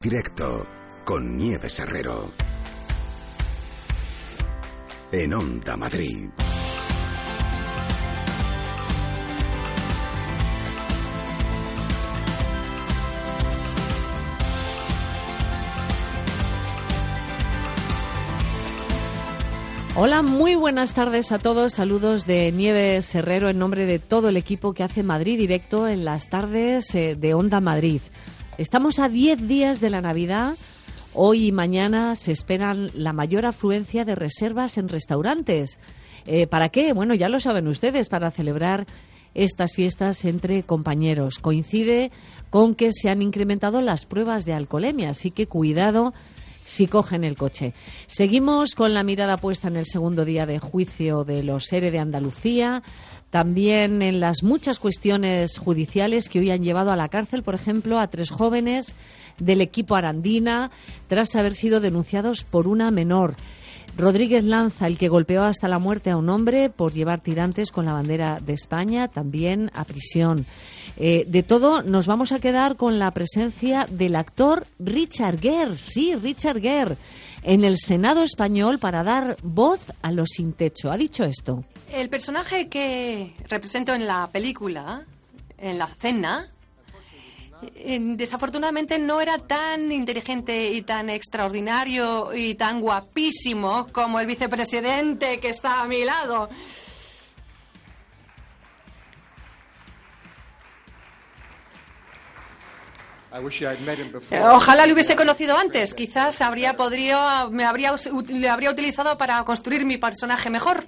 Directo con Nieves Herrero en Onda Madrid. Hola, muy buenas tardes a todos. Saludos de Nieves Herrero en nombre de todo el equipo que hace Madrid Directo en las tardes de Onda Madrid. Estamos a 10 días de la Navidad. Hoy y mañana se esperan la mayor afluencia de reservas en restaurantes. ¿Para qué? Bueno, ya lo saben ustedes, para celebrar estas fiestas entre compañeros. Coincide con que se han incrementado las pruebas de alcoholemia, así que cuidado si cogen el coche. Seguimos con la mirada puesta en el segundo día de juicio de los ERE de Andalucía, también en las muchas cuestiones judiciales que hoy han llevado a la cárcel, por ejemplo, a 3 jóvenes del equipo Arandina, tras haber sido denunciados por una menor. Rodríguez Lanza, el que golpeó hasta la muerte a un hombre por llevar tirantes con la bandera de España, también a prisión. De todo, nos vamos a quedar con la presencia del actor Richard Gere, sí, Richard Gere, en el Senado español para dar voz a los sin techo. Ha dicho esto. El personaje que represento en la película, en la cena, desafortunadamente no era tan inteligente y tan extraordinario y tan guapísimo como el vicepresidente que está a mi lado. Ojalá le hubiese conocido antes. Quizás le habría utilizado para construir mi personaje mejor.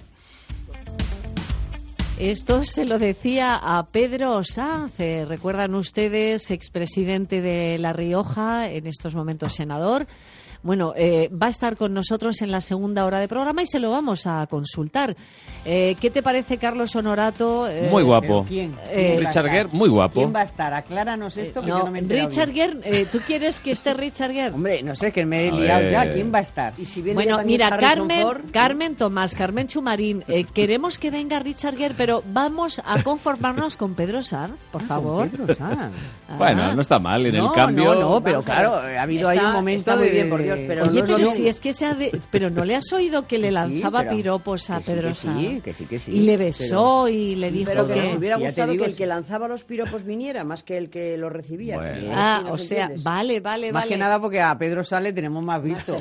Esto se lo decía a Pedro Sanz, recuerdan ustedes, expresidente de La Rioja, en estos momentos senador. Bueno, va a estar con nosotros en la segunda hora de programa y se lo vamos a consultar. ¿Qué te parece, Carlos Honorato? Muy guapo. ¿Quién? Richard Gere, muy guapo. ¿Quién va a estar? Acláranos esto que yo no me he enterado Richard bien. Gere, ¿tú quieres que esté Richard Gere? Hombre, no sé, que me he liado ya. ¿Quién va a estar? ¿Y si viene Bueno, también mira, Harrison Ford? Carmen Tomás, Carmen Chumarín, queremos que venga Richard Gere, pero vamos a conformarnos con Pedro Sanz, por favor. Pedro Sanz. Bueno, no está mal en el cambio. No, pero claro, ha habido ahí un momento está muy de... bien, por Dios, pero Oye, no es lo pero mismo. si es que pero ¿no le has oído que le lanzaba pero- piropos a que sí, Pedro que Sanz? sí, que sí. Y le besó y le dijo Pero que que... nos hubiera Sí, ya te gustado digo, que el que sí. lanzaba los piropos viniera, más que el que los recibía. Bueno. que Ah, así nos o sea, entiendes. vale. Más que nada porque a Pedro Sanz le tenemos más visto.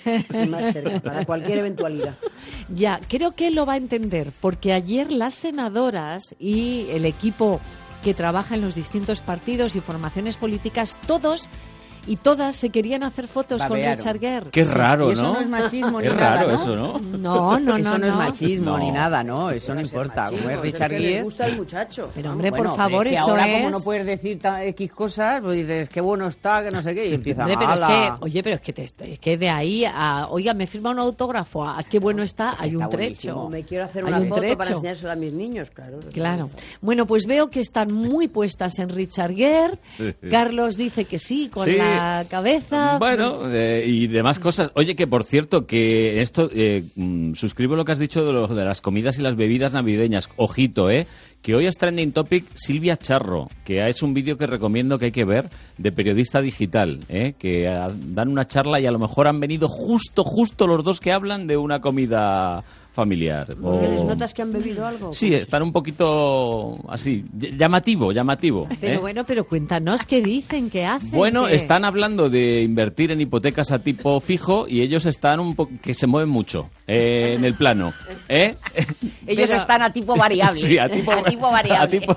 Más cerca, para cualquier eventualidad. Ya, creo que lo va a entender, porque ayer las senadoras y el equipo que trabaja en los distintos partidos y formaciones políticas, todos y todas se querían hacer fotos con Babearon. Richard Gere. Qué raro, Y eso ¿no? no es machismo ni Es nada, raro ¿no? eso, ¿no? No. Eso no es machismo No. ni nada, ¿no? Eso no importa. Como es Richard que le Gere... gusta el muchacho. Pero hombre, Bueno, por favor, pero es que eso ahora es... como no puedes decir X cosas, pues dices, qué bueno está, que no sé qué, y empieza Hombre, pero es "Ala". que, oye, pero es que de ahí a, oiga, me firma un autógrafo, a qué bueno está, hay Está un trecho. buenísimo. Me quiero hacer Hay una un foto para trecho. enseñársela a mis niños, claro. Claro. Bueno, pues veo que están muy puestas en Richard Gere. Carlos dice que sí, con Sí. la cabeza. Bueno, y demás cosas. Oye, que por cierto, que esto, suscribo lo que has dicho de las comidas y las bebidas navideñas. Ojito, que hoy es trending topic Silvia Charro, que ha hecho un vídeo que recomiendo que hay que ver, de periodista digital, que dan una charla y a lo mejor han venido justo los dos que hablan de una comida familiar. ¿Porque les notas que han bebido algo? Sí, están un poquito así, llamativo. Pero bueno, pero cuéntanos qué dicen, qué hacen. Bueno, qué- están hablando de invertir en hipotecas a tipo fijo y ellos están que se mueven mucho en el plano. Ellos Pero- están a tipo variable. Sí, a tipo variable. a tipo-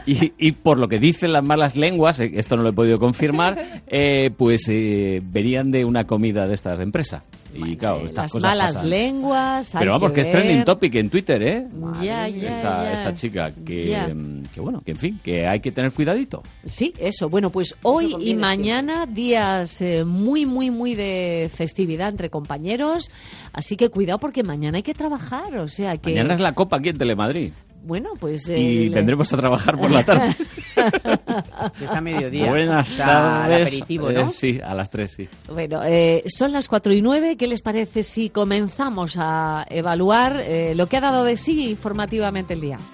y por lo que dicen las malas lenguas, esto no lo he podido confirmar, venían de una comida de estas de empresa. Y claro, estas las cosas malas pasan. lenguas. hay Pero vamos, que es ver. trending topic en Twitter, Ya. Esta chica, Ya. que bueno, que en fin, que hay que tener cuidadito. Sí, eso. Bueno, pues hoy y conviene mañana días muy de festividad entre compañeros, así que cuidado porque mañana hay que trabajar, o sea que... Mañana es la Copa aquí en Telemadrid. Bueno, pues... Y vendremos a trabajar por la tarde. Es a mediodía. Buenas O sea, tardes. al aperitivo, ¿no? Sí, a las 3, sí. Bueno, son las 4:09. ¿Qué les parece si comenzamos a evaluar lo que ha dado de sí informativamente el día?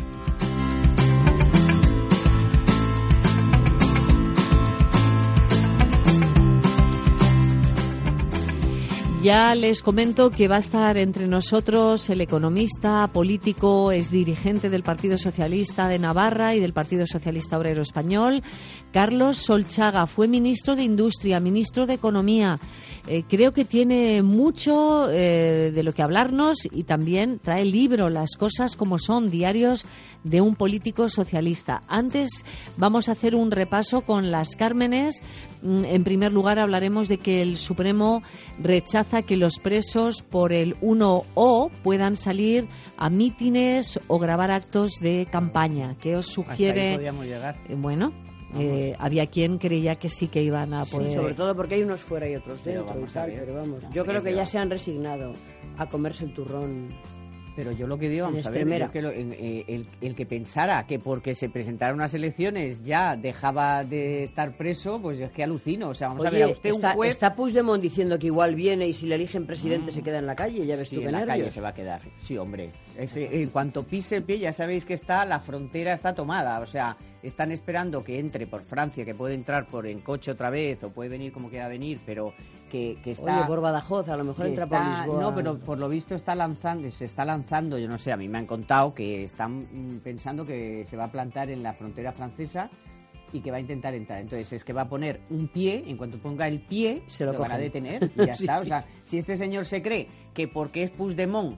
Ya les comento que va a estar entre nosotros el economista, político, es dirigente del Partido Socialista de Navarra y del Partido Socialista Obrero Español, Carlos Solchaga. Fue ministro de Industria, ministro de Economía. Creo que tiene mucho de lo que hablarnos y también trae el libro Las cosas como son, diarios de un político socialista. Antes vamos a hacer un repaso con las Cármenes. En primer lugar hablaremos de que el Supremo rechaza que los presos por el 1O puedan salir a mítines o grabar actos de campaña. ¿Qué os sugiere? Hasta ahí podíamos llegar. Bueno, había quien creía que sí que iban a poder. Sí, sobre todo porque hay unos fuera y otros Pero dentro y vamos a tal, ver. pero vamos, No, yo creo pero que ya se han resignado a comerse el turrón. Pero yo lo que digo, vamos a ver, Extremera. yo que el que pensara que porque se presentaron unas elecciones ya dejaba de estar preso, pues es que alucino. O sea, vamos a ver, a usted está, un juez... está Puigdemont diciendo que igual viene y si le eligen presidente se queda en la calle, ya ves Sí, tú qué en la calle nervios. se va a quedar. Sí, hombre. En cuanto pise el pie, ya sabéis que la frontera está tomada. O sea, están esperando que entre por Francia, que puede entrar en coche otra vez, o puede venir como quiera venir, pero que está... Oye, por Badajoz, a lo mejor entra por Lisboa. No, pero por lo visto se está lanzando, yo no sé, a mí me han contado que están pensando que se va a plantar en la frontera francesa y que va a intentar entrar. Entonces es que va a poner un pie, en cuanto ponga el pie, Se lo van a cogen. detener y ya Sí, está. sí, O sea, sí. si este señor se cree que porque es Puigdemont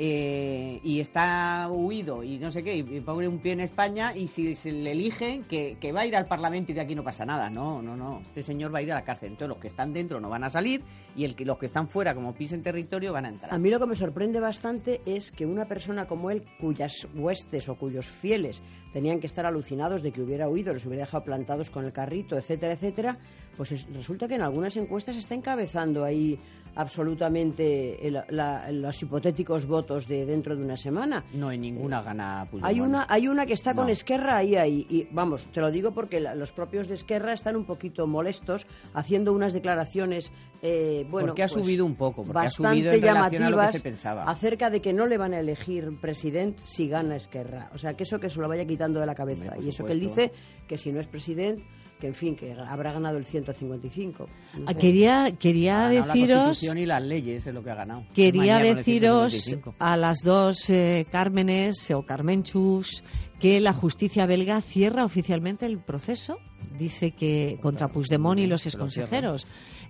y está huido y no sé qué, y pone un pie en España, y si se le eligen, que va a ir al Parlamento y de aquí no pasa nada. No. Este señor va a ir a la cárcel. Entonces los que están dentro no van a salir y los que están fuera, como pisen territorio, van a entrar. A mí lo que me sorprende bastante es que una persona como él, cuyas huestes o cuyos fieles tenían que estar alucinados de que hubiera huido, les hubiera dejado plantados con el carrito, etcétera, etcétera, pues resulta que en algunas encuestas está encabezando ahí absolutamente los hipotéticos votos de dentro de una semana. No, en ninguna gana Puigdemont. Hay una que está con No. Esquerra ahí. Y vamos, te lo digo porque los propios de Esquerra están un poquito molestos haciendo unas declaraciones, Porque ha subido un poco, porque ha subido bastante en relación a lo que llamativas se pensaba. acerca de que no le van a elegir presidente si gana Esquerra. O sea, que eso que se lo vaya quitando de la cabeza. Hombre, por Y eso que él supuesto. dice que si no es presidente, que en fin, que habrá ganado el 155. No sé. Quería Ha ganado la deciros... Constitución y las leyes es lo que ha ganado. Quería Manía con el deciros 155. a las dos Cármenes o Carmenchus que la justicia belga cierra oficialmente el proceso. Dice que contra Puigdemont y los Que lo exconsejeros.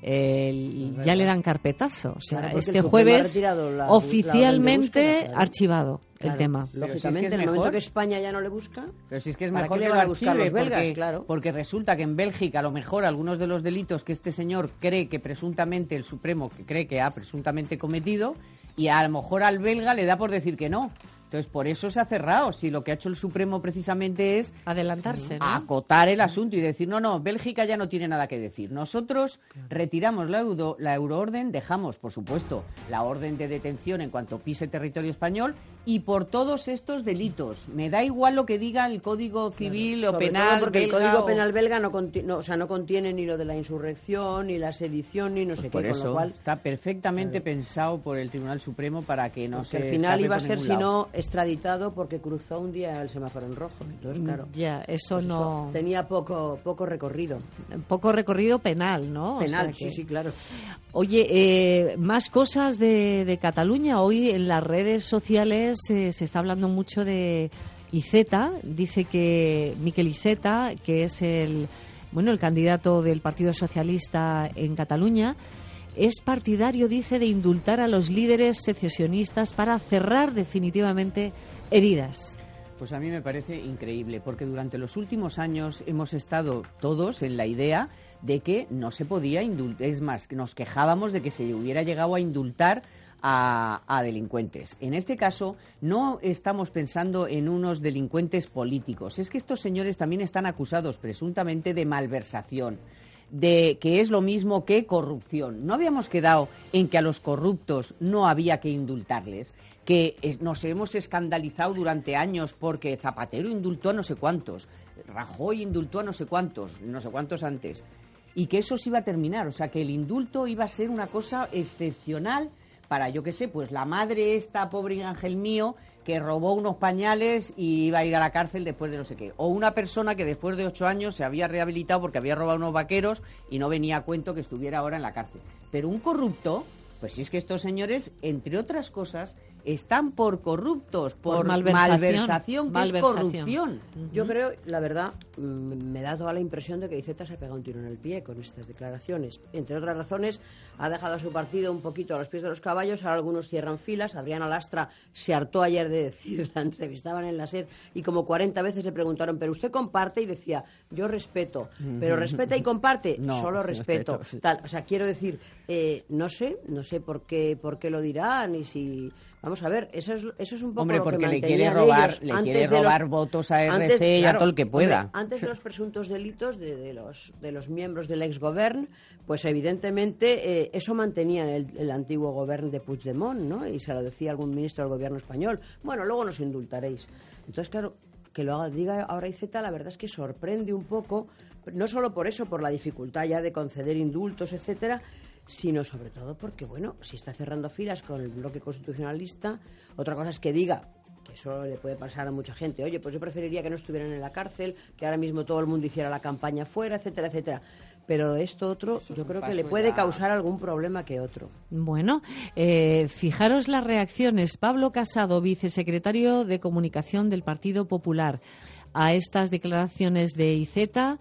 Ya le dan carpetazo. O sea, Claro, porque este el Supremo ha jueves retirado la oficialmente orden de búsqueda, claro. archivado el Claro, tema. Pero si es Lógicamente, que es en el momento mejor. que España ya no le busca, Pero si es que es ¿para mejor qué que le lo van a buscar archive, los belgas? porque, Claro. porque resulta que en Bélgica a lo mejor algunos de los delitos que este señor cree que presuntamente el Supremo cree que ha presuntamente cometido, y a lo mejor al belga le da por decir que no. Entonces, por eso se ha cerrado. Si lo que ha hecho el Supremo precisamente es Adelantarse, ¿no? acotar el asunto y decir, no, Bélgica ya no tiene nada que decir. Nosotros retiramos la euroorden, dejamos, por supuesto, la orden de detención en cuanto pise territorio español, y por todos estos delitos. Me da igual lo que diga el Código Civil o sobre Penal todo porque belga el Código o- Penal belga no contiene ni lo de la insurrección, ni la sedición, ni no sé Por qué, con eso lo cual... está perfectamente pensado por el Tribunal Supremo para que no Porque se al final escape iba a por ser, ningún si lado. no, extraditado porque cruzó un día el semáforo en rojo. Entonces, claro, Ya, eso pues no... tenía poco recorrido. Poco recorrido penal, ¿no? O Penal, sea que- sí, claro. Oye, más cosas de Cataluña. Hoy en las redes sociales se está hablando mucho de Iceta. Dice que Miquel Iceta, que es el candidato del Partido Socialista en Cataluña, es partidario, dice, de indultar a los líderes secesionistas para cerrar definitivamente heridas. Pues a mí me parece increíble, porque durante los últimos años hemos estado todos en la idea de que no se podía indultar. Es más, que nos quejábamos de que se hubiera llegado a indultar a delincuentes. En este caso, no estamos pensando en unos delincuentes políticos. Es que estos señores también están acusados presuntamente de malversación, de que es lo mismo que corrupción. No habíamos quedado en que a los corruptos no había que indultarles, que nos hemos escandalizado durante años porque Zapatero indultó a no sé cuántos, Rajoy indultó a no sé cuántos antes, y que eso se iba a terminar. O sea, que el indulto iba a ser una cosa excepcional para, yo qué sé, pues la madre esta, pobre Ángel mío, que robó unos pañales y iba a ir a la cárcel después de no sé qué. O una persona que después de 8 años se había rehabilitado porque había robado unos vaqueros y no venía a cuento que estuviera ahora en la cárcel. Pero un corrupto, Pues si es que estos señores, entre otras cosas, están por corruptos, por malversación, que es corrupción. Yo creo, la verdad, me da toda la impresión de que Iceta se ha pegado un tiro en el pie con estas declaraciones. Entre otras razones, ha dejado a su partido un poquito a los pies de los caballos, ahora algunos cierran filas. Adriana Lastra se hartó ayer de decir, la entrevistaban en la SER, y como 40 veces le preguntaron, ¿pero usted comparte? Y decía, yo respeto. ¿Pero respeta y comparte? No, solo respeto. Sí. Tal. O sea, quiero decir, no sé por qué lo dirán y si... Vamos a ver, eso es un poco Hombre, lo que porque mantenían le quiere robar votos a RC y a todo el que pueda. Hombre, antes de los presuntos delitos de los miembros del ex-govern, pues evidentemente eso mantenía el antiguo gobierno de Puigdemont, ¿no? Y se lo decía algún ministro del gobierno español. Bueno, luego nos indultaréis. Entonces, claro, que lo diga ahora Iceta, la verdad es que sorprende un poco, no solo por eso, por la dificultad ya de conceder indultos, etcétera, sino sobre todo porque, bueno, si está cerrando filas con el bloque constitucionalista, otra cosa es que diga, que eso le puede pasar a mucha gente, oye, pues yo preferiría que no estuvieran en la cárcel, que ahora mismo todo el mundo hiciera la campaña fuera, etcétera, etcétera. Pero esto otro, yo creo que le puede causar algún problema que otro. Bueno, fijaros las reacciones. Pablo Casado, vicesecretario de Comunicación del Partido Popular, a estas declaraciones de Iceta,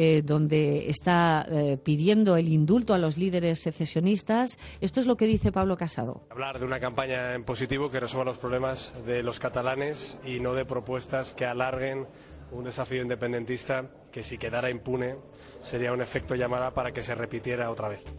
donde está pidiendo el indulto a los líderes secesionistas. Esto es lo que dice Pablo Casado. Hablar de una campaña en positivo que resuelva los problemas de los catalanes y no de propuestas que alarguen un desafío independentista que, si quedara impune, sería un efecto llamada para que se repitiera otra vez.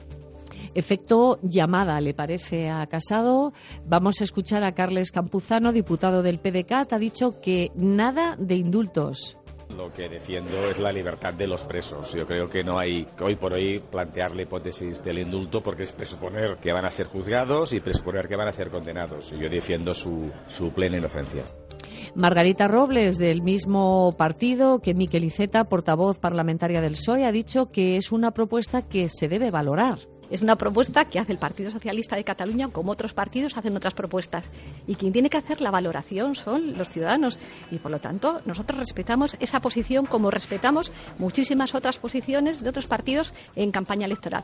Efecto llamada, ¿le parece a Casado? Vamos a escuchar a Carles Campuzano, diputado del PDeCAT. Ha dicho que nada de indultos. Lo que defiendo es la libertad de los presos. Yo creo que no hay que hoy por hoy plantear la hipótesis del indulto, porque es presuponer que van a ser juzgados y presuponer que van a ser condenados. Yo defiendo su plena inocencia. Margarita Robles, del mismo partido que Miquel Iceta, portavoz parlamentaria del PSOE, ha dicho que es una propuesta que se debe valorar. Es una propuesta que hace el Partido Socialista de Cataluña, como otros partidos hacen otras propuestas. Y quien tiene que hacer la valoración son los ciudadanos. Y por lo tanto, nosotros respetamos esa posición como respetamos muchísimas otras posiciones de otros partidos en campaña electoral.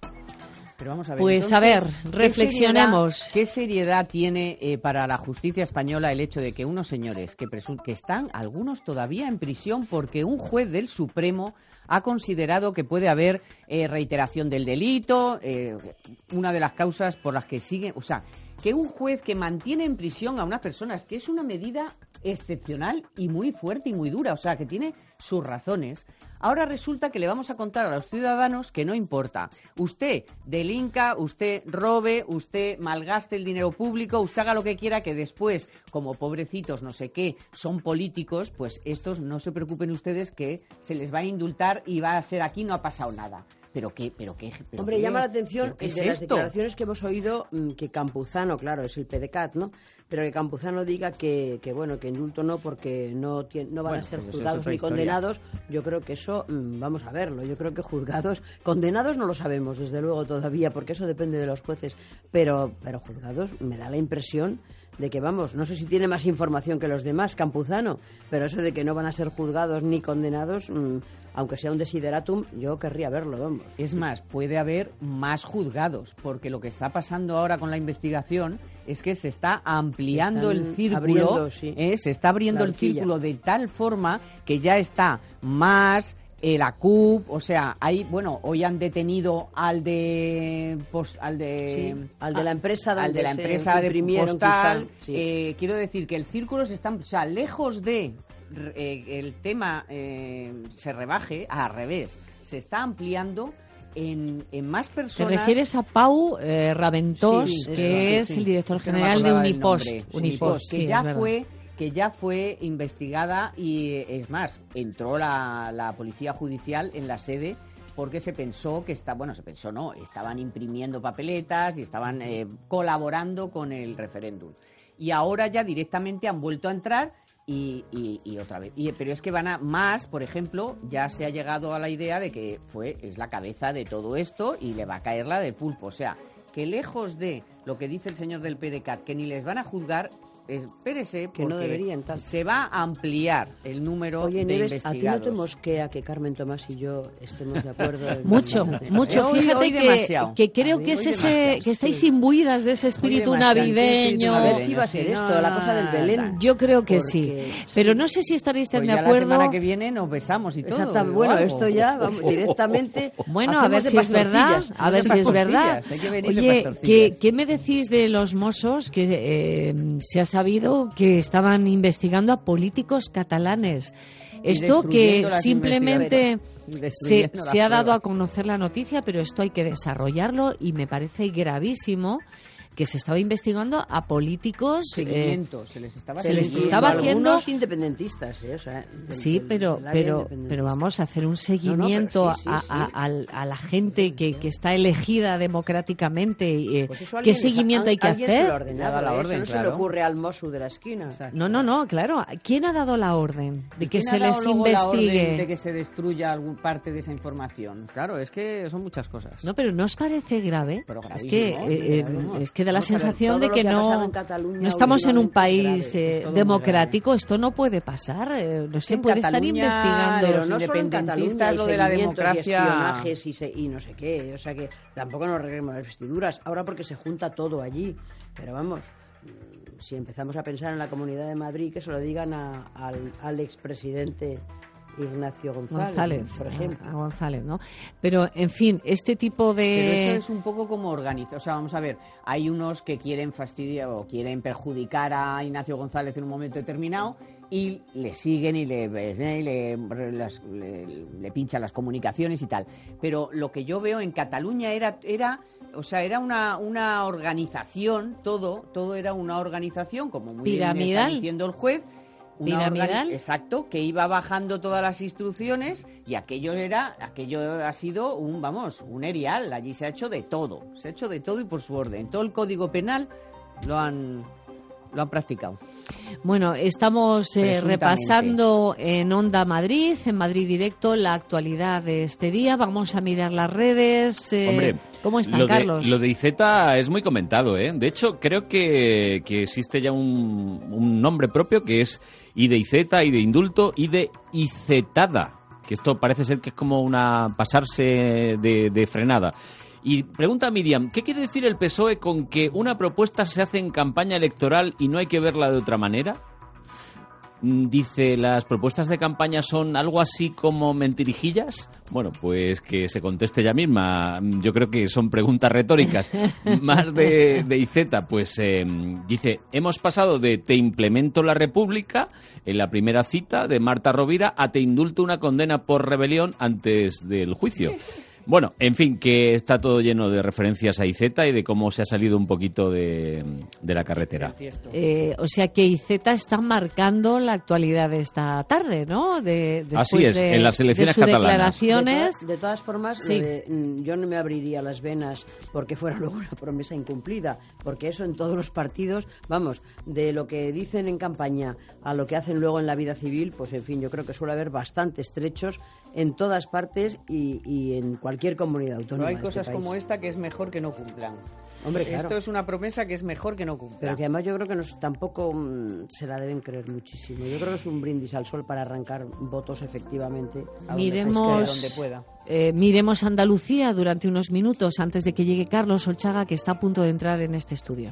Pero vamos a ver, pues entonces, a ver, reflexionemos. ¿Qué seriedad tiene para la justicia española el hecho de que unos señores que están, algunos todavía en prisión, porque un juez del Supremo ha considerado que puede haber reiteración del delito, una de las causas por las que siguen, o sea, que un juez que mantiene en prisión a unas personas, que es una medida excepcional y muy fuerte y muy dura, o sea, que tiene sus razones. Ahora resulta que le vamos a contar a los ciudadanos que no importa. Usted delinca, usted robe, usted malgaste el dinero público, usted haga lo que quiera, que después, como pobrecitos no sé qué, son políticos, pues estos no se preocupen ustedes, que se les va a indultar y va a ser aquí, no ha pasado nada. ¿Pero qué? Hombre, llama la atención ¿qué es de las esto? declaraciones que hemos oído, que Campuzano, claro, es el PDeCAT, ¿no? Pero que Campuzano diga que bueno, que indulto no, porque no van a ser pues juzgados ni condenados. Yo creo que eso, vamos a verlo, yo creo que juzgados, condenados no lo sabemos, desde luego todavía, porque eso depende de los jueces, pero juzgados me da la impresión de que, vamos, no sé si tiene más información que los demás, Campuzano, pero eso de que no van a ser juzgados ni condenados, aunque sea un desideratum, yo querría verlo, vamos. Es más, puede haber más juzgados, porque lo que está pasando ahora con la investigación es que se está ampliando el círculo, se está abriendo el círculo de tal forma que ya está más la CUP, o sea, hoy han detenido al de la empresa de Postal. Quiero decir que el círculo se está, o sea, lejos de el tema se rebaje, al revés, se está ampliando en más personas. ¿Te refieres a Pau Raventós, que es el director general de Unipost? Unipost, que ya fue investigada y, es más, entró la policía judicial en la sede porque se pensó que estaban imprimiendo papeletas y estaban colaborando con el referéndum. Y ahora ya directamente han vuelto a entrar y otra vez. Pero es que van a más, por ejemplo, ya se ha llegado a la idea de que es la cabeza de todo esto y le va a caer la del pulpo. O sea, que lejos de lo que dice el señor del PDeCAT, que ni les van a juzgar, espérese, Que no porque deberían tanto. se va a ampliar el número Oye, de Nieves, investigados. ¿a ti no te mosquea que Carmen Tomás y yo estemos de acuerdo? en Mucho, bastante? mucho. Hoy Fíjate demasiado. que creo A que mí es hoy ese, demasiado, que estáis sí. imbuidas de ese espíritu demasiado, navideño. A ver si va a ser Sí, esto, no, la cosa del Belén. Yo creo que Porque, sí. Pero no sé si estaréis tan Pues de ya acuerdo. la semana que viene nos besamos y todo. Exactamente. o Bueno, algo. esto ya vamos, directamente. Bueno, a ver hacemos de si es verdad. pastorcillas. A ver si es verdad. Hay que venir de Oye, pastorcillas. ¿qué me decís de los Mossos que se ha sabido que estaban investigando a políticos catalanes? Esto que destruyendo las simplemente investigaciones. Destruyendo se ha las dado a pruebas. conocer la noticia, pero esto hay que desarrollarlo y me parece gravísimo que se estaba investigando a políticos. Seguimiento, se les estaba se les siguiendo. estaba haciendo- Algunos independentistas, o sea, Sí, pero vamos a hacer un seguimiento sí, sí, sí. a la gente que está elegida democráticamente. Pues eso ¿Qué alguien seguimiento hay que alguien se lo ha hacer? ordenado, Le ha dado la eso orden, no se claro. le ocurre al Mosu de la esquina. No, claro. ¿Quién ha dado la orden de que ¿Quién se ha dado les luego la orden investigue? de que se destruya algún parte de esa información? Claro, es que son muchas cosas. No, pero ¿no os parece grave? Pero Es gravísimo, que, gravísimo. es que da la Vamos a ver, sensación todo de lo que que ha pasado no, en Cataluña no estamos en un últimamente es país grave, es todo muy democrático. Esto no puede pasar. No se En puede estar Cataluña, investigando. Pero los no solo en Cataluña, independentistas, hay lo de la seguimientos democracia- y espionajes y no sé qué. O sea que tampoco nos reguemos las vestiduras. Ahora porque se junta todo allí. Pero vamos, si empezamos a pensar en la Comunidad de Madrid, que se lo digan al expresidente Ignacio González, por ejemplo. A González, ¿no? Pero, en fin, este tipo Pero de... esto es un poco como organizado. O sea, vamos a ver, hay unos que quieren fastidiar o quieren perjudicar a Ignacio González en un momento determinado y le siguen y le pinchan las comunicaciones y tal. Pero lo que yo veo en Cataluña era una organización, todo era una organización, como muy bien Piramidal. está diciendo el juez. ¿Piramidal? Exacto, que iba bajando todas las instrucciones y aquello ha sido un erial. Allí se ha hecho de todo y por su orden. Todo el Código Penal lo han practicado. Bueno, estamos Presuntamente. repasando en Onda Madrid, en Madrid Directo, la actualidad de este día. Vamos a mirar las redes. Hombre, ¿Cómo están, Carlos? Lo de IZ es muy comentado, ¿eh? De hecho, creo que existe ya un nombre propio que es IDIZ, de indulto, y de IZetada, que esto parece ser que es como una pasarse de frenada. Y pregunta Miriam, ¿qué quiere decir el PSOE con que una propuesta se hace en campaña electoral y no hay que verla de otra manera? Dice, ¿las propuestas de campaña son algo así como mentirijillas? Bueno, pues que se conteste ella misma. Yo creo que son preguntas retóricas. Más de IZ, pues dice, hemos pasado de te implemento la República, en la primera cita de Marta Rovira, a te indulto una condena por rebelión antes del juicio. Bueno, en fin, que está todo lleno de referencias a IZ y de cómo se ha salido un poquito de la carretera. O sea que IZ está marcando la actualidad de esta tarde, ¿no? Después Así es, en las elecciones de sus catalanas. declaraciones. De todas formas, Sí. yo no me abriría las venas porque fuera luego una promesa incumplida, porque eso en todos los partidos, vamos, de lo que dicen en campaña a lo que hacen luego en la vida civil, pues en fin, yo creo que suele haber bastantes trechos en todas partes y en cualquier comunidad autónoma. Pero hay de este cosas país. como esta que es mejor que no cumplan. Hombre, claro. Esto es una promesa que es mejor que no cumpla. Pero que además yo creo que tampoco se la deben creer muchísimo. Yo creo que es un brindis al sol para arrancar votos efectivamente a donde Miremos, pueda. Miremos Andalucía durante unos minutos antes de que llegue Carlos Olchaga, que está a punto de entrar en este estudio.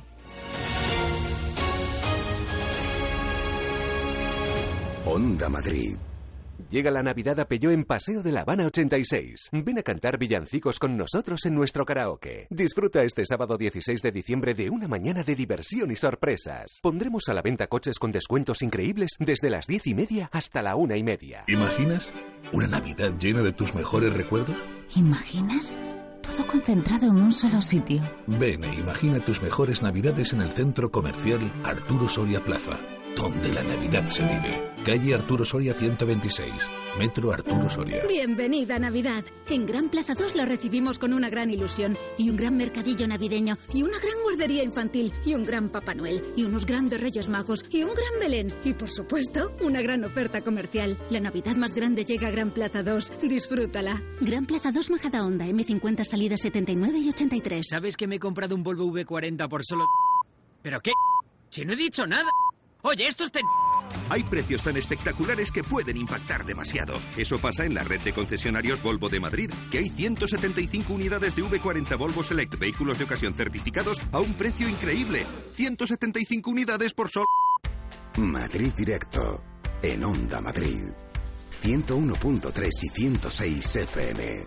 Onda Madrid. Llega la Navidad a Peugeot en Paseo de La Habana 86. Ven a cantar villancicos con nosotros en nuestro karaoke. Disfruta este sábado 16 de diciembre de una mañana de diversión y sorpresas. Pondremos a la venta coches con descuentos increíbles desde las 10:30 hasta la 1:30. ¿Imaginas una Navidad llena de tus mejores recuerdos? ¿Imaginas? Todo concentrado en un solo sitio. Ven e imagina tus mejores Navidades en el Centro Comercial Arturo Soria Plaza, donde la Navidad se vive. Calle Arturo Soria 126, Metro Arturo Soria. Bienvenida Navidad. En Gran Plaza 2 la recibimos con una gran ilusión y un gran mercadillo navideño y una gran guardería infantil y un gran Papá Noel y unos grandes Reyes Magos y un gran Belén y, por supuesto, una gran oferta comercial. La Navidad más grande llega a Gran Plaza 2. Disfrútala. Gran Plaza 2 Majadahonda, M50 salida 79 y 83. ¿Sabes que me he comprado un Volvo V40 por solo... ¿Pero qué? Si no he dicho nada. Oye, esto está... Hay precios tan espectaculares que pueden impactar demasiado. Eso pasa en la red de concesionarios Volvo de Madrid, que hay 175 unidades de V40 Volvo Select vehículos de ocasión certificados a un precio increíble. 175 unidades por solo... Madrid Directo, en Onda Madrid. 101.3 y 106 FM.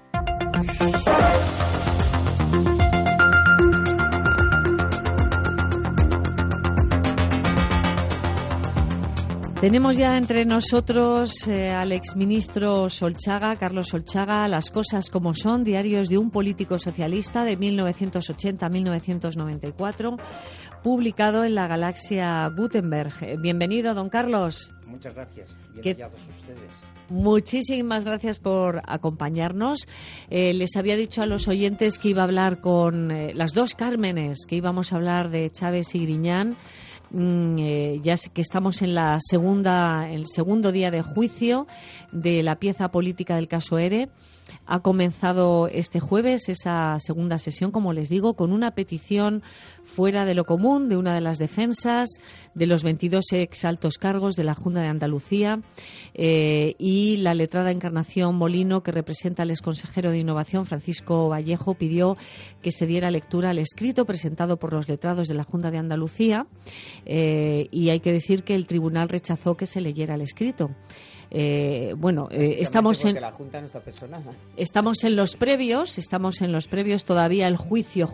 Tenemos ya entre nosotros al exministro Solchaga, Carlos Solchaga, Las cosas como son, diarios de un político socialista de 1980 a 1994, publicado en la Galaxia Gutenberg. Bienvenido, don Carlos. Muchas gracias. Bien hallados ustedes. Muchísimas gracias por acompañarnos. Les había dicho a los oyentes que iba a hablar con las dos Cármenes, que íbamos a hablar de Chávez y Griñán. Ya sé que estamos en el segundo día de juicio de la pieza política del caso ERE. Ha comenzado este jueves esa segunda sesión, como les digo, con una petición fuera de lo común de una de las defensas de los 22 exaltos cargos de la Junta de Andalucía y la letrada Encarnación Molino, que representa al exconsejero de Innovación, Francisco Vallejo, pidió que se diera lectura al escrito presentado por los letrados de la Junta de Andalucía y hay que decir que el tribunal rechazó que se leyera el escrito. Estamos en la Junta no está personada. Estamos en los previos todavía el juicio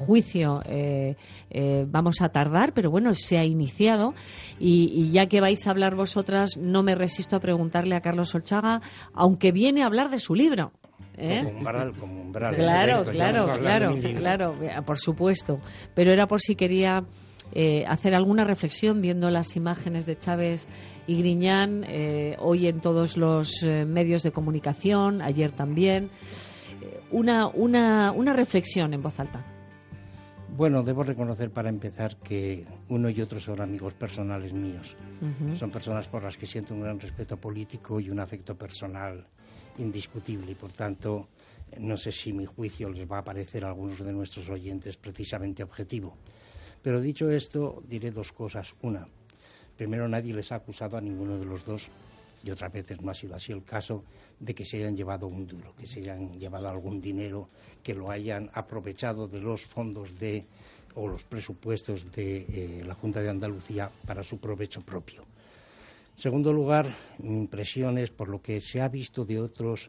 vamos a tardar, pero bueno, se ha iniciado y ya que vais a hablar vosotras, no me resisto a preguntarle a Carlos Solchaga, aunque viene a hablar de su libro. Como umbral. Claro, por supuesto, pero era por si quería hacer alguna reflexión viendo las imágenes de Chávez y Griñán hoy en todos los medios de comunicación, ayer también. Una reflexión en voz alta. Bueno, debo reconocer para empezar que uno y otro son amigos personales míos. Uh-huh. Son personas por las que siento un gran respeto político y un afecto personal indiscutible y por tanto no sé si mi juicio les va a parecer a algunos de nuestros oyentes precisamente objetivo. Pero dicho esto, diré dos cosas. Una, primero, nadie les ha acusado a ninguno de los dos, y otras veces no ha sido así el caso, de que se hayan llevado un duro, que se hayan llevado algún dinero, que lo hayan aprovechado de los fondos o los presupuestos de la Junta de Andalucía para su provecho propio. En segundo lugar, mi impresión es, por lo que se ha visto de otros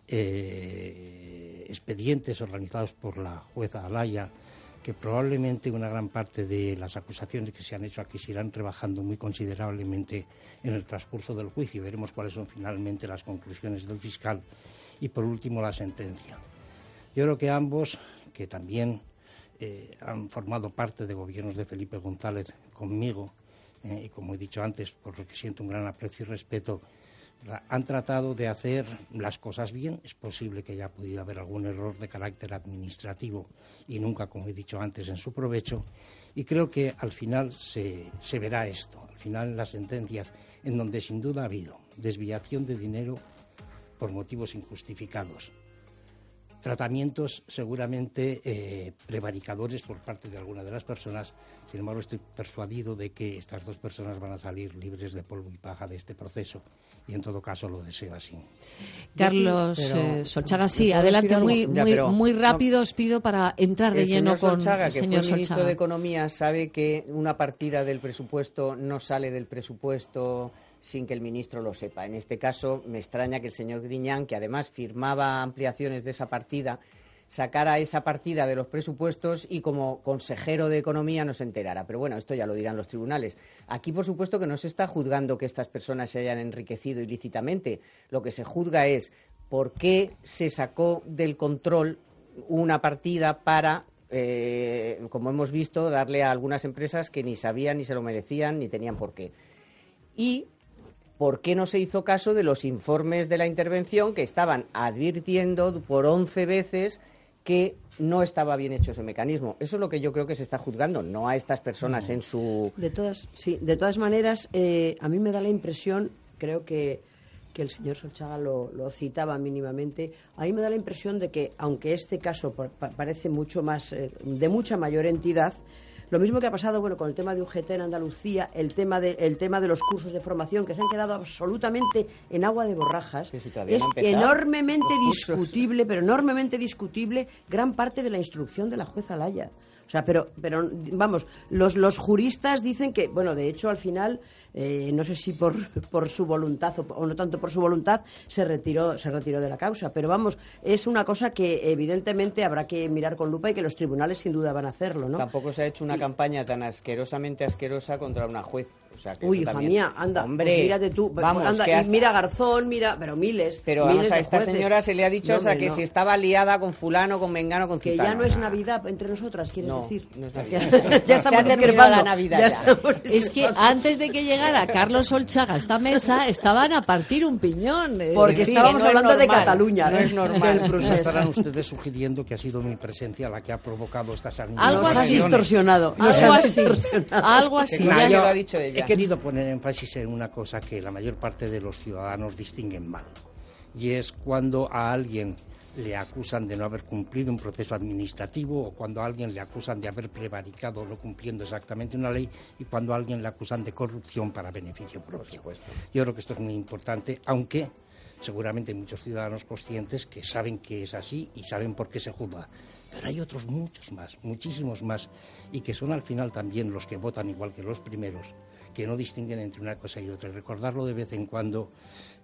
expedientes organizados por la jueza Alaya, que probablemente una gran parte de las acusaciones que se han hecho aquí se irán rebajando muy considerablemente en el transcurso del juicio. Veremos cuáles son finalmente las conclusiones del fiscal y, por último, la sentencia. Yo creo que ambos, que también han formado parte de gobiernos de Felipe González conmigo, y como he dicho antes, por lo que siento un gran aprecio y respeto, han tratado de hacer las cosas bien. Es posible que haya podido haber algún error de carácter administrativo y nunca, como he dicho antes, en su provecho. Y creo que al final se verá esto, al final las sentencias, en donde sin duda ha habido desviación de dinero por motivos injustificados, tratamientos seguramente prevaricadores por parte de alguna de las personas. Sin embargo, estoy persuadido de que estas dos personas van a salir libres de polvo y paja de este proceso y en todo caso lo deseo así. Carlos Solchaga, sí, adelante muy rápido os pido para entrar de lleno con el señor Solchaga. Que fue ministro de Economía, sabe que una partida del presupuesto no sale del presupuesto sin que el ministro lo sepa. En este caso, me extraña que el señor Griñán, que además firmaba ampliaciones de esa partida, sacara esa partida de los presupuestos y como consejero de Economía no se enterara. Pero bueno, esto ya lo dirán los tribunales. Aquí, por supuesto, que no se está juzgando que estas personas se hayan enriquecido ilícitamente. Lo que se juzga es por qué se sacó del control una partida para, como hemos visto, darle a algunas empresas que ni sabían, ni se lo merecían, ni tenían por qué. Y ¿por qué no se hizo caso de los informes de la intervención que estaban advirtiendo por 11 veces que no estaba bien hecho ese mecanismo? Eso es lo que yo creo que se está juzgando, no a estas personas en su... De todas maneras, a mí me da la impresión, creo que el señor Solchaga lo citaba mínimamente, a mí me da la impresión de que, aunque este caso parece mucho más, de mucha mayor entidad, Lo mismo que ha pasado, bueno, con el tema de UGT en Andalucía, el tema de los cursos de formación que se han quedado absolutamente en agua de borrajas. Es enormemente discutible, pero enormemente discutible gran parte de la instrucción de la jueza Laya. O sea, pero vamos, los juristas dicen que, bueno, de hecho al final, no sé si por su voluntad o no tanto por su voluntad, se retiró de la causa. Pero vamos, es una cosa que evidentemente habrá que mirar con lupa y que los tribunales sin duda van a hacerlo, ¿no? Tampoco se ha hecho una campaña tan asquerosamente asquerosa contra una juez. O sea, que uy, hija mía, anda, hombre, pues mírate tú, vamos, anda, y mira a Garzón, pero miles. Pero miles vamos, a esta jueces. señora se le ha dicho, no, o sea, que si estaba liada con fulano, con mengano, con que citano. ya no es Navidad entre nosotras, ¿quieres decir? No es Navidad. Ya estamos discrepando. La Navidad es que antes de que llegara Carlos Olchaga a esta mesa, estaban a partir un piñón. Porque estábamos hablando de Cataluña. No es normal. No estarán ustedes sugiriendo que ha sido mi presencia la que ha provocado estas algo así distorsionado. Algo así. Ya lo ha dicho ella. He querido poner énfasis en una cosa que la mayor parte de los ciudadanos distinguen mal, y es cuando a alguien le acusan de no haber cumplido un proceso administrativo, o cuando a alguien le acusan de haber prevaricado no cumpliendo exactamente una ley, y cuando a alguien le acusan de corrupción para beneficio propio. Por supuesto. Yo creo que esto es muy importante, aunque seguramente hay muchos ciudadanos conscientes que saben que es así y saben por qué se juzga. Pero hay otros muchos más, muchísimos más, y que son al final también los que votan igual que los primeros, que no distinguen entre una cosa y otra. Y recordarlo de vez en cuando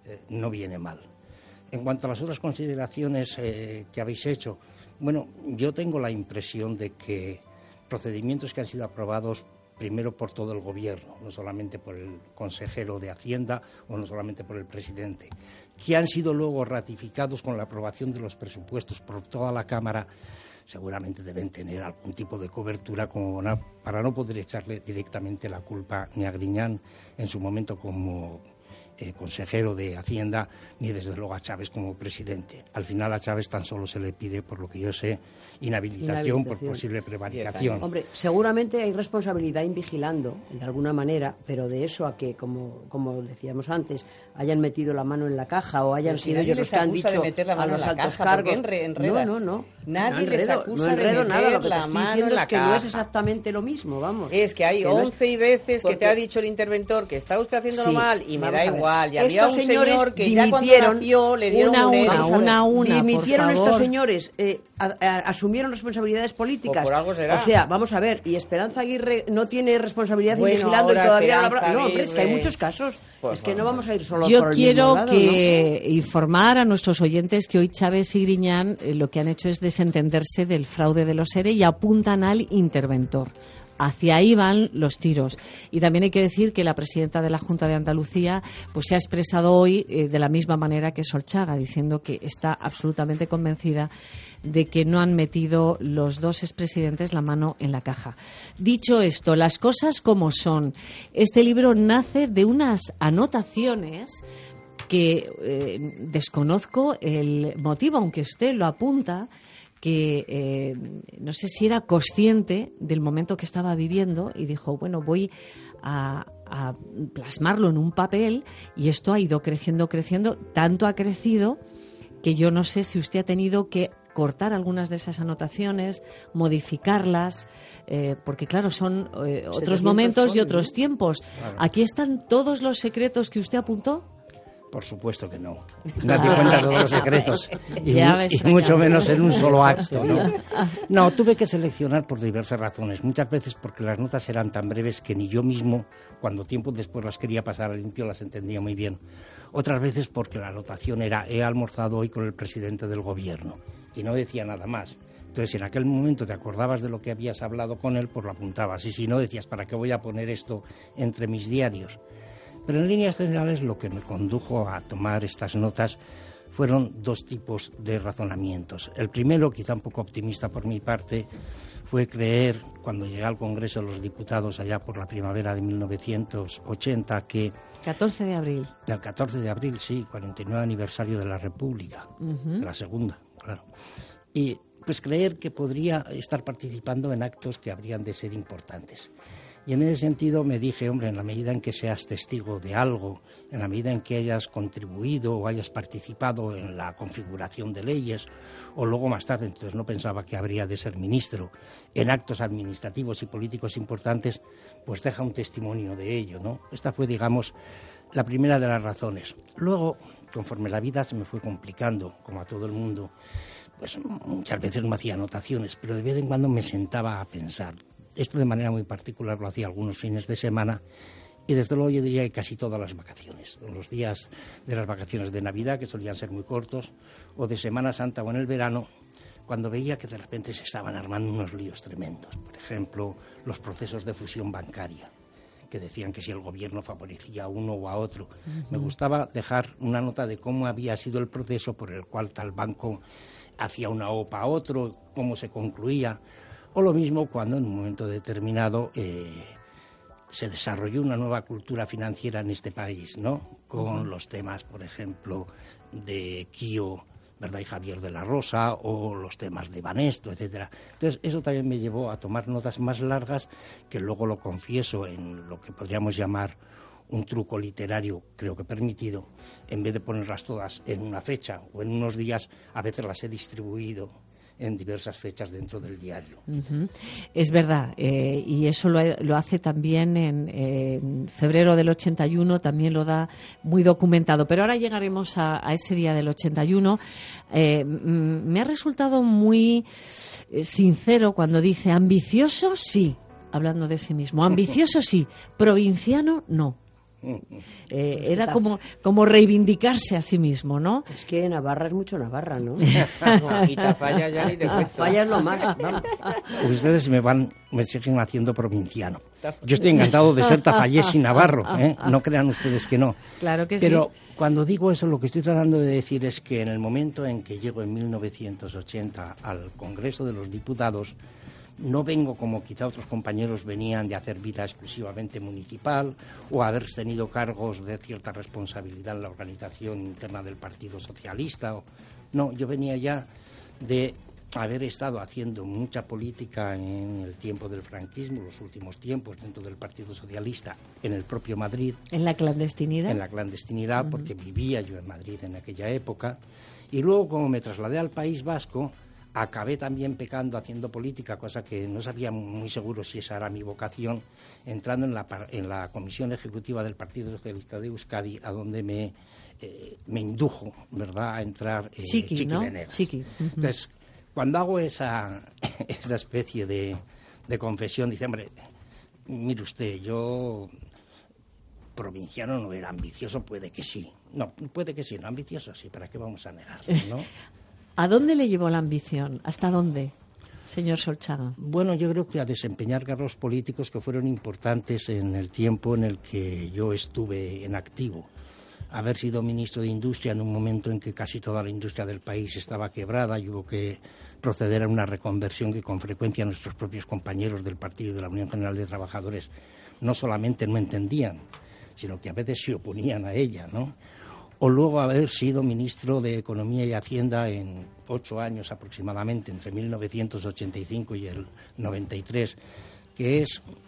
no viene mal. En cuanto a las otras consideraciones que habéis hecho, bueno, yo tengo la impresión de que procedimientos que han sido aprobados primero por todo el Gobierno, no solamente por el consejero de Hacienda o no solamente por el presidente, que han sido luego ratificados con la aprobación de los presupuestos por toda la Cámara, seguramente deben tener algún tipo de cobertura para no poder echarle directamente la culpa ni a Griñán en su momento como consejero de Hacienda, ni desde luego a Chávez como presidente. Al final a Chávez tan solo se le pide, por lo que yo sé, inhabilitación por posible prevaricación. Hombre, seguramente hay responsabilidad en vigilando, de alguna manera, pero de eso a que, como decíamos antes, hayan metido la mano en la caja o hayan sido ellos los que han dicho a los altos cargos. No. Nadie les acusa de meter nada. Lo que la te estoy mano diciendo en la es que caja. no es exactamente lo mismo, vamos. Es que hay 11 veces que te ha dicho el interventor que está usted haciéndolo mal y me da igual. Y había un señor que ya cuando nació le dieron una, dimitieron estos señores, asumieron responsabilidades políticas. Pues por algo será. O sea, vamos a ver, y Esperanza Aguirre no tiene responsabilidad en vigilando y todavía no, hombre, es que hay muchos casos. Es que no vamos a ir solo por el mismo lado. Yo quiero informar a nuestros oyentes que hoy Chávez y Griñán lo que han hecho es desentenderse del fraude de los ERE y apuntan al interventor. Hacia ahí van los tiros. Y también hay que decir que la presidenta de la Junta de Andalucía pues se ha expresado hoy de la misma manera que Solchaga, diciendo que está absolutamente convencida de que no han metido los dos expresidentes la mano en la caja. Dicho esto, las cosas como son. Este libro nace de unas anotaciones que desconozco el motivo, aunque usted lo apunta, que no sé si era consciente del momento que estaba viviendo y dijo, bueno, voy a plasmarlo en un papel, y esto ha ido creciendo, tanto ha crecido que yo no sé si usted ha tenido que cortar algunas de esas anotaciones, modificarlas, porque claro, son otros momentos y otros tiempos. Claro. ¿Aquí están todos los secretos que usted apuntó? Por supuesto que no. Nadie cuenta todos los secretos. Y mucho menos en un solo acto, ¿no? No, tuve que seleccionar por diversas razones. Muchas veces porque las notas eran tan breves que ni yo mismo, cuando tiempo después las quería pasar a limpio, las entendía muy bien. Otras veces porque la anotación era: he almorzado hoy con el presidente del Gobierno. Y no decía nada más. Entonces, si en aquel momento te acordabas de lo que habías hablado con él, pues lo apuntabas. Y si no, decías, ¿para qué voy a poner esto entre mis diarios? Pero en líneas generales lo que me condujo a tomar estas notas fueron dos tipos de razonamientos. El primero, quizá un poco optimista por mi parte, fue creer, cuando llegué al Congreso de los Diputados allá por la primavera de 1980, que... 14 de abril. El 14 de abril, sí, 49 aniversario de la República, de la segunda, claro. Y pues creer que podría estar participando en actos que habrían de ser importantes. Y en ese sentido me dije, hombre, en la medida en que seas testigo de algo, en la medida en que hayas contribuido o hayas participado en la configuración de leyes, o luego más tarde, entonces no pensaba que habría de ser ministro, en actos administrativos y políticos importantes, pues deja un testimonio de ello, ¿no? Esta fue, digamos, la primera de las razones. Luego, conforme la vida se me fue complicando, como a todo el mundo, pues muchas veces me hacía anotaciones, pero de vez en cuando me sentaba a pensar. Esto de manera muy particular lo hacía algunos fines de semana y desde luego yo diría que casi todas las vacaciones. Los días de las vacaciones de Navidad, que solían ser muy cortos, o de Semana Santa o en el verano, cuando veía que de repente se estaban armando unos líos tremendos. Por ejemplo, los procesos de fusión bancaria, que decían que si el gobierno favorecía a uno o a otro. Me gustaba dejar una nota de cómo había sido el proceso por el cual tal banco hacía una OPA a otro, cómo se concluía. O lo mismo cuando en un momento determinado se desarrolló una nueva cultura financiera en este país, ¿no? Con los temas, por ejemplo, de Kio, ¿verdad? Y Javier de la Rosa, o los temas de Banesto, etcétera. Entonces, eso también me llevó a tomar notas más largas, que luego lo confieso en lo que podríamos llamar un truco literario, creo que permitido. En vez de ponerlas todas en una fecha o en unos días, a veces las he distribuido en diversas fechas dentro del diario. Es verdad, y eso lo hace también en febrero del 81, también lo da muy documentado. Pero ahora llegaremos a ese día del 81. Me ha resultado muy sincero cuando dice ambicioso, sí, hablando de sí mismo, ambicioso, sí, provinciano, no. Era como reivindicarse a sí mismo, ¿no? Es que Navarra es mucho Navarra, ¿no? Y Tafalla ya ni te cuento. Tafalla es lo más, vamos. Ustedes me siguen haciendo provinciano. Yo estoy encantado de ser tafallés y navarro, ¿eh? No crean ustedes que no. Claro que Pero cuando digo eso, lo que estoy tratando de decir es que en el momento en que llego en 1980 al Congreso de los Diputados, no vengo como quizá otros compañeros venían de hacer vida exclusivamente municipal o haber tenido cargos de cierta responsabilidad en la organización interna del Partido Socialista. No, yo venía ya de haber estado haciendo mucha política en el tiempo del franquismo, los últimos tiempos dentro del Partido Socialista, en el propio Madrid. ¿En la clandestinidad? En la clandestinidad, porque vivía yo en Madrid en aquella época. Y luego, como me trasladé al País Vasco, acabé también pecando haciendo política, cosa que no sabía muy seguro si esa era mi vocación, entrando en la Comisión Ejecutiva del Partido Socialista de Euskadi, a donde me indujo, ¿verdad?, a entrar Chiqui, ¿no? Venegas. Chiqui. Entonces, cuando hago esa especie de confesión, dice, hombre, mire usted, yo provinciano no era, ambicioso puede que sí. No, puede que sí, no, ambicioso sí, ¿para qué vamos a negarlo, no? ¿A dónde le llevó la ambición? ¿Hasta dónde, señor Solchaga? Bueno, yo creo que a desempeñar cargos políticos que fueron importantes en el tiempo en el que yo estuve en activo. Haber sido ministro de Industria en un momento en que casi toda la industria del país estaba quebrada y hubo que proceder a una reconversión que con frecuencia nuestros propios compañeros del Partido y de la Unión General de Trabajadores no solamente no entendían, sino que a veces se oponían a ella, ¿no? O luego haber sido ministro de Economía y Hacienda en 8 años aproximadamente, entre 1985 y el 93, que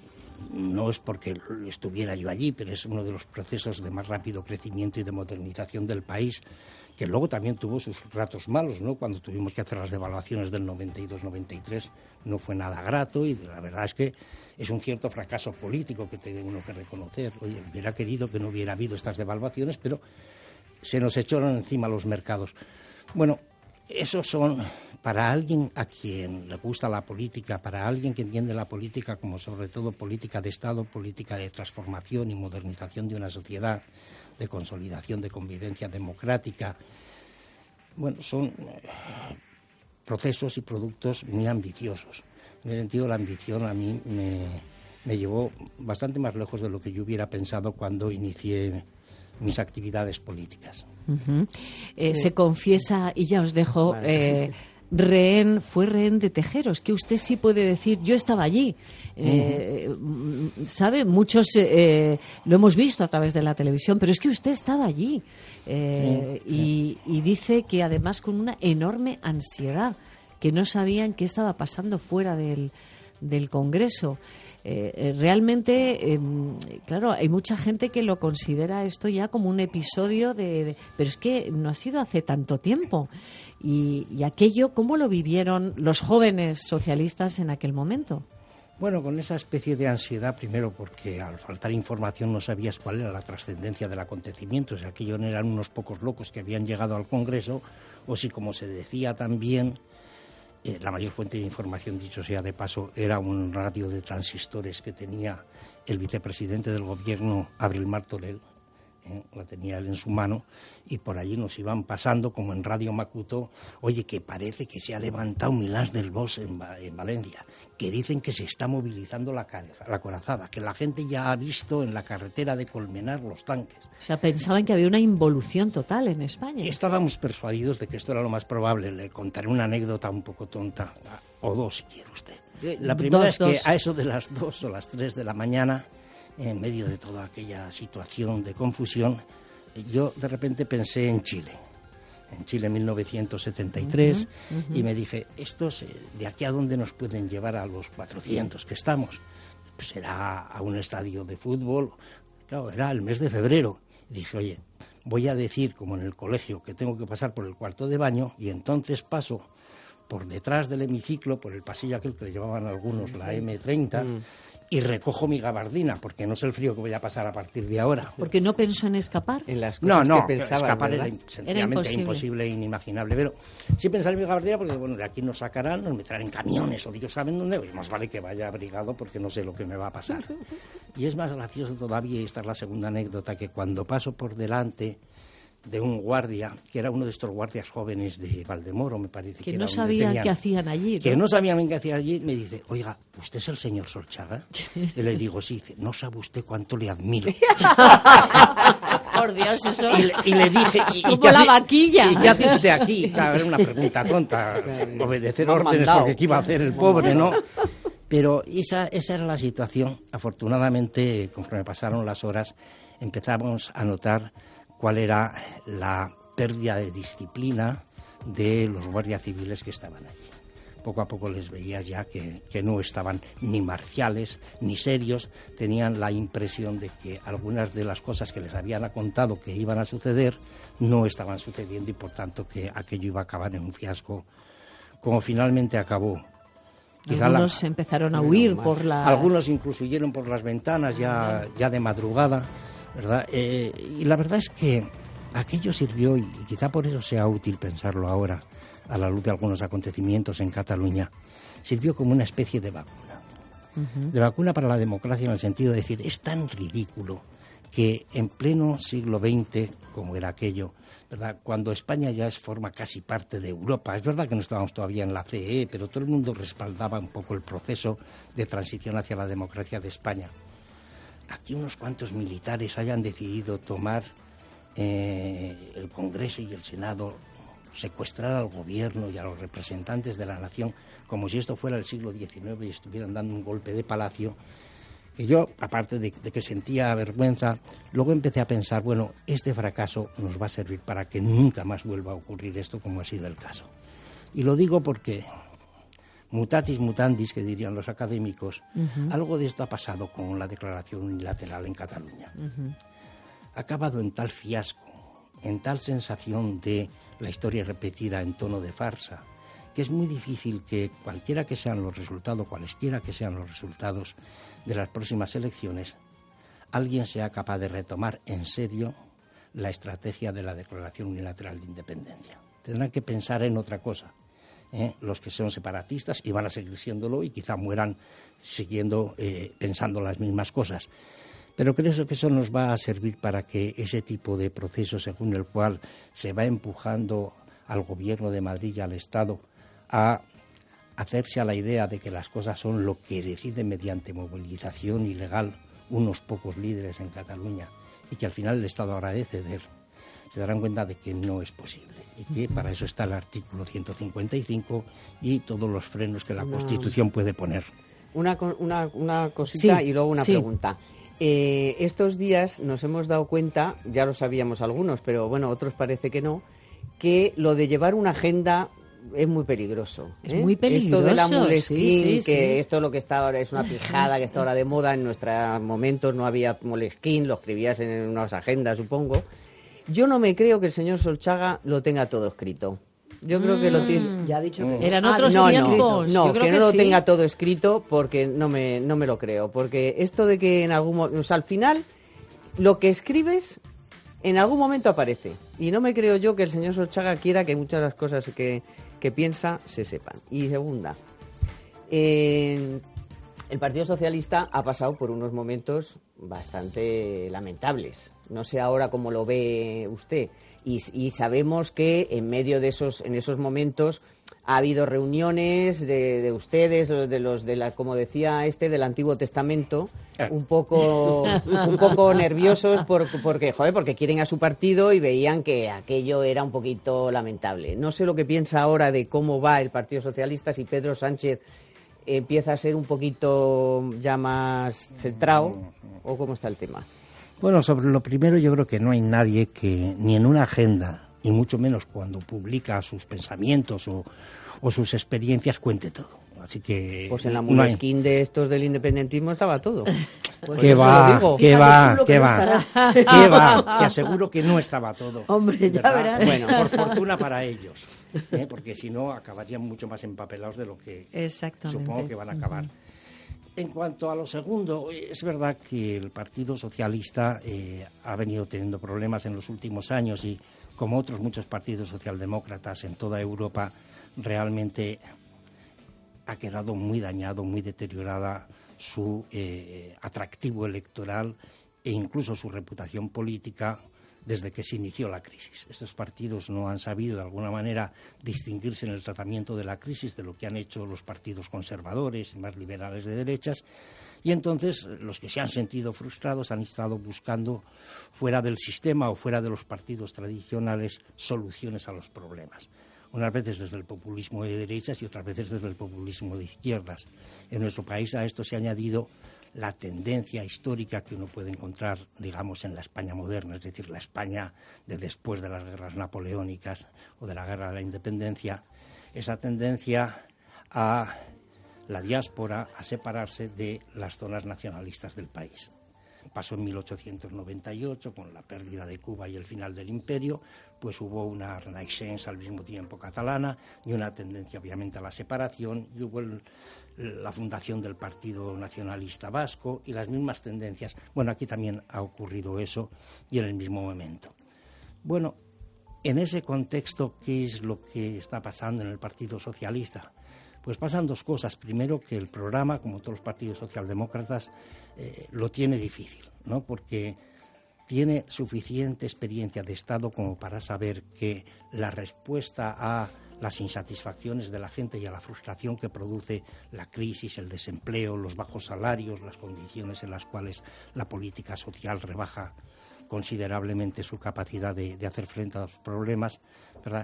no es porque estuviera yo allí, pero es uno de los procesos de más rápido crecimiento y de modernización del país, que luego también tuvo sus ratos malos, ¿no? Cuando tuvimos que hacer las devaluaciones del 92-93 no fue nada grato y la verdad es que es un cierto fracaso político que tiene uno que reconocer. Oye, hubiera querido que no hubiera habido estas devaluaciones, pero se nos echaron encima los mercados. Bueno, esos son, para alguien a quien le gusta la política, para alguien que entiende la política como sobre todo política de Estado, política de transformación y modernización de una sociedad, de consolidación de convivencia democrática, bueno, son procesos y productos muy ambiciosos. En ese sentido, la ambición a mí me llevó bastante más lejos de lo que yo hubiera pensado cuando inicié mis actividades políticas. Se confiesa, y ya os dejo, fue rehén de Tejeros, que usted sí puede decir, yo estaba allí. ¿Sabe? Muchos lo hemos visto a través de la televisión, pero es que usted estaba allí. Y dice que además con una enorme ansiedad, que no sabían qué estaba pasando fuera del del Congreso. Realmente, claro, hay mucha gente que lo considera esto ya como un episodio pero es que no ha sido hace tanto tiempo. Y aquello, ¿cómo lo vivieron los jóvenes socialistas en aquel momento? Bueno, con esa especie de ansiedad, primero porque al faltar información no sabías cuál era la trascendencia del acontecimiento, si aquello no eran unos pocos locos que habían llegado al Congreso, o si, como se decía también, la mayor fuente de información, dicho sea de paso, era un radio de transistores que tenía el vicepresidente del gobierno, Abril Martorell, la tenía él en su mano, y por allí nos iban pasando, como en Radio Macuto, oye, que parece que se ha levantado Milás del Bosch en Valencia, que dicen que se está movilizando la corazada, que la gente ya ha visto en la carretera de Colmenar los tanques. O sea, pensaban que había una involución total en España. Estábamos persuadidos de que esto era lo más probable. Le contaré una anécdota un poco tonta, o dos si quiere usted. La primera es que a eso de las 2 o las 3 de la mañana, en medio de toda aquella situación de confusión, yo de repente pensé en Chile en 1973, y me dije, estos de aquí a dónde nos pueden llevar a los 400 que estamos. Pues será a un estadio de fútbol. Claro, era el mes de febrero. Y dije, oye, voy a decir, como en el colegio, que tengo que pasar por el cuarto de baño, y entonces paso por detrás del hemiciclo, por el pasillo aquel que le llevaban algunos, la M30, y recojo mi gabardina, porque no sé el frío que voy a pasar a partir de ahora. ¿Porque no pensó en escapar? En las cosas no, que pensaba, escapar ¿verdad? era sencillamente imposible e inimaginable. Pero sí pensar en mi gabardina, porque bueno, de aquí nos sacarán, nos meterán en camiones, o Dios saben dónde, y más vale que vaya abrigado porque no sé lo que me va a pasar. Y es más gracioso todavía, y esta es la segunda anécdota, que cuando paso por delante de un guardia, que era uno de estos guardias jóvenes de Valdemoro, me parece que no era, sabían qué hacían allí, ¿no? Que no sabían qué hacían allí, me dice, oiga, ¿usted es el señor Solchaga? Y le digo, sí. Dice, no sabe usted cuánto le admiro. Por Dios, eso. Y le dije, como la vaquilla. ¿Y qué hace usted aquí? Claro, era una pregunta tonta, obedecer órdenes porque ¿qué iba a hacer el pobre, no? Pero esa era la situación. Afortunadamente, conforme pasaron las horas, empezamos a notar cuál era la pérdida de disciplina de los guardias civiles que estaban allí. Poco a poco les veías ya que no estaban ni marciales ni serios, tenían la impresión de que algunas de las cosas que les habían contado que iban a suceder no estaban sucediendo, y por tanto que aquello iba a acabar en un fiasco, como finalmente acabó. Algunos empezaron a huir por la... Algunos incluso huyeron por las ventanas ya de madrugada, ¿verdad? Y la verdad es que aquello sirvió, y quizá por eso sea útil pensarlo ahora, a la luz de algunos acontecimientos en Cataluña, sirvió como una especie de vacuna. De vacuna para la democracia, en el sentido de decir, es tan ridículo que en pleno siglo XX, como era aquello, ¿verdad?, cuando España ya forma casi parte de Europa, es verdad que no estábamos todavía en la CE, pero todo el mundo respaldaba un poco el proceso de transición hacia la democracia de España. Aquí unos cuantos militares hayan decidido tomar el Congreso y el Senado, secuestrar al gobierno y a los representantes de la nación, como si esto fuera el siglo XIX y estuvieran dando un golpe de palacio, que yo, aparte de que sentía vergüenza, luego empecé a pensar, bueno, este fracaso nos va a servir para que nunca más vuelva a ocurrir esto, como ha sido el caso. Y lo digo porque, mutatis mutandis, que dirían los académicos, algo de esto ha pasado con la declaración unilateral en Cataluña. Ha acabado en tal fiasco, en tal sensación de la historia repetida en tono de farsa, que es muy difícil que cualesquiera que sean los resultados de las próximas elecciones, alguien sea capaz de retomar en serio la estrategia de la Declaración Unilateral de Independencia. Tendrán que pensar en otra cosa. Los que son separatistas, y van a seguir siéndolo, y quizá mueran siguiendo pensando las mismas cosas. Pero creo que eso nos va a servir para que ese tipo de proceso, según el cual se va empujando al Gobierno de Madrid y al Estado a hacerse a la idea de que las cosas son lo que deciden mediante movilización ilegal unos pocos líderes en Cataluña, y que al final el Estado habrá de ceder, se darán cuenta de que no es posible, y que para eso está el artículo 155 y todos los frenos que la Constitución puede poner. Una cosita, sí, y luego una pregunta. Estos días nos hemos dado cuenta, ya lo sabíamos algunos, pero bueno, otros parece que no, que lo de llevar una agenda es muy peligroso. Es muy peligroso. Esto de la Moleskine, sí. Esto es lo que está ahora, es una pijada que está ahora de moda. En nuestros momentos no había Moleskine, lo escribías en unas agendas, supongo. Yo no me creo que el señor Solchaga lo tenga todo escrito. Yo creo que lo tiene. Ya ha dicho que eran otros tiempos. No, creo que no lo sí. tenga todo escrito porque no me lo creo. Porque esto de que en algún momento, o sea, al final, lo que escribes en algún momento aparece. Y no me creo yo que el señor Solchaga quiera que muchas de las cosas que piensa se sepan. Y segunda, el Partido Socialista ha pasado por unos momentos bastante lamentables. No sé ahora cómo lo ve usted. Y sabemos que en medio de esos momentos ha habido reuniones de ustedes, como decía del Antiguo Testamento, un poco nerviosos porque quieren a su partido y veían que aquello era un poquito lamentable. No sé lo que piensa ahora de cómo va el Partido Socialista, si Pedro Sánchez empieza a ser un poquito ya más centrado o cómo está el tema. Bueno, sobre lo primero yo creo que no hay nadie que ni en una agenda, y mucho menos cuando publica sus pensamientos o sus experiencias, cuente todo. Así que pues en la Moleskine de estos del independentismo estaba todo. Pues ¿Qué va? Te aseguro que no estaba todo. Hombre, ya verás. Bueno, por fortuna para ellos, porque si no acabarían mucho más empapelados de lo que supongo que van a acabar. En cuanto a lo segundo, es verdad que el Partido Socialista ha venido teniendo problemas en los últimos años y, como otros muchos partidos socialdemócratas en toda Europa, realmente ha quedado muy dañado, muy deteriorada su atractivo electoral e incluso su reputación política desde que se inició la crisis. Estos partidos no han sabido de alguna manera distinguirse en el tratamiento de la crisis de lo que han hecho los partidos conservadores y más liberales de derechas, y entonces los que se han sentido frustrados han estado buscando fuera del sistema o fuera de los partidos tradicionales soluciones a los problemas. Unas veces desde el populismo de derechas y otras veces desde el populismo de izquierdas. En nuestro país a esto se ha añadido la tendencia histórica que uno puede encontrar, digamos, en la España moderna, es decir, la España de después de las guerras napoleónicas o de la guerra de la independencia, esa tendencia a la diáspora a separarse de las zonas nacionalistas del país. Pasó en 1898 con la pérdida de Cuba y el final del imperio, pues hubo una renaissance al mismo tiempo catalana y una tendencia obviamente a la separación, y hubo la fundación del Partido Nacionalista Vasco y las mismas tendencias. Bueno, aquí también ha ocurrido eso y en el mismo momento. Bueno, en ese contexto, ¿qué es lo que está pasando en el Partido Socialista? Pues pasan dos cosas. Primero, que el programa, como todos los partidos socialdemócratas, lo tiene difícil, ¿no? Porque tiene suficiente experiencia de Estado como para saber que la respuesta a las insatisfacciones de la gente y a la frustración que produce la crisis, el desempleo, los bajos salarios, las condiciones en las cuales la política social rebaja considerablemente su capacidad de hacer frente a los problemas, ¿verdad?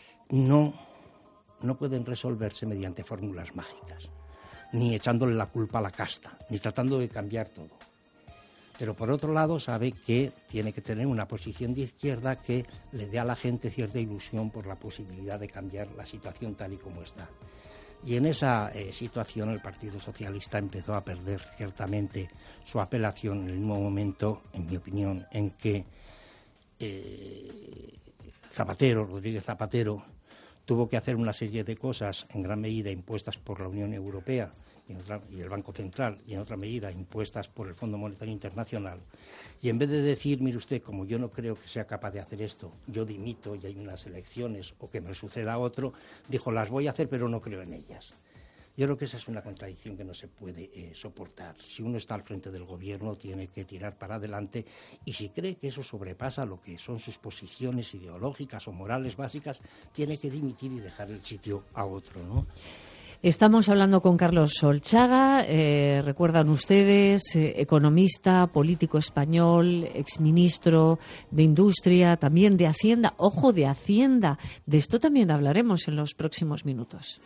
No pueden resolverse mediante fórmulas mágicas, ni echándole la culpa a la casta, ni tratando de cambiar todo. Pero por otro lado sabe que tiene que tener una posición de izquierda que le dé a la gente cierta ilusión por la posibilidad de cambiar la situación tal y como está. Y en esa situación el Partido Socialista empezó a perder ciertamente su apelación en el mismo momento, en mi opinión, en que Rodríguez Zapatero, tuvo que hacer una serie de cosas en gran medida impuestas por la Unión Europea y el Banco Central, y en otra medida impuestas por el Fondo Monetario Internacional. Y en vez de decir, mire usted, como yo no creo que sea capaz de hacer esto, yo dimito y hay unas elecciones o que me suceda otro, dijo, las voy a hacer pero no creo en ellas. Yo creo que esa es una contradicción que no se puede soportar. Si uno está al frente del gobierno, tiene que tirar para adelante, y si cree que eso sobrepasa lo que son sus posiciones ideológicas o morales básicas, tiene que dimitir y dejar el sitio a otro, ¿no? Estamos hablando con Carlos Solchaga, recuerdan ustedes, economista, político español, exministro de Industria, también de Hacienda. Ojo, de Hacienda. De esto también hablaremos en los próximos minutos.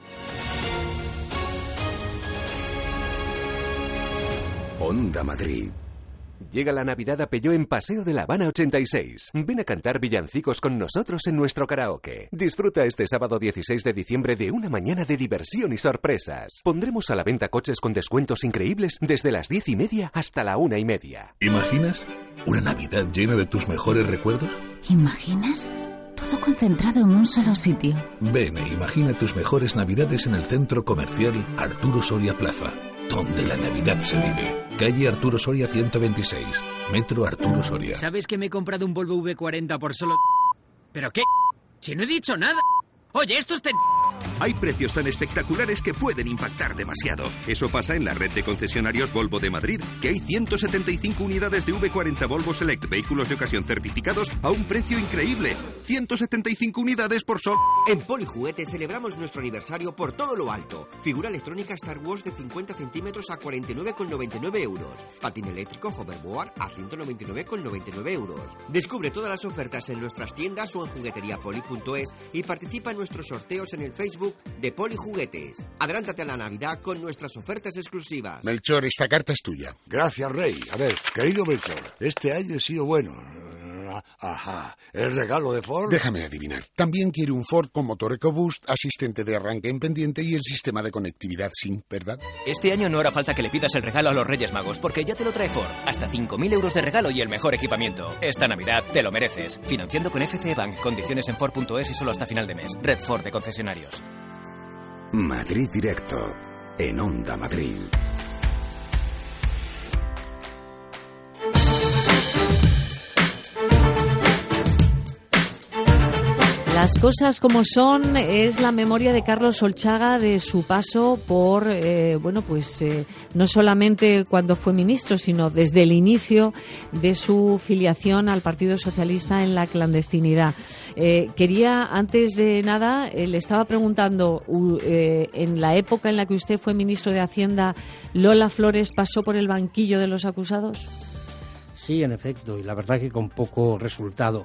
Onda Madrid, Llega la Navidad a Peugeot en Paseo de la Habana 86. Ven a cantar villancicos con nosotros en nuestro karaoke. Disfruta este sábado 16 de diciembre de una mañana de diversión y sorpresas. Pondremos a la venta coches con descuentos increíbles desde las 10:30 hasta la 1:30. ¿Imaginas una Navidad llena de tus mejores recuerdos? ¿Imaginas? Todo concentrado en un solo sitio. Ven e imagina tus mejores Navidades en el Centro Comercial Arturo Soria Plaza, donde la Navidad se vive. Calle Arturo Soria 126, Metro Arturo Soria. ¿Sabes que me he comprado un Volvo V40 por solo... ¿Pero qué? Si no he dicho nada. Oye, esto es... Hay precios tan espectaculares que pueden impactar demasiado. Eso pasa en la red de concesionarios Volvo de Madrid, que hay 175 unidades de V40 Volvo Select vehículos de ocasión certificados a un precio increíble. 175 unidades por solo... En Polijuguetes celebramos nuestro aniversario por todo lo alto. Figura electrónica Star Wars de 50 centímetros a 49,99 euros. Patín eléctrico Hoverboard a 199,99 euros. Descubre todas las ofertas en nuestras tiendas o en jugueteriapoli.es y participa en nuestros sorteos en el Facebook de Polijuguetes. Adelántate a la Navidad con nuestras ofertas exclusivas. Melchor, esta carta es tuya. Gracias, Rey. A ver, querido Melchor, este año he sido bueno. Ajá, ¿el regalo de Ford? Déjame adivinar. También quiere un Ford con motor EcoBoost, asistente de arranque en pendiente y el sistema de conectividad SYNC, ¿verdad? Este año no hará falta que le pidas el regalo a los Reyes Magos, porque ya te lo trae Ford. Hasta 5.000 euros de regalo y el mejor equipamiento. Esta Navidad te lo mereces. Financiando con FCE Bank. Condiciones en Ford.es y solo hasta final de mes. Red Ford de concesionarios. Madrid Directo, en Onda Madrid. Las cosas como son es la memoria de Carlos Solchaga de su paso por, no solamente cuando fue ministro, sino desde el inicio de su filiación al Partido Socialista en la clandestinidad. Quería, antes de nada, le estaba preguntando, en la época en la que usted fue ministro de Hacienda, ¿Lola Flores pasó por el banquillo de los acusados? Sí, en efecto, y la verdad que con poco resultado.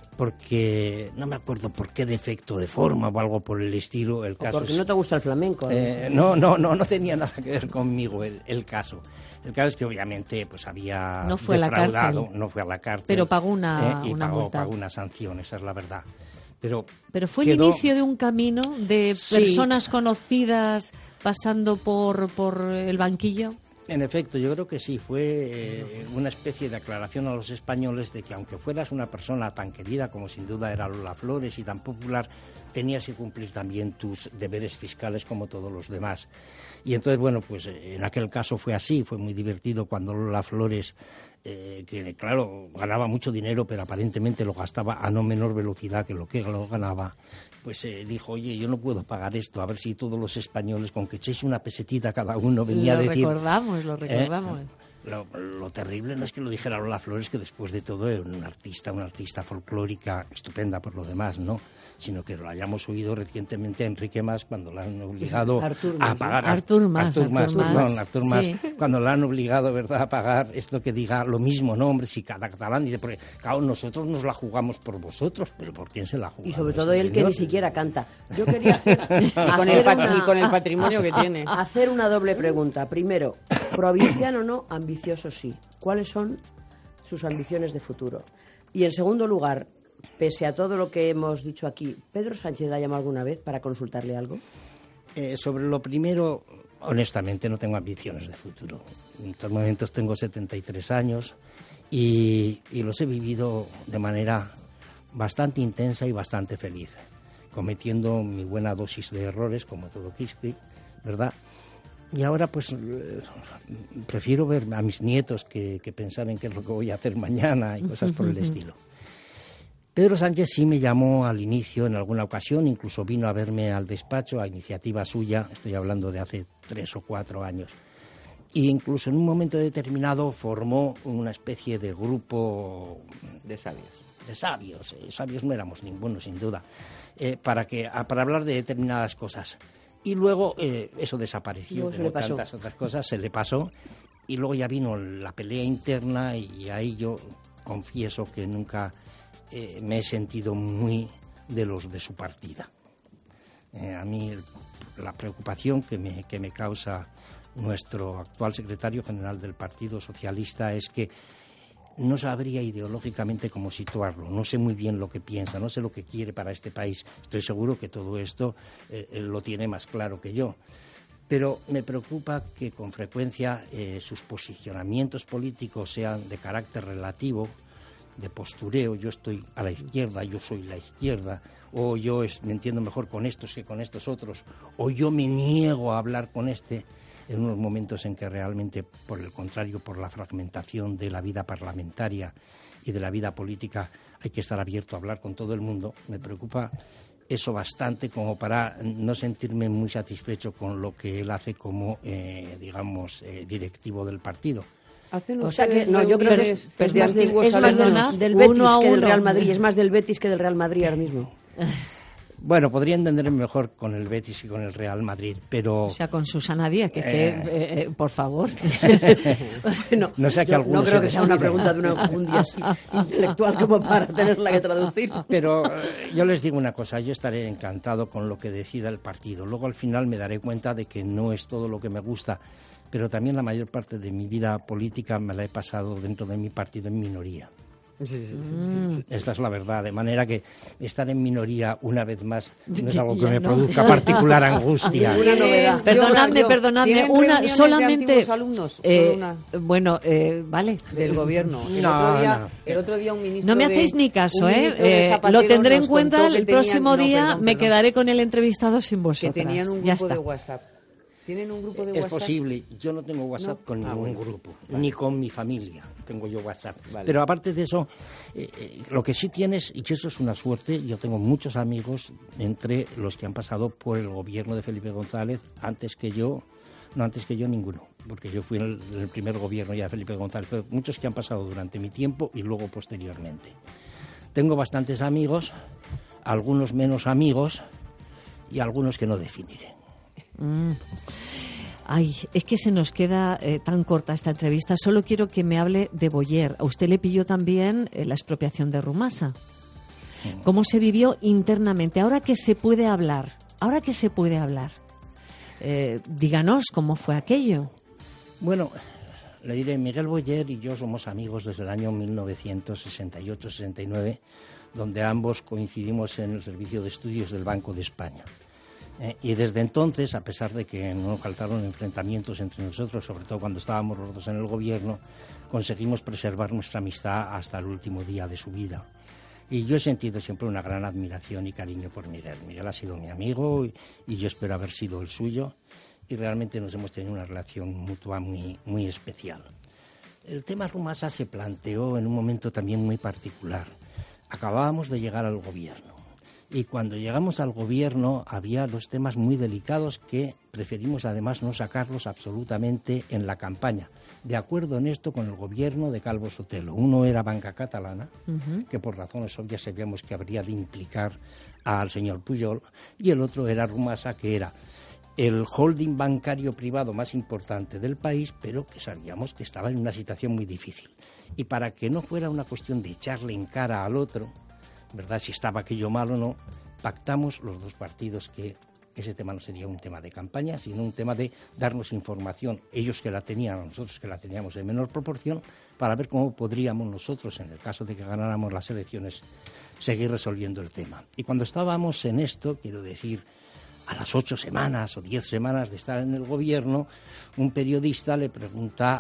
Porque no me acuerdo por qué defecto de forma o algo por el estilo. El caso porque no te gusta el flamenco. No tenía nada que ver conmigo el caso. El caso es que obviamente pues había no fue defraudado, no fue a la cárcel. Pero pagó una multa. Pagó una sanción, esa es la verdad. Pero fue el inicio de un camino de personas conocidas pasando por el banquillo. En efecto, yo creo que sí, fue una especie de aclaración a los españoles de que aunque fueras una persona tan querida como sin duda era Lola Flores y tan popular, tenías que cumplir también tus deberes fiscales como todos los demás. Y entonces, bueno, pues en aquel caso fue así, fue muy divertido cuando Lola Flores, que claro, ganaba mucho dinero, pero aparentemente lo gastaba a no menor velocidad que lo ganaba, pues dijo, oye, yo no puedo pagar esto, a ver si todos los españoles, con que echéis una pesetita cada uno, venía a decir... Lo recordamos. Lo terrible no es que lo dijera Lola Flores, que después de todo era una artista folclórica estupenda por lo demás, ¿no? Sino que lo hayamos oído recientemente a Enrique Mas cuando la han obligado a pagar... Artur Mas, sí. Cuando la han obligado, ¿verdad?, a pagar esto que diga lo mismo, ¿no? Hombre, si cada catalán dice, porque claro, nosotros nos la jugamos por vosotros, pero ¿por quién se la juega? Y sobre todo él que ni siquiera canta. Yo quería hacer... con el patrimonio que tiene. Hacer una doble pregunta. Primero, provinciano no, ambicioso sí. ¿Cuáles son sus ambiciones de futuro? Y en segundo lugar, pese a todo lo que hemos dicho aquí, ¿Pedro Sánchez la llamado alguna vez para consultarle algo? Sobre lo primero, honestamente no tengo ambiciones de futuro. En estos momentos tengo 73 años y los he vivido de manera bastante intensa y bastante feliz, cometiendo mi buena dosis de errores, como todo Quispe, ¿verdad? Y ahora pues prefiero ver a mis nietos que pensar en qué es lo que voy a hacer mañana y cosas por el estilo. Pedro Sánchez sí me llamó al inicio en alguna ocasión, incluso vino a verme al despacho a iniciativa suya, estoy hablando de hace 3 o 4 años. E incluso en un momento determinado formó una especie de grupo de sabios. Sabios no éramos ninguno, sin duda, para hablar de determinadas cosas. Y luego eso desapareció, como tantas otras cosas, se le pasó. Y luego ya vino la pelea interna y ahí yo confieso que nunca me he sentido muy de los de su partida. A mí la preocupación que me causa nuestro actual secretario general del Partido Socialista, es que no sabría ideológicamente cómo situarlo. No sé muy bien lo que piensa, no sé lo que quiere para este país. Estoy seguro que todo esto él lo tiene más claro que yo. Pero me preocupa que con frecuencia sus posicionamientos políticos sean de carácter relativo, de postureo. Yo estoy a la izquierda, yo soy la izquierda, o yo me entiendo mejor con estos que con estos otros, o yo me niego a hablar con este, en unos momentos en que realmente, por el contrario, por la fragmentación de la vida parlamentaria y de la vida política, hay que estar abierto a hablar con todo el mundo. Me preocupa eso bastante como para no sentirme muy satisfecho con lo que él hace como, directivo del partido. O sea que no, yo creo que es más del Betis que del Real Madrid, es más del Betis que del Real Madrid ahora mismo. Bueno, podría entenderme mejor con el Betis y con el Real Madrid, pero... O sea, con Susana Díaz, por favor. Bueno, no sé, no creo que sea una pregunta de una enjundia así intelectual como para tenerla que traducir. Pero yo les digo una cosa, yo estaré encantado con lo que decida el partido. Luego al final me daré cuenta de que no es todo lo que me gusta, pero también la mayor parte de mi vida política me la he pasado dentro de mi partido en minoría. Sí. Esta es la verdad, de manera que estar en minoría una vez más no es algo que me produzca particular angustia. Perdonadme, solamente alumnos, vale, del gobierno. El otro día un ministro. No me hacéis ni caso, lo tendré en cuenta el próximo día. Me quedaré con el entrevistado sin vosotras. Que tenían un grupo de WhatsApp. ¿Tienen un grupo de WhatsApp? Es posible. Yo no tengo WhatsApp con ningún grupo, ni con mi familia tengo yo WhatsApp. Vale. Pero aparte de eso, lo que sí tienes, y que eso es una suerte, yo tengo muchos amigos entre los que han pasado por el gobierno de Felipe González antes que yo ninguno, porque yo fui en el primer gobierno ya de Felipe González, pero muchos que han pasado durante mi tiempo y luego posteriormente. Tengo bastantes amigos, algunos menos amigos y algunos que no definiré. Ay, es que se nos queda tan corta esta entrevista. Solo quiero que me hable de Boyer. A usted le pilló también la expropiación de Rumasa. ¿Cómo se vivió internamente? Ahora que se puede hablar, díganos cómo fue aquello. Bueno, le diré, Miguel Boyer y yo somos amigos desde el año 1968-69, donde ambos coincidimos en el Servicio de Estudios del Banco de España. Y desde entonces, a pesar de que no faltaron enfrentamientos entre nosotros, sobre todo cuando estábamos los dos en el gobierno, conseguimos preservar nuestra amistad hasta el último día de su vida. Y yo he sentido siempre una gran admiración y cariño por Miguel. Miguel ha sido mi amigo y yo espero haber sido el suyo, y realmente nos hemos tenido una relación mutua muy, muy especial. El tema Rumasa se planteó en un momento también muy particular. Acabábamos de llegar al gobierno. Y cuando llegamos al gobierno había dos temas muy delicados que preferimos además no sacarlos absolutamente en la campaña. De acuerdo en esto con el gobierno de Calvo Sotelo. Uno era Banca Catalana, que por razones obvias sabíamos que habría de implicar al señor Pujol, y el otro era Rumasa, que era el holding bancario privado más importante del país, pero que sabíamos que estaba en una situación muy difícil. Y para que no fuera una cuestión de echarle en cara al otro, ¿verdad?, si estaba aquello mal o no, pactamos los dos partidos que ese tema no sería un tema de campaña, sino un tema de darnos información, ellos que la tenían, nosotros que la teníamos en menor proporción, para ver cómo podríamos nosotros, en el caso de que ganáramos las elecciones, seguir resolviendo el tema. Y cuando estábamos en esto, quiero decir, a las 8 semanas o 10 semanas de estar en el gobierno, un periodista le pregunta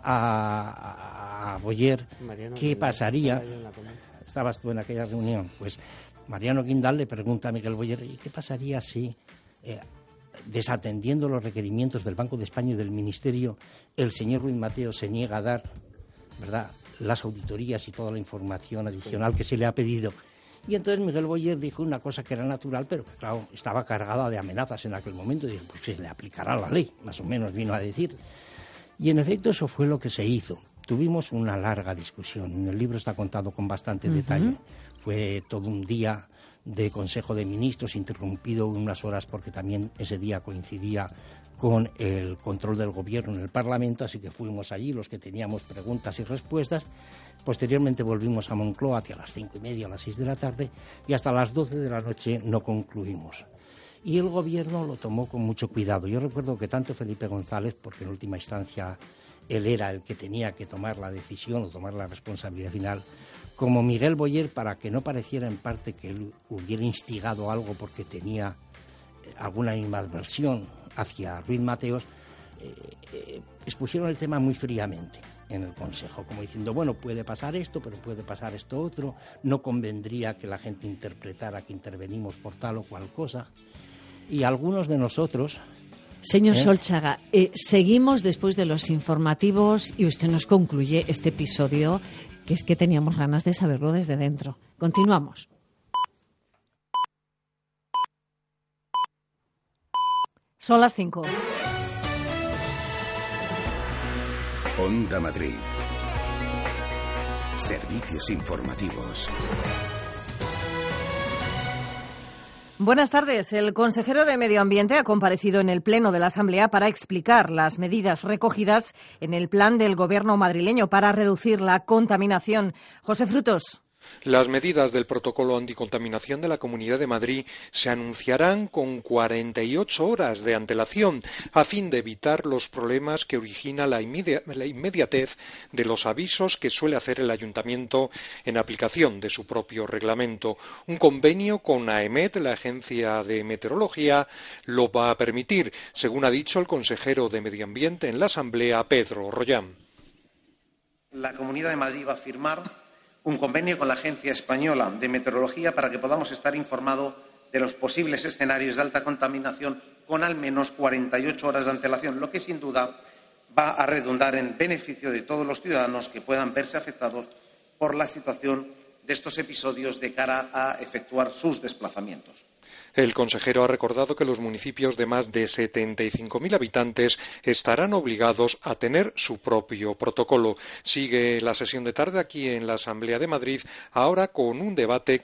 a Boyer qué pasaría. ¿Estabas tú en aquella reunión? Pues Mariano Guindal le pregunta a Miguel Boyer, ¿y qué pasaría si, desatendiendo los requerimientos del Banco de España y del Ministerio, el señor Ruiz Mateo se niega a dar, ¿verdad?, las auditorías y toda la información adicional que se le ha pedido? Y entonces Miguel Boyer dijo una cosa que era natural, pero que, claro, estaba cargada de amenazas en aquel momento. Y dijo, pues se le aplicará la ley, más o menos vino a decir. Y en efecto eso fue lo que se hizo. Tuvimos una larga discusión. En el libro está contado con bastante detalle. Fue todo un día de Consejo de Ministros, interrumpido unas horas porque también ese día coincidía con el control del gobierno en el Parlamento, así que fuimos allí los que teníamos preguntas y respuestas. Posteriormente volvimos a Moncloa hacia las 5:30, a las 6 de la tarde, y hasta las 12 de la noche no concluimos. y el Gobierno lo tomó con mucho cuidado. Yo recuerdo que tanto Felipe González, porque en última instancia él era el que tenía que tomar la decisión o tomar la responsabilidad final, como Miguel Boyer, para que no pareciera en parte que él hubiera instigado algo porque tenía alguna animadversión hacia Ruiz Mateos, expusieron el tema muy fríamente en el Consejo, como diciendo, bueno, puede pasar esto, pero puede pasar esto otro, no convendría que la gente interpretara que intervenimos por tal o cual cosa. Y algunos de nosotros... Señor Solchaga, seguimos después de los informativos y usted nos concluye este episodio, que es que teníamos ganas de saberlo desde dentro. Continuamos. Son las 5. Onda Madrid. Servicios informativos. Buenas tardes. El consejero de Medio Ambiente ha comparecido en el Pleno de la Asamblea para explicar las medidas recogidas en el plan del Gobierno madrileño para reducir la contaminación. José Frutos. Las medidas del protocolo anticontaminación de la Comunidad de Madrid se anunciarán con 48 horas de antelación a fin de evitar los problemas que origina la inmediatez de los avisos que suele hacer el Ayuntamiento en aplicación de su propio reglamento. Un convenio con AEMET, la Agencia de Meteorología, lo va a permitir, según ha dicho el consejero de Medio Ambiente en la Asamblea, Pedro Rollán. La Comunidad de Madrid va a firmar un convenio con la Agencia Española de Meteorología para que podamos estar informados de los posibles escenarios de alta contaminación con al menos 48 horas de antelación, lo que sin duda va a redundar en beneficio de todos los ciudadanos que puedan verse afectados por la situación de estos episodios de cara a efectuar sus desplazamientos. El consejero ha recordado que los municipios de más de 75.000 habitantes estarán obligados a tener su propio protocolo. Sigue la sesión de tarde aquí en la Asamblea de Madrid, ahora con un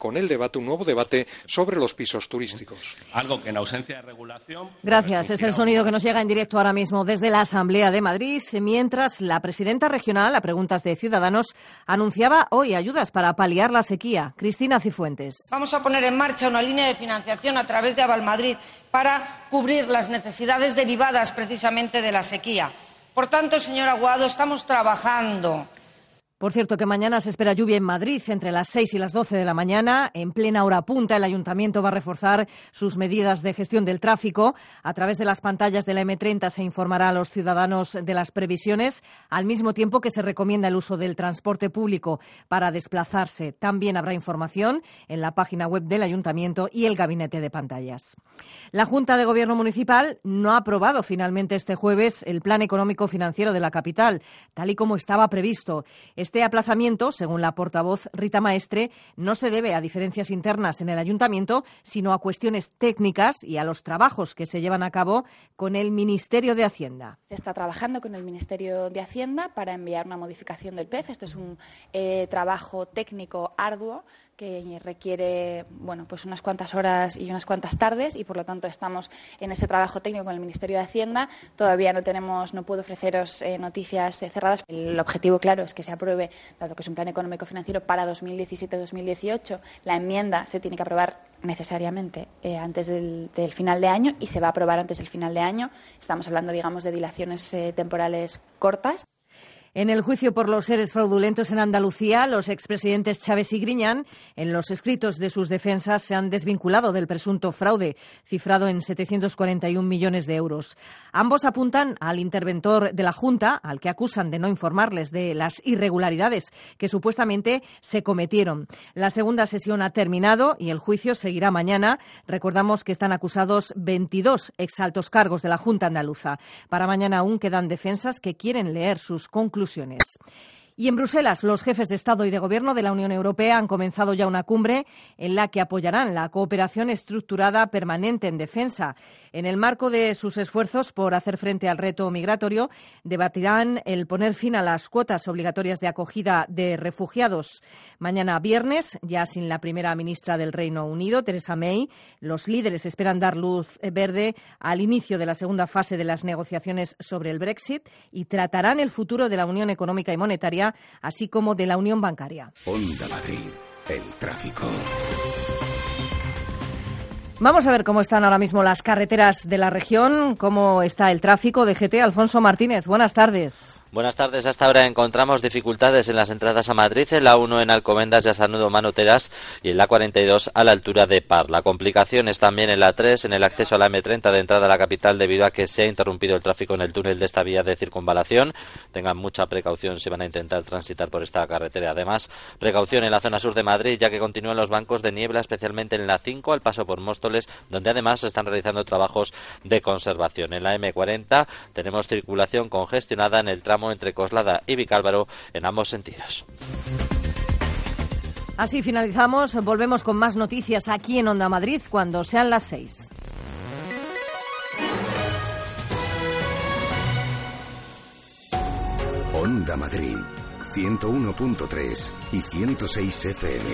nuevo debate sobre los pisos turísticos. Algo que en ausencia de regulación... Gracias. Es el sonido que nos llega en directo ahora mismo desde la Asamblea de Madrid, mientras la presidenta regional, a preguntas de Ciudadanos, anunciaba hoy ayudas para paliar la sequía. Cristina Cifuentes. Vamos a poner en marcha una línea de financiación a través de Avalmadrid para cubrir las necesidades derivadas precisamente de la sequía. Por tanto, señor Aguado, estamos trabajando. Por cierto, que mañana se espera lluvia en Madrid entre las 6 y las 12 de la mañana. En plena hora punta, el Ayuntamiento va a reforzar sus medidas de gestión del tráfico. A través de las pantallas de la M30 se informará a los ciudadanos de las previsiones, al mismo tiempo que se recomienda el uso del transporte público para desplazarse. También habrá información en la página web del Ayuntamiento y el gabinete de pantallas. La Junta de Gobierno Municipal no ha aprobado finalmente este jueves el Plan Económico Financiero de la capital, tal y como estaba previsto. Este aplazamiento, según la portavoz Rita Maestre, no se debe a diferencias internas en el Ayuntamiento, sino a cuestiones técnicas y a los trabajos que se llevan a cabo con el Ministerio de Hacienda. Se está trabajando con el Ministerio de Hacienda para enviar una modificación del PEF. Esto es un trabajo técnico arduo que requiere pues unas cuantas horas y unas cuantas tardes, y por lo tanto estamos en ese trabajo técnico con el Ministerio de Hacienda. Todavía no puedo ofreceros noticias cerradas. El objetivo, claro, es que se apruebe, dado que es un plan económico financiero para 2017-2018. La enmienda se tiene que aprobar necesariamente antes del final de año, y se va a aprobar antes del final de año. Estamos hablando, digamos, de dilaciones temporales cortas. En el juicio por los seres fraudulentos en Andalucía, los expresidentes Chávez y Griñán, en los escritos de sus defensas, se han desvinculado del presunto fraude, cifrado en 741 millones de euros. Ambos apuntan al interventor de la Junta, al que acusan de no informarles de las irregularidades que supuestamente se cometieron. La segunda sesión ha terminado y el juicio seguirá mañana. Recordamos que están acusados 22 exaltos cargos de la Junta andaluza. Para mañana aún quedan defensas que quieren leer sus conclusiones. Y en Bruselas, los jefes de Estado y de Gobierno de la Unión Europea han comenzado ya una cumbre en la que apoyarán la cooperación estructurada permanente en defensa. En el marco de sus esfuerzos por hacer frente al reto migratorio, debatirán el poner fin a las cuotas obligatorias de acogida de refugiados. Mañana viernes, ya sin la primera ministra del Reino Unido, Theresa May, los líderes esperan dar luz verde al inicio de la segunda fase de las negociaciones sobre el Brexit y tratarán el futuro de la Unión Económica y Monetaria, así como de la Unión Bancaria. Onda Madrid, el tráfico. Vamos a ver cómo están ahora mismo las carreteras de la región, cómo está el tráfico de GT. Alfonso Martínez, buenas tardes. Buenas tardes. Hasta ahora encontramos dificultades en las entradas a Madrid, en la 1 en Alcobendas y hasta Nudo Manoteras y en la 42 a la altura de Parla. Complicaciones también en la 3 en el acceso a la M30 de entrada a la capital debido a que se ha interrumpido el tráfico en el túnel de esta vía de circunvalación. Tengan mucha precaución si van a intentar transitar por esta carretera. Además, precaución en la zona sur de Madrid, ya que continúan los bancos de niebla, especialmente en la 5 al paso por Móstoles, donde además se están realizando trabajos de conservación. En la M40 tenemos circulación congestionada en el tramo entre Coslada y Vicálvaro en ambos sentidos. Así finalizamos. Volvemos con más noticias aquí en Onda Madrid cuando sean las 6. Onda Madrid, 101.3 y 106 FM.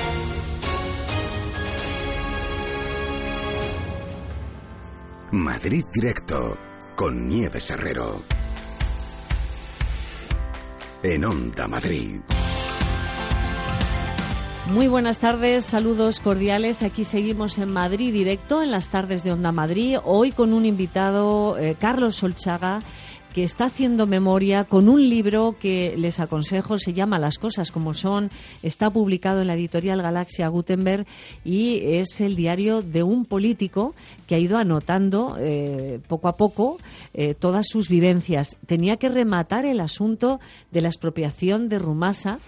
Madrid Directo, con Nieves Herrero. En Onda Madrid. Muy buenas tardes, saludos cordiales. Aquí seguimos en Madrid Directo, en las tardes de Onda Madrid. Hoy con un invitado, Carlos Solchaga, que está haciendo memoria con un libro que les aconsejo, se llama Las cosas como son, está publicado en la editorial Galaxia Gutenberg y es el diario de un político que ha ido anotando poco a poco todas sus vivencias. Tenía que rematar el asunto de la expropiación de Rumasa,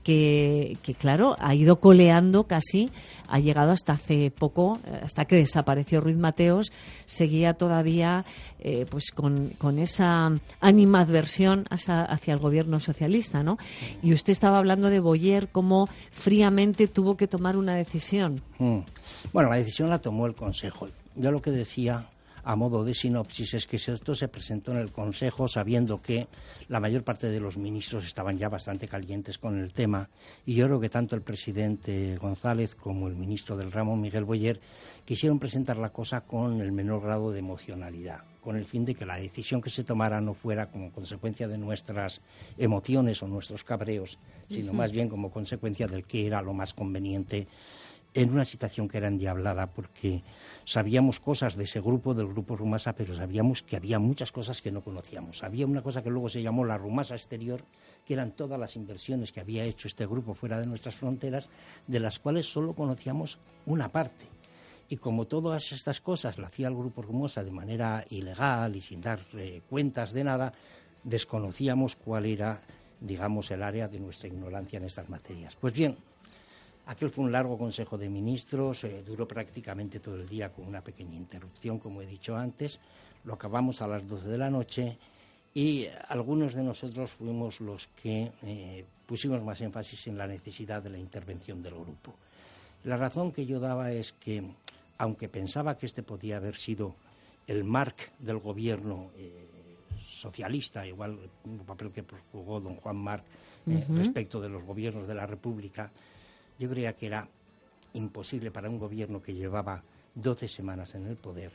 que claro, ha ido coleando casi, ha llegado hasta hace poco, hasta que desapareció Ruiz Mateos, seguía todavía pues con esa animadversión hacia el gobierno socialista, ¿no? Y usted estaba hablando de Boyer, cómo fríamente tuvo que tomar una decisión. Bueno, la decisión la tomó el Consejo. Yo lo que decía, a modo de sinopsis, es que esto se presentó en el Consejo sabiendo que la mayor parte de los ministros estaban ya bastante calientes con el tema, y yo creo que tanto el presidente González como el ministro del ramo, Miguel Boyer, quisieron presentar la cosa con el menor grado de emocionalidad, con el fin de que la decisión que se tomara no fuera como consecuencia de nuestras emociones o nuestros cabreos, sino más bien como consecuencia del que era lo más conveniente en una situación que era endiablada, porque sabíamos cosas de ese grupo, del grupo Rumasa, pero sabíamos que había muchas cosas que no conocíamos. Había una cosa que luego se llamó la Rumasa Exterior, que eran todas las inversiones que había hecho este grupo fuera de nuestras fronteras, de las cuales solo conocíamos una parte. Y como todas estas cosas las hacía el grupo Rumasa de manera ilegal y sin dar cuentas de nada, desconocíamos cuál era, digamos, el área de nuestra ignorancia en estas materias. Pues bien, aquel fue un largo Consejo de Ministros, duró prácticamente todo el día con una pequeña interrupción, como he dicho antes. Lo acabamos a las 12 de la noche y algunos de nosotros fuimos los que pusimos más énfasis en la necesidad de la intervención del grupo. La razón que yo daba es que, aunque pensaba que este podía haber sido el marc del gobierno socialista, igual el papel que jugó don Juan Marc respecto de los gobiernos de la República, yo creía que era imposible para un gobierno que llevaba 12 semanas en el poder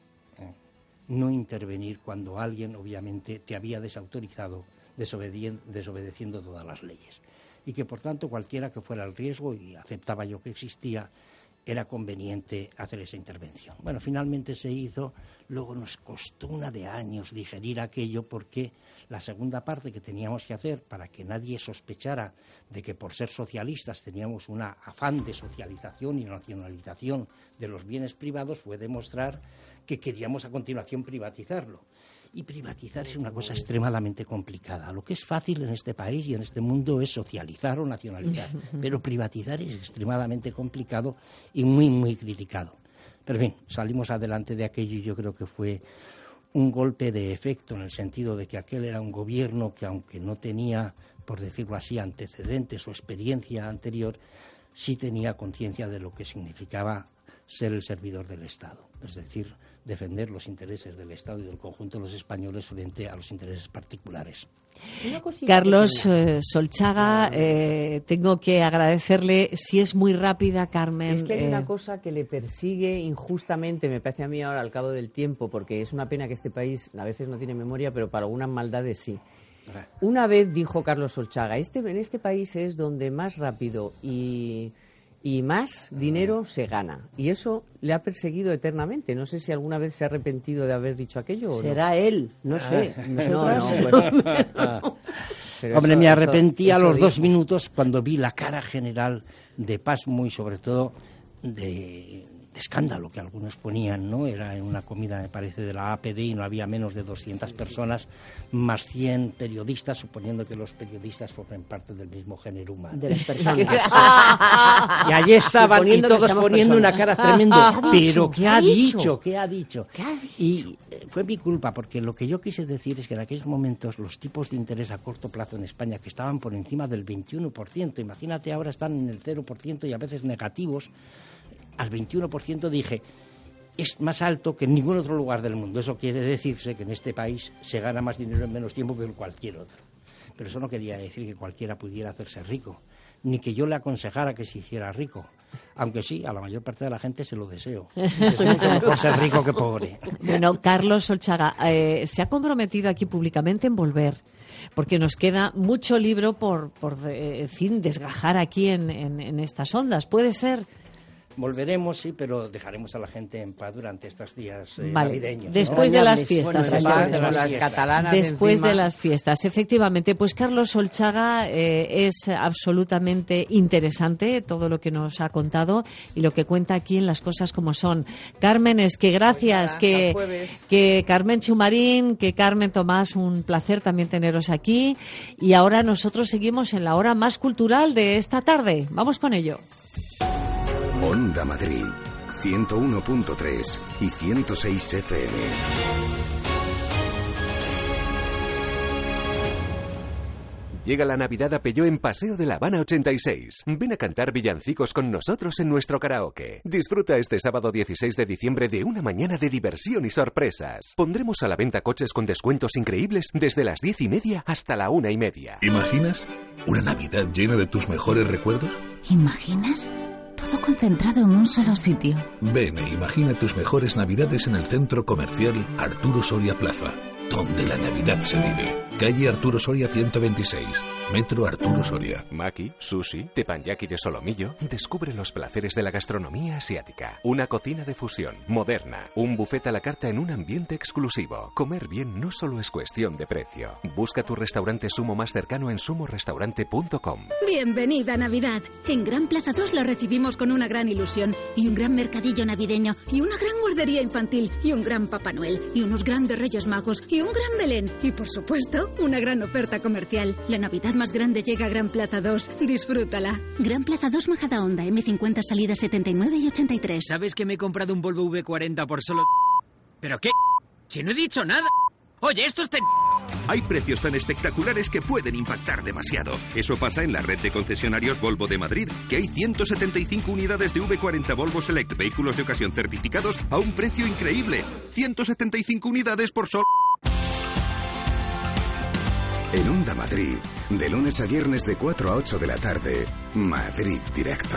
no intervenir cuando alguien, obviamente, te había desautorizado desobedeciendo todas las leyes. Y que, por tanto, cualquiera que fuera el riesgo, y aceptaba yo que existía, era conveniente hacer esa intervención. Bueno, finalmente se hizo, luego nos costó una de años digerir aquello, porque la segunda parte que teníamos que hacer para que nadie sospechara de que por ser socialistas teníamos un afán de socialización y nacionalización de los bienes privados fue demostrar que queríamos a continuación privatizarlo. Y privatizar es una cosa extremadamente complicada. Lo que es fácil en este país y en este mundo es socializar o nacionalizar, pero privatizar es extremadamente complicado y muy, muy criticado. Pero bien, salimos adelante de aquello y yo creo que fue un golpe de efecto en el sentido de que aquel era un gobierno que, aunque no tenía, por decirlo así, antecedentes o experiencia anterior, sí tenía conciencia de lo que significaba ser el servidor del Estado, es decir, defender los intereses del Estado y del conjunto de los españoles frente a los intereses particulares. Carlos Solchaga, tengo que agradecerle, si es muy rápida, Carmen. Es que hay una cosa que le persigue injustamente, me parece a mí ahora al cabo del tiempo, porque es una pena que este país a veces no tiene memoria, pero para algunas maldades sí. Una vez dijo Carlos Solchaga, en este país es donde más rápido y y más dinero se gana. Y eso le ha perseguido eternamente. No sé si alguna vez se ha arrepentido de haber dicho aquello o no. Será él, no sé. Hombre, me arrepentí a los 2 minutos cuando vi la cara general de pasmo y sobre todo de escándalo que algunos ponían, ¿no? Era en una comida, me parece, de la APD y no había menos de 200 personas, más 100 periodistas, suponiendo que los periodistas formen parte del mismo género humano. De las personas. Y allí estaban y todos poniendo una cara tremenda. Pero ¿qué ha dicho? ¿Qué ha dicho? Y fue mi culpa, porque lo que yo quise decir es que en aquellos momentos los tipos de interés a corto plazo en España, que estaban por encima del 21%, imagínate, ahora están en el 0% y a veces negativos, al 21% dije, es más alto que en ningún otro lugar del mundo. Eso quiere decirse que en este país se gana más dinero en menos tiempo que en cualquier otro. Pero eso no quería decir que cualquiera pudiera hacerse rico, ni que yo le aconsejara que se hiciera rico. Aunque sí, a la mayor parte de la gente se lo deseo. Es mucho mejor ser rico que pobre. Bueno, Carlos Solchaga se ha comprometido aquí públicamente en volver, porque nos queda mucho libro por en fin, desgajar aquí en estas ondas. ¿Puede ser? Volveremos, sí, pero dejaremos a la gente en paz durante estos días navideños. Después de las fiestas. Después de las fiestas, efectivamente. Pues Carlos Solchaga, es absolutamente interesante todo lo que nos ha contado y lo que cuenta aquí en Las Cosas Como Son. Carmen, es que gracias, que Carmen Chumarín, que Carmen Tomás, un placer también teneros aquí. Y ahora nosotros seguimos en la hora más cultural de esta tarde. Vamos con ello. Onda Madrid, 101.3 y 106 FM. Llega la Navidad a Peugeot en Paseo de La Habana 86. Ven a cantar villancicos con nosotros en nuestro karaoke. Disfruta este sábado 16 de diciembre de una mañana de diversión y sorpresas. Pondremos a la venta coches con descuentos increíbles desde las 10:30 hasta la 1:30. ¿Imaginas una Navidad llena de tus mejores recuerdos? ¿Imaginas? Todo concentrado en un solo sitio. Ven e imagina tus mejores Navidades en el centro comercial Arturo Soria Plaza, donde la Navidad se vive. Calle Arturo Soria 126, Metro Arturo Soria. Maki, sushi, teppanyaki de solomillo. Descubre los placeres de la gastronomía asiática. Una cocina de fusión, moderna. Un buffet a la carta en un ambiente exclusivo. Comer bien no solo es cuestión de precio. Busca tu restaurante Sumo más cercano en sumorestaurante.com. Bienvenida Navidad. En Gran Plaza 2 la recibimos con una gran ilusión. Y un gran mercadillo navideño. Y una gran guardería infantil. Y un gran Papá Noel. Y unos grandes Reyes Magos. Y un gran Belén. Y por supuesto, una gran oferta comercial. La Navidad más grande llega a Gran Plaza 2. Disfrútala. Gran Plaza 2 Majadahonda, M50 salida 79 y 83. ¿Sabes que me he comprado un Volvo V40 por solo... ¿Pero qué? Si no he dicho nada. Oye, esto es... Hay precios tan espectaculares que pueden impactar demasiado. Eso pasa en la red de concesionarios Volvo de Madrid, que hay 175 unidades de V40 Volvo Select, vehículos de ocasión certificados a un precio increíble. 175 unidades por solo... En Onda Madrid, de lunes a viernes de 4 a 8 de la tarde, Madrid Directo.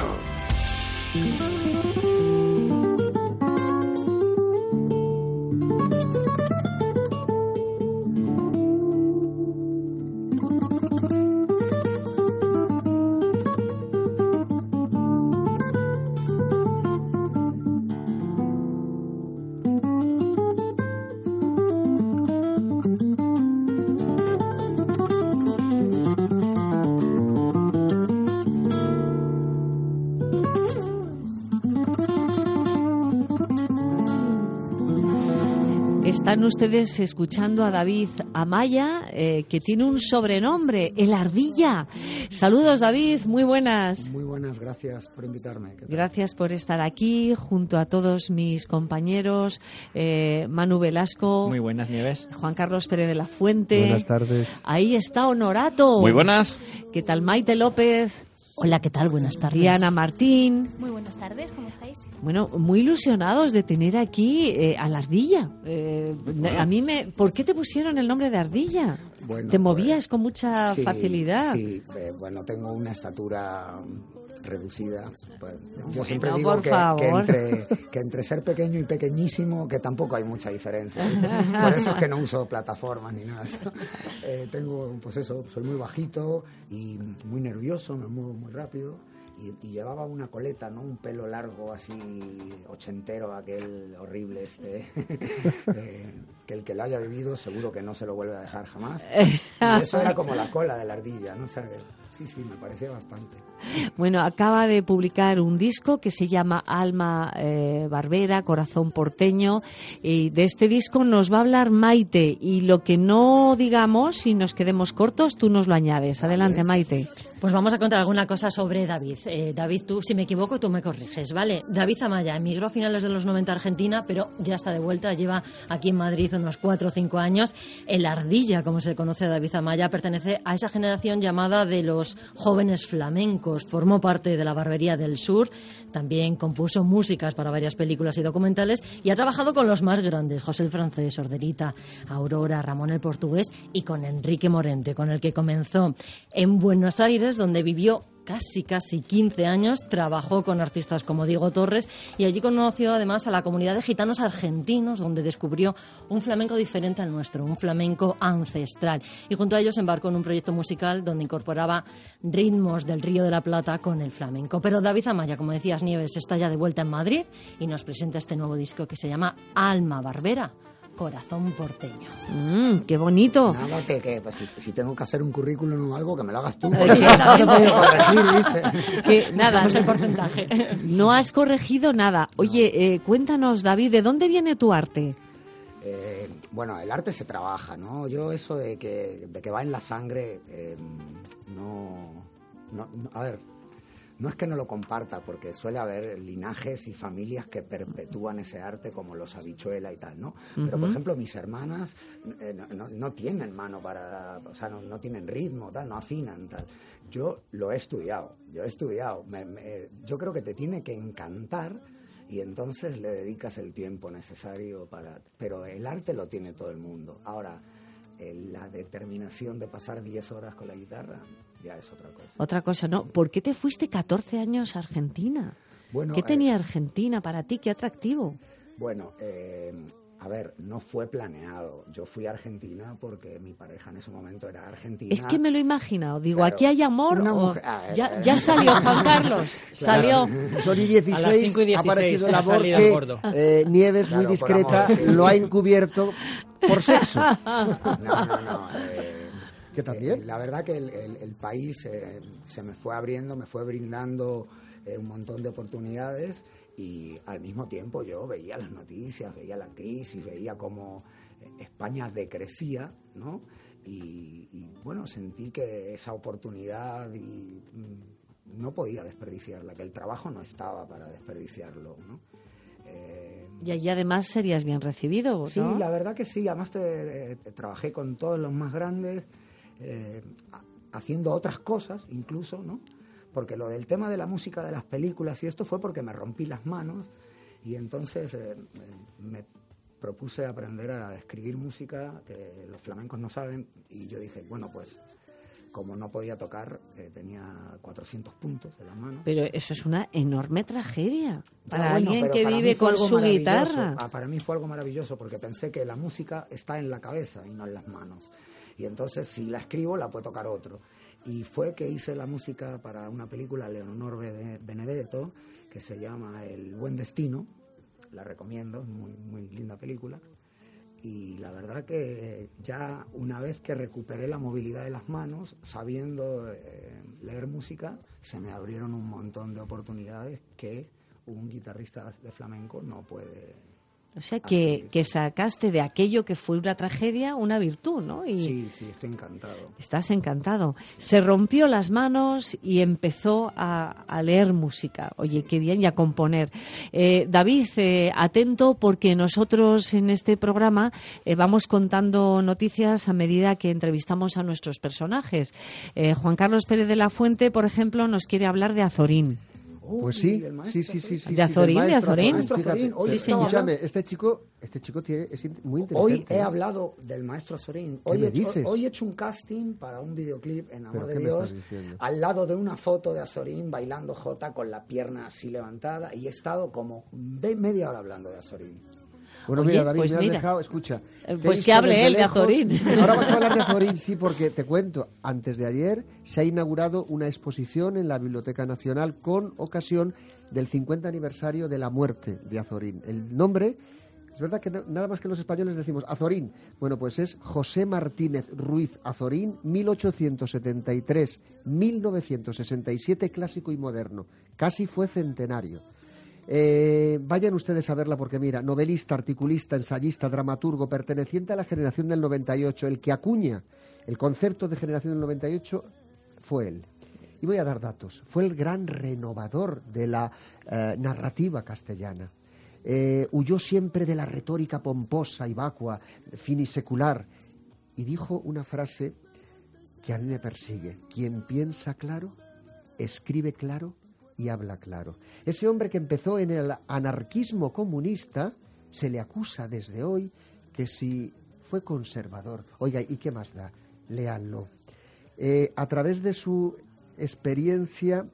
Están ustedes escuchando a David Amaya, que tiene un sobrenombre, el Ardilla. Saludos, David, muy buenas. Muy buenas, gracias por invitarme. Gracias por estar aquí junto a todos mis compañeros, Manu Velasco. Muy buenas, Nieves. Juan Carlos Pérez de la Fuente. Buenas tardes. Ahí está Honorato. Muy buenas. ¿Qué tal Maite López? Hola, ¿qué tal? Buenas tardes. Diana Martín. Muy buenas tardes, ¿cómo estáis? Bueno, muy ilusionados de tener aquí a la Ardilla. A mí ¿por qué te pusieron el nombre de Ardilla? Bueno, ¿Te movías con mucha facilidad? Sí, bueno, tengo una estatura reducida. Pues, yo siempre Bueno, digo por favor. que entre ser pequeño y pequeñísimo, que tampoco hay mucha diferencia. Por eso es que no uso plataformas ni nada. Tengo, pues eso, soy muy bajito y muy nervioso, me muevo muy rápido. y llevaba una coleta, ¿no? Un pelo largo así ochentero, aquel horrible que el que lo haya vivido seguro que no se lo vuelve a dejar jamás. Y eso era como la cola de la ardilla, ¿no? O sea, sí, me parecía bastante. Bueno, acaba de publicar un disco que se llama Alma Barbera, Corazón Porteño, y de este disco nos va a hablar Maite, y lo que no digamos y nos quedemos cortos, tú nos lo añades. Adelante, Maite. Pues vamos a contar alguna cosa sobre David. David, tú, si me equivoco, tú me corriges, ¿vale? David Amaya emigró a finales de los 90 a Argentina, pero ya está de vuelta, lleva aquí en Madrid unos 4 o 5 años. El Ardilla, como se conoce a David Amaya, pertenece a esa generación llamada de los jóvenes flamencos. Formó parte de la Barbería del Sur, también compuso músicas para varias películas y documentales y ha trabajado con los más grandes, José el Francés, Orderita, Aurora, Ramón el Portugués y con Enrique Morente, con el que comenzó en Buenos Aires, donde vivió casi 15 años, trabajó con artistas como Diego Torres y allí conoció además a la comunidad de gitanos argentinos, donde descubrió un flamenco diferente al nuestro, un flamenco ancestral, y junto a ellos embarcó en un proyecto musical donde incorporaba ritmos del Río de la Plata con el flamenco. Pero David Amaya, como decías, Nieves, está ya de vuelta en Madrid y nos presenta este nuevo disco que se llama Alma Barbera, Corazón Porteño. ¡Qué bonito! Nada, pues, si tengo que hacer un currículum o algo, que me lo hagas tú. No te he podido corregir, ¿viste? Nada, el porcentaje. No has corregido nada. Oye, cuéntanos, David, ¿de dónde viene tu arte? Bueno, el arte se trabaja, ¿no? Yo eso de que va en la sangre, a ver, no es que no lo comparta, porque suele haber linajes y familias que perpetúan ese arte, como los Habichuela y tal, ¿no? Pero, por ejemplo, mis hermanas no tienen mano para... O sea, no tienen ritmo, tal, no afinan, tal. Yo lo he estudiado. Yo creo que te tiene que encantar y entonces le dedicas el tiempo necesario para... Pero el arte lo tiene todo el mundo. Ahora, la determinación de pasar 10 horas con la guitarra... ya es otra cosa. Otra cosa, ¿no? ¿Por qué te fuiste 14 años a Argentina? Bueno, ¿qué tenía Argentina para ti? ¿Qué atractivo? Bueno, a ver, no fue planeado. Yo fui a Argentina porque mi pareja en ese momento era argentina. Es que me lo he imaginado. Digo, claro, ¿aquí hay amor? Ya salió Juan Carlos. Claro. Salió. Soli 16 ha aparecido la voz que Nieves, muy discreta, lo ha encubierto por sexo. No. ¿Qué también? La verdad que el país se me fue abriendo, me fue brindando un montón de oportunidades, y al mismo tiempo yo veía las noticias, veía la crisis, veía cómo España decrecía, ¿no? Y bueno, sentí que esa oportunidad no podía desperdiciarla, que el trabajo no estaba para desperdiciarlo, ¿no? Y allí además serías bien recibido, ¿no? Sí, la verdad que sí. Además trabajé con todos los más grandes, haciendo otras cosas incluso, ¿no? Porque lo del tema de la música de las películas y esto fue porque me rompí las manos, y entonces me propuse aprender a escribir música que los flamencos no saben, y yo dije, bueno, pues como no podía tocar, tenía 400 puntos en las manos. Pero eso es una enorme tragedia para alguien que vive con su guitarra. Para mí fue algo maravilloso, porque pensé que la música está en la cabeza y no en las manos. Y entonces, si la escribo, la puede tocar otro. Y fue que hice la música para una película, Leonor Benedetto, que se llama El Buen Destino. La recomiendo, muy, muy linda película. Y la verdad que ya una vez que recuperé la movilidad de las manos, sabiendo leer música, se me abrieron un montón de oportunidades que un guitarrista de flamenco no puede. O sea, que sacaste de aquello que fue una tragedia una virtud, ¿no? Sí, estoy encantado. Estás encantado. Se rompió las manos y empezó a leer música. Oye, qué bien, y a componer. David, atento, porque nosotros en este programa vamos contando noticias a medida que entrevistamos a nuestros personajes. Juan Carlos Pérez de la Fuente, por ejemplo, nos quiere hablar de Azorín. Pues sí. ¿De Azorín? ¿De Azorín? Sí, escúchame, este chico es muy interesante. Hoy he hablado del maestro Azorín. Hoy he hecho un casting para un videoclip, en Amor de Dios, al lado de una foto de Azorín bailando jota con la pierna así levantada, y he estado como media hora hablando de Azorín. Bueno, Oye, mira, David, pues me has mira. dejado, escucha. Pues que hable él de Azorín. Ahora vamos a hablar de Azorín, sí, porque te cuento, antes de ayer se ha inaugurado una exposición en la Biblioteca Nacional con ocasión del 50 aniversario de la muerte de Azorín. El nombre, es verdad que nada más que los españoles decimos Azorín. Bueno, pues es José Martínez Ruiz Azorín, 1873-1967, clásico y moderno. Casi fue centenario. Vayan ustedes a verla porque mira, novelista, articulista, ensayista, dramaturgo, perteneciente a la generación del 98, el que acuña el concepto de generación del 98 fue él. Y voy a dar datos. Fue el gran renovador de la narrativa castellana. Huyó siempre de la retórica pomposa y vacua, finisecular, y dijo una frase que a mí me persigue: quien piensa claro, escribe claro y habla claro. Ese hombre que empezó en el anarquismo comunista se le acusa desde hoy que si fue conservador. Oiga, ¿y qué más da? Léanlo. A través de su experiencia,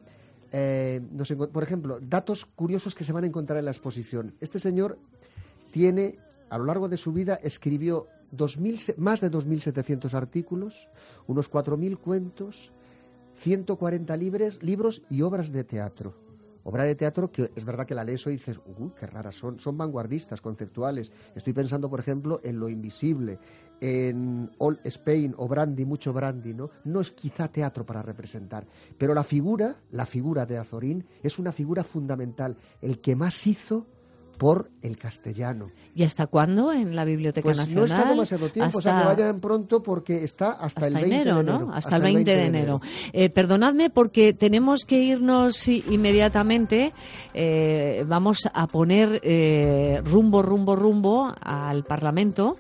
por ejemplo, datos curiosos que se van a encontrar en la exposición. Este señor tiene, a lo largo de su vida, escribió más de 2.700 artículos, unos 4.000 cuentos, 140 libros y obras de teatro. Obra de teatro que es verdad que la lees hoy y dices, qué raras son vanguardistas, conceptuales. Estoy pensando, por ejemplo, en Lo Invisible, en All Spain o Brandy, mucho Brandy, ¿no? No es quizá teatro para representar, pero la figura de Azorín es una figura fundamental, el que más hizo por el castellano. ¿Y hasta cuándo en la Biblioteca Nacional? No está demasiado tiempo, o sea que vayan pronto porque está hasta el 20 de enero. ¿No? Hasta el 20 de enero. Perdonadme porque tenemos que irnos inmediatamente. Vamos a poner rumbo al Parlamento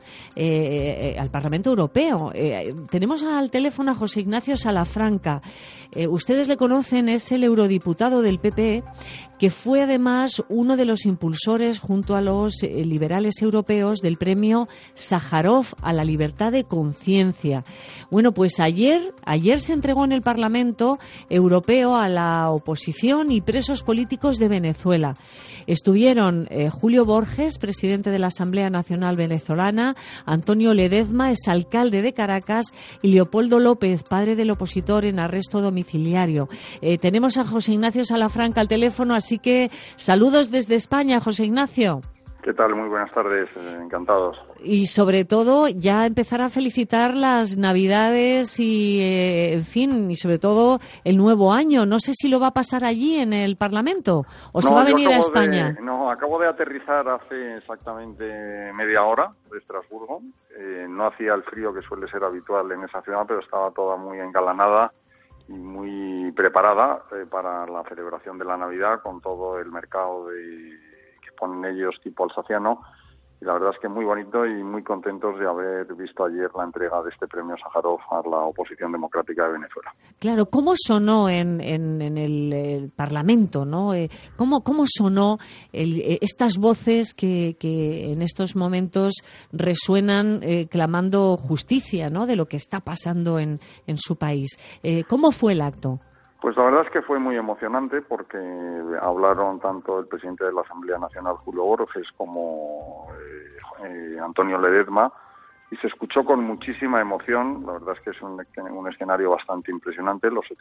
Europeo. Tenemos al teléfono a José Ignacio Salafranca. Ustedes le conocen, es el eurodiputado del PP, que fue además uno de los impulsores junto a los liberales europeos del premio Sájarov a la libertad de conciencia. Bueno, pues ayer se entregó en el Parlamento Europeo a la oposición y presos políticos de Venezuela. Estuvieron Julio Borges, presidente de la Asamblea Nacional Venezolana, Antonio Ledezma, exalcalde de Caracas, y Leopoldo López, padre del opositor en arresto domiciliario. Tenemos a José Ignacio Salafranca al teléfono, así que saludos desde España, José Ignacio. ¿Qué tal? Muy buenas tardes, encantados. Y sobre todo ya empezar a felicitar las Navidades y, en fin, y sobre todo el nuevo año. No sé si lo va a pasar allí en el Parlamento o se va a venir a España. Acabo de aterrizar hace exactamente media hora de Estrasburgo. No hacía el frío que suele ser habitual en esa ciudad, pero estaba toda muy engalanada y muy preparada para la celebración de la Navidad con todo el mercado que ponen ellos tipo alsaciano, y la verdad es que muy bonito y muy contentos de haber visto ayer la entrega de este premio Sájarov a la oposición democrática de Venezuela. Claro, ¿cómo sonó en el Parlamento, ¿no? ¿Cómo sonó estas voces que en estos momentos resuenan clamando justicia, ¿no?, de lo que está pasando en su país? ¿Cómo fue el acto? Pues la verdad es que fue muy emocionante porque hablaron tanto el presidente de la Asamblea Nacional, Julio Borges, como Antonio Ledezma, y se escuchó con muchísima emoción. La verdad es que es un escenario bastante impresionante, los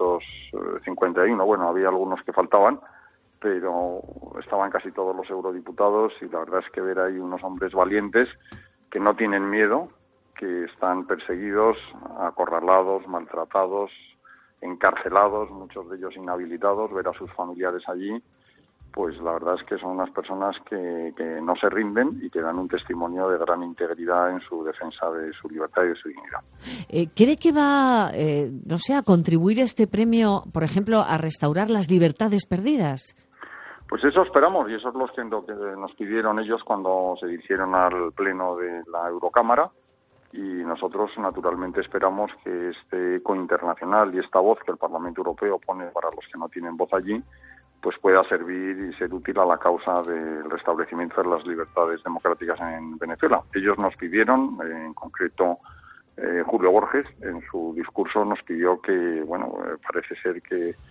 751, bueno, había algunos que faltaban, pero estaban casi todos los eurodiputados, y la verdad es que ver ahí unos hombres valientes que no tienen miedo, que están perseguidos, acorralados, maltratados, encarcelados, muchos de ellos inhabilitados, ver a sus familiares allí, pues la verdad es que son unas personas que no se rinden y que dan un testimonio de gran integridad en su defensa de su libertad y de su dignidad. ¿Cree que va, a contribuir este premio, por ejemplo, a restaurar las libertades perdidas? Pues eso esperamos, y eso es lo que nos pidieron ellos cuando se dirigieron al pleno de la Eurocámara. Y nosotros, naturalmente, esperamos que este eco internacional y esta voz que el Parlamento Europeo pone para los que no tienen voz allí, pues pueda servir y ser útil a la causa del restablecimiento de las libertades democráticas en Venezuela. Ellos nos pidieron, en concreto Julio Borges, en su discurso nos pidió que, parece ser que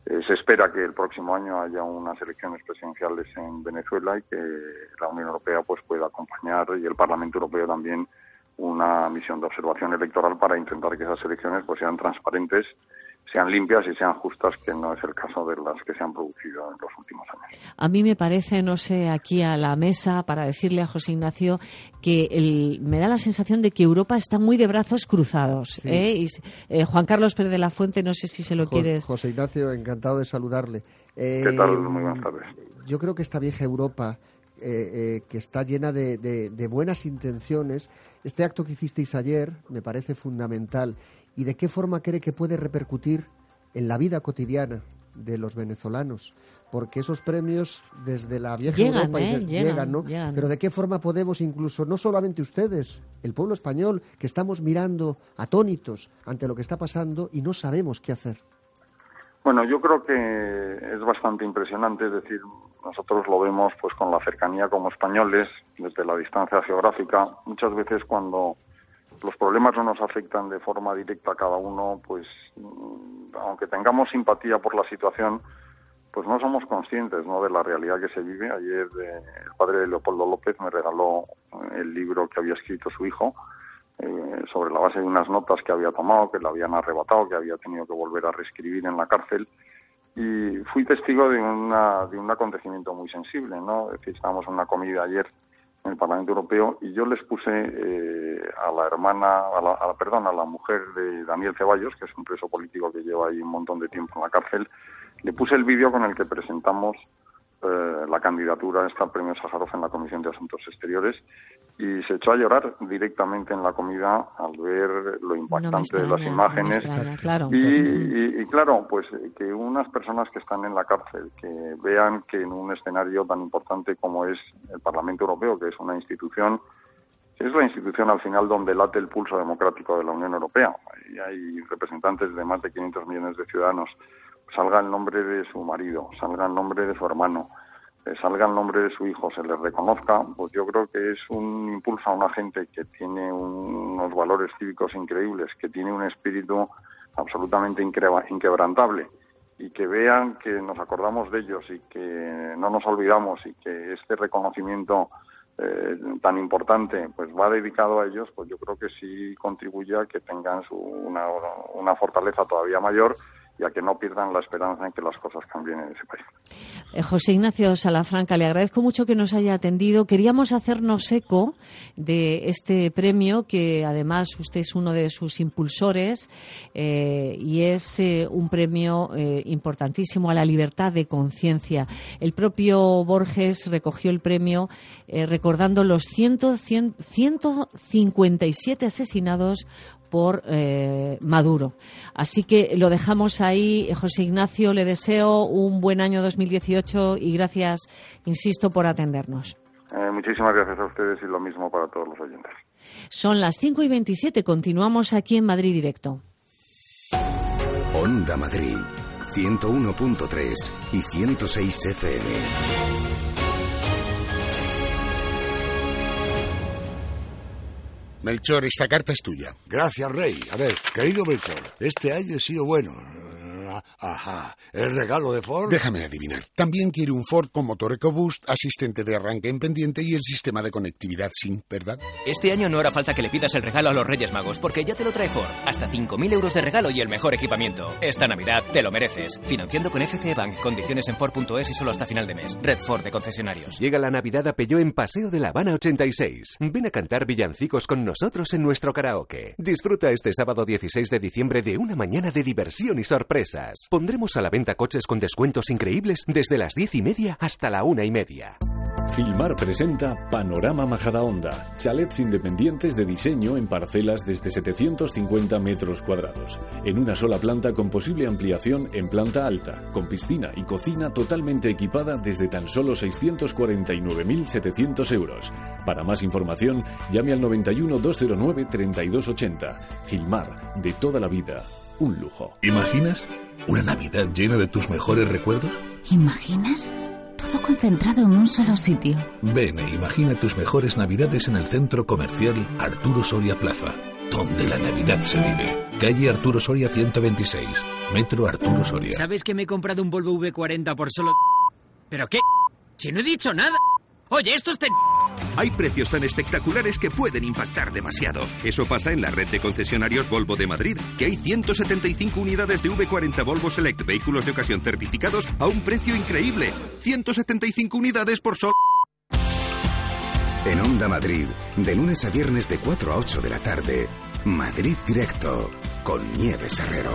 Se espera que el próximo año haya unas elecciones presidenciales en Venezuela y que la Unión Europea pues pueda acompañar, y el Parlamento Europeo también, una misión de observación electoral para intentar que esas elecciones pues sean transparentes, sean limpias y sean justas, que no es el caso de las que se han producido en los últimos años. A mí me parece, no sé, aquí a la mesa, para decirle a José Ignacio, que me da la sensación de que Europa está muy de brazos cruzados. Sí. Juan Carlos Pérez de la Fuente, no sé si se lo quieres... José Ignacio, encantado de saludarle. ¿Qué tal? Muy buenas tardes. Yo creo que esta vieja Europa, que está llena de buenas intenciones, este acto que hicisteis ayer me parece fundamental. ¿Y de qué forma cree que puede repercutir en la vida cotidiana de los venezolanos? Porque esos premios desde la vieja Europa llegan, ¿no? Llegan. Pero ¿de qué forma podemos incluso, no solamente ustedes, el pueblo español, que estamos mirando atónitos ante lo que está pasando y no sabemos qué hacer? Bueno, yo creo que es bastante impresionante, es decir, nosotros lo vemos pues con la cercanía como españoles, desde la distancia geográfica. Muchas veces cuando los problemas no nos afectan de forma directa a cada uno, pues aunque tengamos simpatía por la situación, pues no somos conscientes, ¿no?, de la realidad que se vive. Ayer el padre de Leopoldo López me regaló el libro que había escrito su hijo, sobre la base de unas notas que había tomado, que le habían arrebatado, que había tenido que volver a reescribir en la cárcel. Y fui testigo de un acontecimiento muy sensible, ¿no? Es decir, estábamos en una comida ayer en el Parlamento Europeo y yo les puse a la mujer de Daniel Ceballos, que es un preso político que lleva ahí un montón de tiempo en la cárcel, le puse el vídeo con el que presentamos la candidatura a este premio Sájarov en la Comisión de Asuntos Exteriores, y se echó a llorar directamente en la comida al ver lo impactante de las imágenes. Claro. Y claro, pues que unas personas que están en la cárcel, que vean que en un escenario tan importante como es el Parlamento Europeo, que es una institución, es la institución al final donde late el pulso democrático de la Unión Europea, y hay representantes de más de 500 millones de ciudadanos, salga el nombre de su marido, salga el nombre de su hermano, salga el nombre de su hijo, se les reconozca, pues yo creo que es un impulso a una gente que tiene unos valores cívicos increíbles, que tiene un espíritu absolutamente inquebrantable, y que vean que nos acordamos de ellos y que no nos olvidamos, y que este reconocimiento tan importante pues va dedicado a ellos, pues yo creo que sí contribuye a que tengan una fortaleza todavía mayor y a que no pierdan la esperanza en que las cosas cambien en ese país. José Ignacio Salafranca, le agradezco mucho que nos haya atendido. Queríamos hacernos eco de este premio, que además usted es uno de sus impulsores, y es un premio importantísimo a la libertad de conciencia. El propio Borges recogió el premio recordando los 157 asesinados por Maduro. Así que lo dejamos ahí. José Ignacio, le deseo un buen año 2018 y gracias, insisto, por atendernos. Muchísimas gracias a ustedes y lo mismo para todos los oyentes. Son las 5:27. Continuamos aquí en Madrid Directo. Onda Madrid, 101.3 y 106 FM. Melchor, esta carta es tuya. Gracias, Rey. A ver, querido Melchor, este año he sido bueno. Ajá, ¿el regalo de Ford? Déjame adivinar. También quiere un Ford con motor EcoBoost, asistente de arranque en pendiente y el sistema de conectividad SYNC, ¿verdad? Este año no hará falta que le pidas el regalo a los Reyes Magos, porque ya te lo trae Ford. Hasta 5.000 euros de regalo y el mejor equipamiento. Esta Navidad te lo mereces. Financiando con FCE Bank. Condiciones en Ford.es y solo hasta final de mes. Red Ford de concesionarios. Llega la Navidad a Peugeot en Paseo de la Habana 86. Ven a cantar villancicos con nosotros en nuestro karaoke. Disfruta este sábado 16 de diciembre de una mañana de diversión y sorpresas. Pondremos a la venta coches con descuentos increíbles desde las 10:30 hasta la 1:30. Gilmar presenta Panorama Majadahonda, chalets independientes de diseño en parcelas desde 750 metros cuadrados, en una sola planta con posible ampliación en planta alta, con piscina y cocina totalmente equipada desde tan solo 649.700 euros. Para más información, llame al 91 209 3280. Gilmar, de toda la vida, un lujo. ¿Imaginas una Navidad llena de tus mejores recuerdos? ¿Imaginas? Todo concentrado en un solo sitio. Ven e imagina tus mejores Navidades en el centro comercial Arturo Soria Plaza, donde la Navidad se vive. Calle Arturo Soria 126, Metro Arturo Soria. ¿Sabes que me he comprado un Volvo V40 por solo... ¿Pero qué? Si no he dicho nada. Oye, esto es... Hay precios tan espectaculares que pueden impactar demasiado. Eso pasa en la red de concesionarios Volvo de Madrid, que hay 175 unidades de V40 Volvo Select vehículos de ocasión certificados a un precio increíble. 175 unidades por solo... En Onda Madrid, de lunes a viernes de 4 a 8 de la tarde, Madrid Directo, con Nieves Herrero.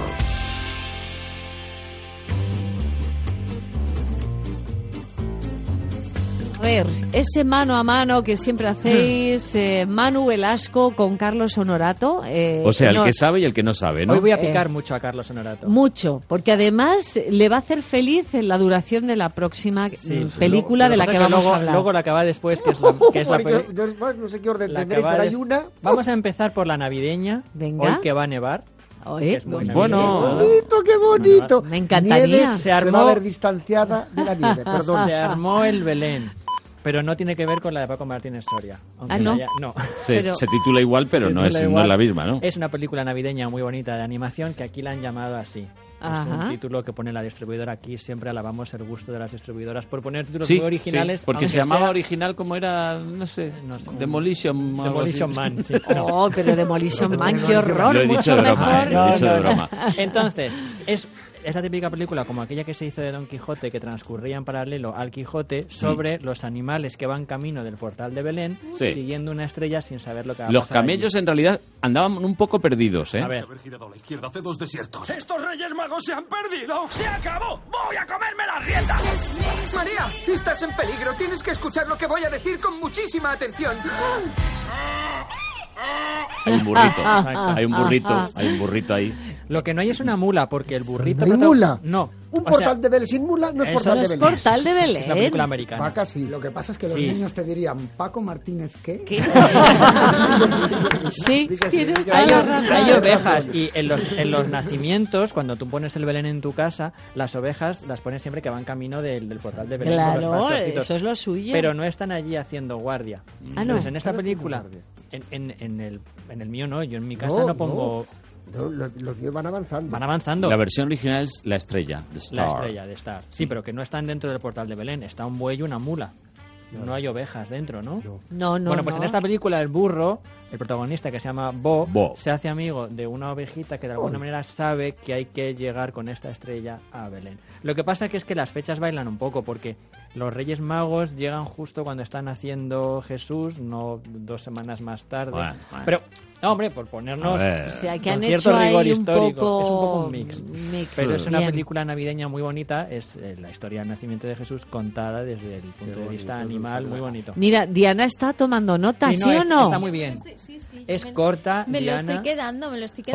A ver, ese mano a mano que siempre hacéis, Manu Velasco con Carlos Honorato. O sea, el que sabe y el que no sabe, ¿no? Hoy voy a picar mucho a Carlos Honorato. Mucho, porque además le va a hacer feliz en la duración de la próxima película de la que vamos a hablar. Luego la que va después, que es la película... No sé qué orden tendréis, pero hay una... Vamos a empezar por la navideña, Venga. Hoy que va a nevar. Oye, es muy bueno. ¡Qué bonito! Me encantaría. Nieves Se va a armó... ver distanciada de la nieve, perdón. Se armó el Belén. Pero no tiene que ver con la de Paco Martínez Soria. ¿no? No. Se titula igual, pero no es la misma, ¿no? Es una película navideña muy bonita de animación que aquí la han llamado así. Ajá. Es un título que pone la distribuidora aquí. Siempre alabamos el gusto de las distribuidoras por poner títulos muy originales. Sí, porque se llamaba original como era, no sé. Demolition Man. Sí, no, pero Demolition Man, qué horror. Lo he dicho de broma, lo he dicho de broma. Entonces, es la típica película como aquella que se hizo de Don Quijote, que transcurría en paralelo al Quijote, sobre los animales que van camino del portal de Belén, siguiendo una estrella sin saber lo que va a pasar. Los camellos en realidad andaban un poco perdidos, ¿eh? A ver. Haber girado a la izquierda hace 2 desiertos. ¡Estos Reyes Magos se han perdido! ¡Se acabó! ¡Voy a comerme las riendas! María, estás en peligro. Tienes que escuchar lo que voy a decir con muchísima atención. Hay un burrito, hay un burrito ahí. Lo que no hay es una mula, porque el burrito... ¿No hay mula? No. Un portal de Belén sin mula no es portal de Belén. No es portal de Belén. Es una película americana. Paca, sí. Lo que pasa es que los niños te dirían, ¿Paco Martínez qué? Sí, tienes hay ovejas y en los nacimientos, cuando tú pones el Belén en tu casa, las ovejas las pones siempre que van camino del portal de Belén. Claro, eso es lo suyo. Pero no están allí haciendo guardia. Entonces, en esta película, en el mío no, yo en mi casa no pongo... No, los míos van avanzando. Van avanzando. La versión original es la estrella, The Star. La estrella, de Star. Sí, pero que no están dentro del portal de Belén. Está un buey y una mula. No hay ovejas dentro, ¿no? No. Bueno, pues en esta película el burro, el protagonista que se llama Bo, se hace amigo de una ovejita que de alguna manera sabe que hay que llegar con esta estrella a Belén. Lo que pasa es que las fechas bailan un poco porque los Reyes Magos llegan justo cuando está naciendo Jesús, no 2 semanas más tarde. Bueno. Pero, no, hombre, por ponernos o sea, que han cierto hecho rigor ahí histórico. un poco... Es un poco un mix. Pero es una Bien. película navideña muy bonita. Es la historia del nacimiento de Jesús contada desde el punto de vista animal, muy bonito. Mira, Diana está tomando nota, ¿sí o no? Está muy bien. Es corta, Me Diana. lo estoy quedando.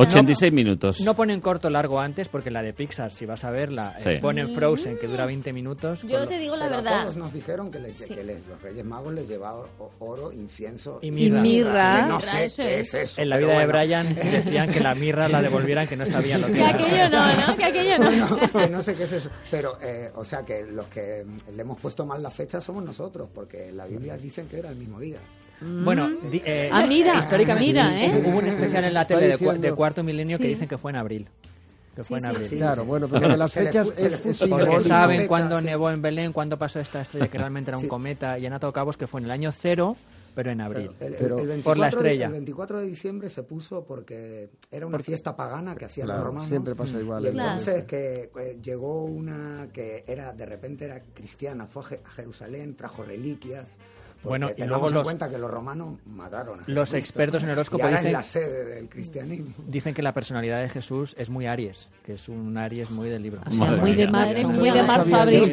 86 minutos. No ponen corto largo antes, porque la de Pixar, si vas a verla, ponen Frozen, que dura 20 minutos. Yo te digo la Pero verdad. a todos nos dijeron que los Reyes Magos les llevaban oro, incienso y mirra. Que no sé qué es eso. En la vida de Brian decían que la mirra la devolvieran, que no sabían lo que Que era. aquello no, ¿no? Que aquello no. Que no sé qué es eso. Pero, o sea, que los que le hemos puesto mal la fecha somos nosotros, porque en la Biblia dicen que era el mismo día. Bueno, mira, históricamente mira, hubo un especial en la tele diciendo... de Cuarto Milenio que Sí. dicen que fue en abril. Que fue en abril. Claro, bueno, pero de las fechas es porque saben cuándo nevó en Belén, cuándo pasó esta estrella que realmente era un cometa, y han atado cabos que fue en el año 0, pero en abril. Pero el 24, por la estrella. El 24 de diciembre se puso porque era una fiesta pagana que hacían los romanos. Siempre pasa igual. Y entonces que llegó una que era de repente era cristiana, fue a Jerusalén, trajo reliquias. Bueno, y luego luego en cuenta que los romanos mataron a Jesús. Los expertos en horóscopo y ahora dicen, es la sede del cristianismo. Dicen que la personalidad de Jesús es muy Aries, que es un Aries muy del libro. O sea, muy de marzo, abril.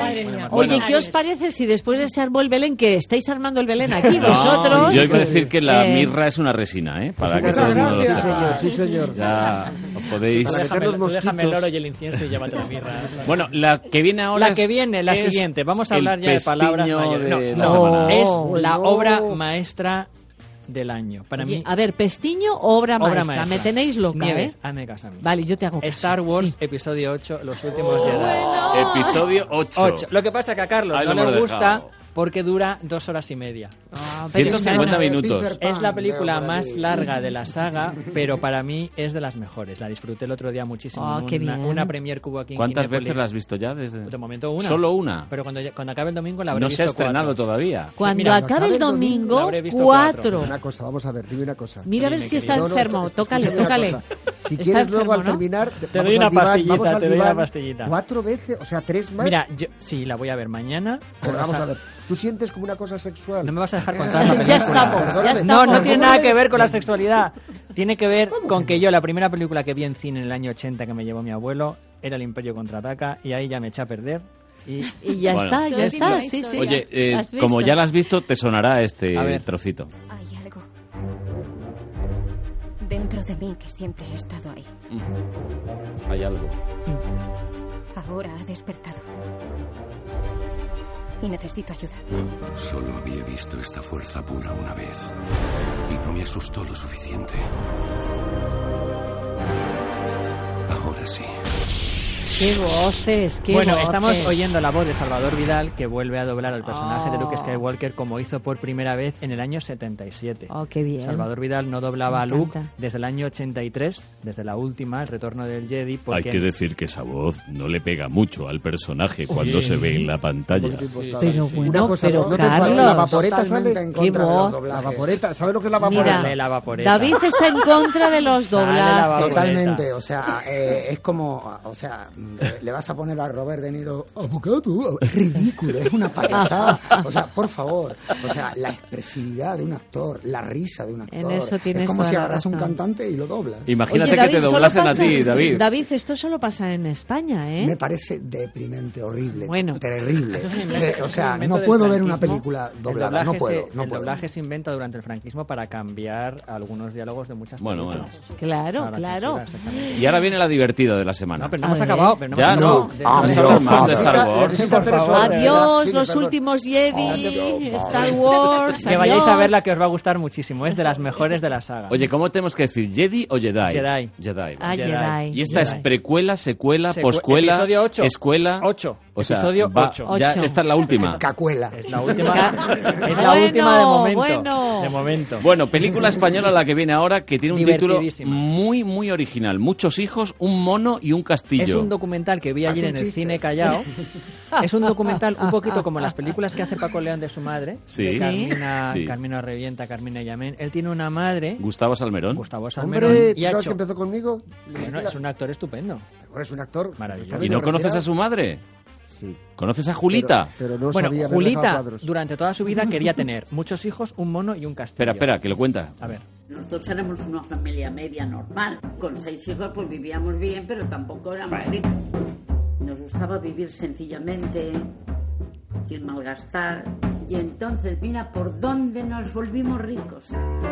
Oye, ¿qué os parece si después de ese árbol Belén, que estáis armando el Belén aquí vosotros? Yo iba a decir que la mirra es una resina, ¿eh? Para que todo el mundo lo sepa. Sí, señor. Ya os podéis... Déjame el oro y el incienso y llévate la mirra. Bueno, la que viene ahora la siguiente. Vamos a hablar ya de palabras mayores. No, es la obra maestra del año. Para mí, a ver, ¿Pestiño o obra maestra? Me tenéis loca, Nieves, hazme caso a mí. Vale, yo te hago caso. Star Wars, episodio 8, Los últimos Jedi. Episodio 8. Lo que pasa es que a Carlos no le gusta porque dura 2 horas y media. 150 minutos. Es la película más larga de la saga, pero para mí es de las mejores. La disfruté el otro día muchísimo. Una premier que hubo aquí en ¿Cuántas Kinépolis. veces la has visto ya? De momento una. ¿Solo una? Pero cuando acabe el domingo la habré No visto se ha estrenado 4. todavía. Cuando acabe el domingo, 4. Una cosa, vamos a ver, dime una cosa. Mira a ver si está enfermo. Tócale. Si Está quieres luego al enfermo, ¿no? terminar... Te doy una pastillita. 4 veces, o sea, 3 más. Mira, sí, la voy a ver mañana. Pero vamos a ver, ¿tú sientes como una cosa sexual? No me vas a dejar contar la película. Ya estamos. No tiene nada que ver con la sexualidad. Tiene que ver con que yo, la primera película que vi en cine en el año 80 que me llevó mi abuelo, era El Imperio Contraataca, y ahí ya me eché a perder. Y ya está, sí. Oye, como ya la has visto, te sonará este trocito. Hay algo dentro de mí que siempre ha estado ahí. Hay algo. Ahora ha despertado. Y necesito ayuda. Solo había visto esta fuerza pura una vez. Y no me asustó lo suficiente. Ahora sí. ¡Qué voces! Bueno, estamos oyendo la voz de Salvador Vidal, que vuelve a doblar al personaje de Luke Skywalker como hizo por primera vez en el año 77. ¡Oh, qué bien! Salvador Vidal no doblaba a Luke desde el año 83, desde la última, El Retorno del Jedi. Hay que decir que esa voz no le pega mucho al personaje cuando se ve en la pantalla. Pero bueno, una cosa, pero ¿no Carlos... La vaporeta, ¿sabes? ¡Qué voz! La vaporeta, ¿sabes lo que es la vaporeta? Mira, David está en contra de los doblajes. Totalmente, o sea, es como, o sea, le vas a poner a Robert De Niro abogado, es ridículo, es una payasada, o sea, por favor, o sea, la expresividad de un actor, la risa de un actor, En eso tienes es como toda si la agarras un razón. cantante y lo doblas. Imagínate Oye, que te doblasen a ti, David. David, esto solo pasa en España, ¿eh? Me parece deprimente, horrible, Bueno. terrible. Eso es un invento- O sea, invento no del puedo ver una franquismo. película El doblada, no puedo. El doblaje se inventa durante el franquismo para cambiar algunos diálogos de muchas películas. Claro, Para la claro. censura, exactamente. Y ahora viene la divertida de la semana. No, pero no hemos acabado. Pero no Ya hemos no. acabado. Vamos a hablar más de Star Wars. Por favor, Adiós, de verdad. los últimos Jedi, Star Wars. Que vayáis a adiós. verla, que os va a gustar muchísimo. Es de las mejores de la saga. Oye, ¿cómo tenemos que decir? ¿Jedi o Jedi? Jedi. Jedi. Ah, Jedi. Y esta es Jedi. precuela, secuela, poscuela, Episodio 8. escuela. 8. O sea, Episodio va- 8. ya esta es la última. Cacuela. Es la última. Es la última de momento. Bueno. De momento. Bueno, película española la que viene ahora, que tiene un título Divertidísima. muy, muy original. Muchos hijos, un mono y un castillo. Es un documental que vi ayer en el cine Callao. Es un documental un poquito como las películas que hace Paco León de su madre. Sí. De Carmina, Sí. Carmina Revienta, Carmina Yamén. Él tiene una madre, Gustavo Salmerón. Gustavo Salmerón, Hombre, y ha ¿sabes que hecho... empezó conmigo? Bueno, es un actor estupendo. Ahora es un actor Maravilloso. ¿Y no conoces a su madre? Sí. ¿Conoces a Julita? Pero no Bueno, sabía haber dejado Julita cuadros. durante toda su vida quería tener muchos hijos, un mono y un castillo. Espera, que lo cuenta. A ver. Nosotros éramos una familia media normal. Con 6 hijos pues vivíamos bien, pero tampoco éramos ricos. Nos gustaba vivir sencillamente, sin malgastar. Y entonces, mira por dónde nos volvimos ricos.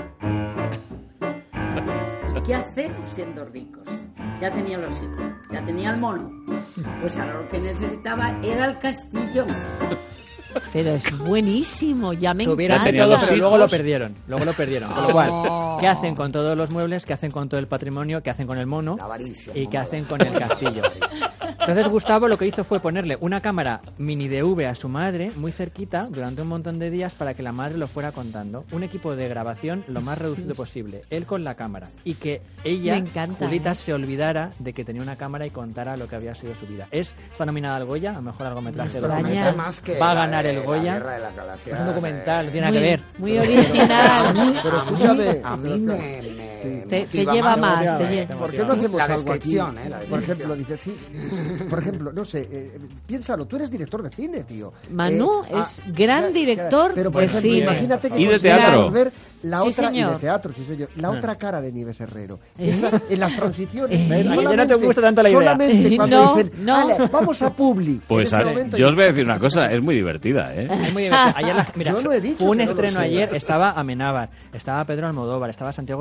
¿Qué hacemos siendo ricos? Ya tenía los hijos, ya tenía el mono. Pues ahora lo que necesitaba era el castillo. Pero es buenísimo, ya me Tuvieron encanta. todo, pero luego lo perdieron. Luego lo perdieron. Con lo cual, Oh. ¿qué hacen con todos los muebles? ¿Qué hacen con todo el patrimonio? ¿Qué hacen con el mono? La avaricia. ¿Y qué hacen con el castillo? Entonces Gustavo lo que hizo fue ponerle una cámara mini DV a su madre, muy cerquita, durante un montón de días para que la madre lo fuera contando. Un equipo de grabación lo más reducido posible. Él con la cámara. Y que ella, Me encanta, Julita, ¿eh? se olvidara de que tenía una cámara y contara lo que había sido su vida. Está nominada al Goya, a mejor largometraje de Extraña. documental. Más que Va a la ganar de el la Goya. Guerra de las Galaxias, Es un documental, no tiene nada Muy, que ver. muy original. Pero escúchame. A mí me Te motiva lleva más, la- te lleva. ¿Por qué no hacemos la algo aquí? descripción, la Por descripción. ejemplo, dices, sí. Por ejemplo, no sé, piénsalo, tú eres director de cine, tío. Manu es gran director pero por de ejemplo, cine. imagínate que Y de consiguiéramos teatro. ver la Sí, otra y señor. de teatro, sí señor, la otra cara de Nieves Herrero. ¿Eh? Esa, en las transiciones. ¿Ves? A que ya no te gusta tanto la idea. Solamente cuando No, dicen, no. "Ale, vamos a Publi". Pues En ese momento yo os voy a decir una cosa, es muy divertida, ¿eh? Es muy divertido. Ayer mira, Yo no he dicho fue un que no lo estreno sea. ayer, estaba Amenábar, estaba Pedro Almodóvar, estaba Santiago Segura.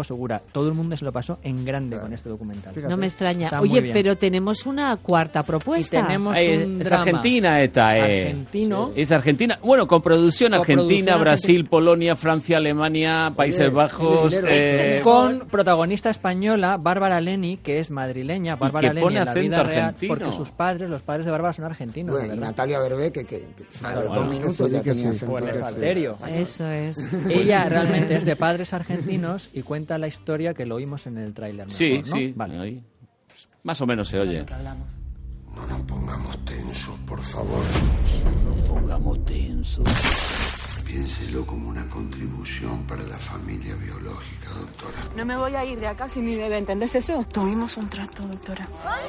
todo el mundo se lo pasó en grande con este documental. No me extraña. Está muy Oye, bien. pero tenemos una cuarta propuesta. Y tenemos un es drama Argentina esta, argentino. Es Argentina. Bueno, con producción Argentina, Coproducción Brasil, argentina. Polonia, Francia, Alemania, Países Bajos. Con protagonista española Bárbara Leni, que es madrileña. Bárbara que Leni pone en la acento vida real, argentino. porque los padres de Bárbara son argentinos. Bueno, de y verdad. Natalia Berbé, que a los 2 minutos ya tenía acento. O el Falterio. Eso es. Ella realmente es de padres argentinos y cuenta la historia que lo oímos en el tráiler. Sí, mejor, ¿no? sí. Vale. Ahí. Más o menos se oye. No nos pongamos tensos, por favor. No nos pongamos tensos. Piénselo como una contribución para la familia biológica, doctora. No me voy a ir de acá sin mi bebé, ¿entendés eso? Tuvimos un trato, doctora.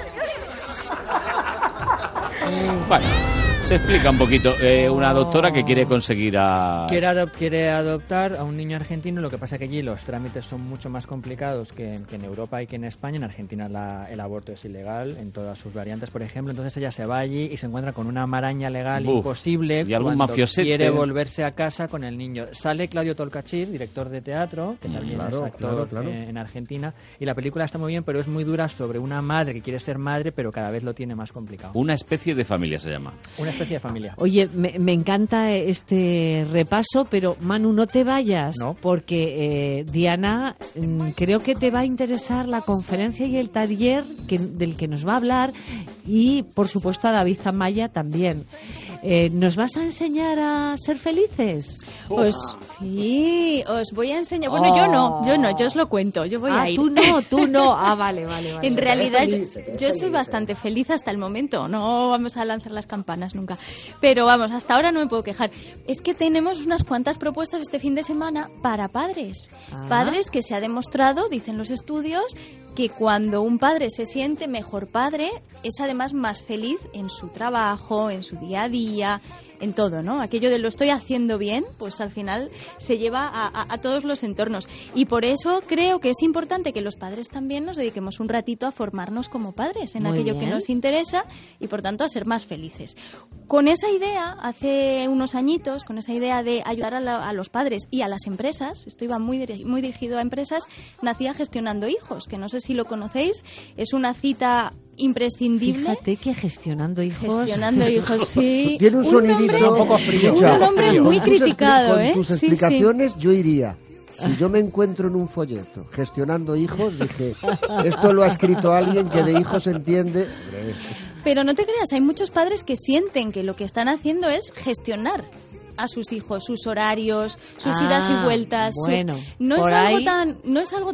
Bueno, se explica un poquito. Una doctora que quiere conseguir a... Quiere adoptar a un niño argentino, lo que pasa que allí los trámites son mucho más complicados que en Europa y que en España. En Argentina el aborto es ilegal en todas sus variantes, por ejemplo. Entonces ella se va allí y se encuentra con una maraña legal imposible y algún cuando mafiosete. quiere volverse a casa con el niño. Sale Claudio Tolcachir, director de teatro, que también es actor en Argentina, y la película está muy bien, pero es muy dura sobre una madre que quiere ser madre, pero cada vez lo tiene más complicado. Una especie de familia se llama. Una especie de familia. Oye, me encanta este repaso, pero Manu, no te vayas, porque Diana, creo que te va a interesar la conferencia y el taller del que nos va a hablar, y por supuesto a David Zamaya también. ¿Nos vas a enseñar a ser felices? Pues sí, os voy a enseñar. Bueno, yo no, yo os lo cuento, yo voy a ir. Tú no. Vale. En realidad yo soy bastante feliz hasta el momento, no vamos a lanzar las campanas nunca. Pero vamos, hasta ahora no me puedo quejar. Es que tenemos unas cuantas propuestas este fin de semana para padres. Padres que se ha demostrado, dicen los estudios, que cuando un padre se siente mejor padre, es además más feliz en su trabajo, en su día a día, en todo, ¿no? Aquello de lo estoy haciendo bien, pues al final se lleva a todos los entornos. Y por eso creo que es importante que los padres también nos dediquemos un ratito a formarnos como padres en aquello que nos interesa y por tanto a ser más felices. Con esa idea, hace unos añitos, con esa idea de ayudar a los padres y a las empresas, esto iba muy dirigido a empresas, nacía Gestionando Hijos, que no sé si lo conocéis, es una cita imprescindible. Fíjate que Gestionando Hijos, sí. Tiene un sonidito un poco frío. Un nombre muy criticado, Con tus explicaciones yo iría. Si yo me encuentro en un folleto gestionando hijos, dije, esto lo ha escrito alguien que de hijos entiende. Pero no te creas, hay muchos padres que sienten que lo que están haciendo es gestionar a sus hijos, sus horarios, sus idas y vueltas. Bueno, no es algo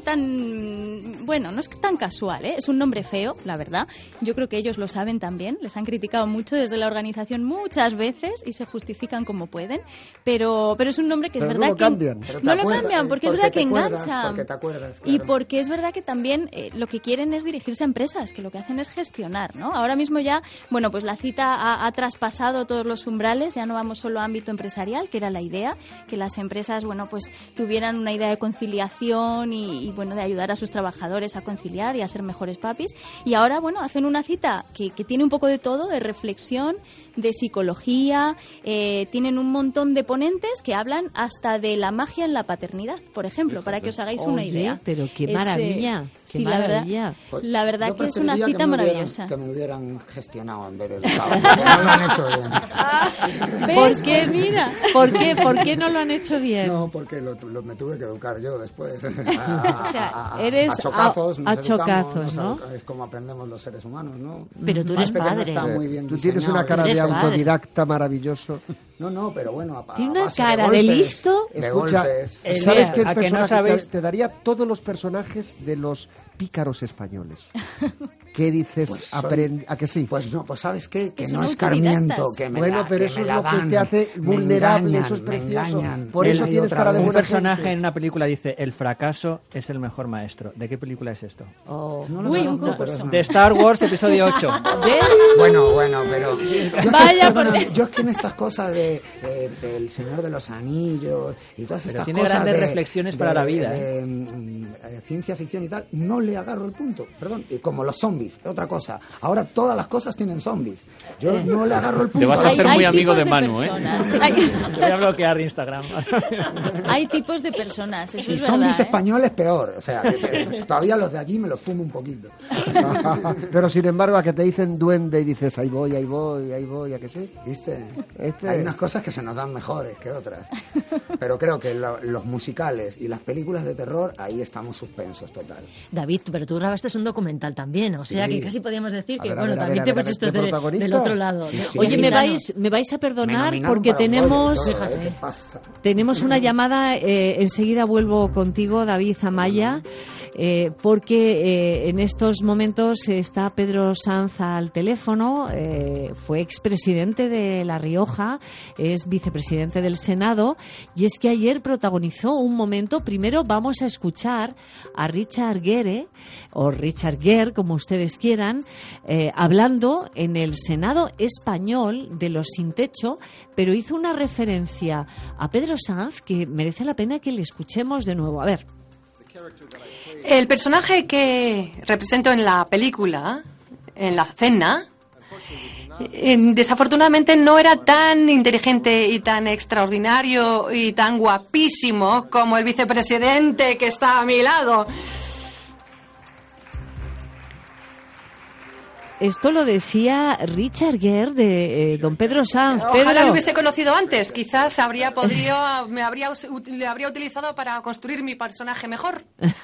tan bueno, no es tan casual, ¿eh? Es un nombre feo, la verdad. Yo creo que ellos lo saben también, les han criticado mucho desde la organización muchas veces y se justifican como pueden, pero es un nombre que es verdad que no lo cambian porque es verdad que engancha. Porque te acuerdas, y porque es verdad que también lo que quieren es dirigirse a empresas, que lo que hacen es gestionar, ¿no? Ahora mismo ya, bueno, pues la cita ha traspasado todos los umbrales, ya no vamos solo a ámbito empresarial, que era la idea, que las empresas, bueno, pues tuvieran una idea de conciliación y bueno, de ayudar a sus trabajadores a conciliar y a ser mejores papis. Y ahora, bueno, hacen una cita que tiene un poco de todo, de reflexión, de psicología, tienen un montón de ponentes que hablan hasta de la magia en la paternidad, por ejemplo, para que os hagáis una idea. Pero qué maravilla. Sí, la verdad que es una cita maravillosa. Que me hubieran gestionado en vez de educado, porque no lo han hecho bien. ¿Por qué? Mira, ¿por qué no lo han hecho bien? No, porque me tuve que educar yo después. O sea, eres a chocazos, a chocazos, ¿no? Es como aprendemos los seres humanos, ¿no? Pero tú eres padre. No está muy bien tú tienes una cara de autodidacta maravilloso. No, pero bueno, tiene una cara de listo. Escucha, ¿sabes qué personaje te daría todos los personajes de los pícaros españoles? ¿Qué dices? Pues ¿A que sí? Pues no, pues ¿sabes qué? Que no son escarmiento, que me bueno, pero eso es lo que te hace vulnerable, eso es precioso. Por eso tienes cara de un buena personaje gente. en una película dice, el fracaso es el mejor maestro. ¿De qué película es esto? Un concurso. De Star Wars, episodio 8. Bueno, pero... Vaya, yo es que en estas cosas de de El Señor de los Anillos y todas estas tiene cosas grandes reflexiones para la vida, ciencia ficción y tal, no le agarro el punto, perdón, como los zombies, otra cosa. Ahora todas las cosas tienen zombies. Yo no le agarro el punto. Te vas a hacer muy amigo de Manu, Te voy a bloquear de Instagram. Hay tipos de personas, eso y es zombies verdad, españoles peor, o sea, que todavía los de allí me los fumo un poquito. Pero sin embargo, a que te dicen duende y dices, ahí voy, ¿a que sí? ¿Viste? Hay unas cosas que se nos dan mejores que otras. Pero creo que los musicales y las películas de terror, ahí estamos suspensos total. David, pero tú grabaste un documental también, o sea que casi podíamos decir que, también te pusiste del otro lado. Sí. Oye, me vais a perdonar porque tenemos una llamada, enseguida vuelvo contigo, David Amaya, porque en estos momentos está Pedro Sanz al teléfono, fue expresidente de La Rioja, es vicepresidente del Senado, y es que ayer protagonizó un momento. Primero vamos a escuchar a Richard Gere, o Richard Gere, como ustedes quieran, hablando en el Senado español de los sin techo, pero hizo una referencia a Pedro Sanz que merece la pena que le escuchemos de nuevo. A ver. El personaje que represento en la película, en la cena, desafortunadamente no era tan inteligente y tan extraordinario y tan guapísimo como el vicepresidente que está a mi lado. Esto lo decía Richard Gere de don Pedro Sanz. Ojalá Pedro, lo hubiese conocido antes. Quizás le habría utilizado para construir mi personaje mejor.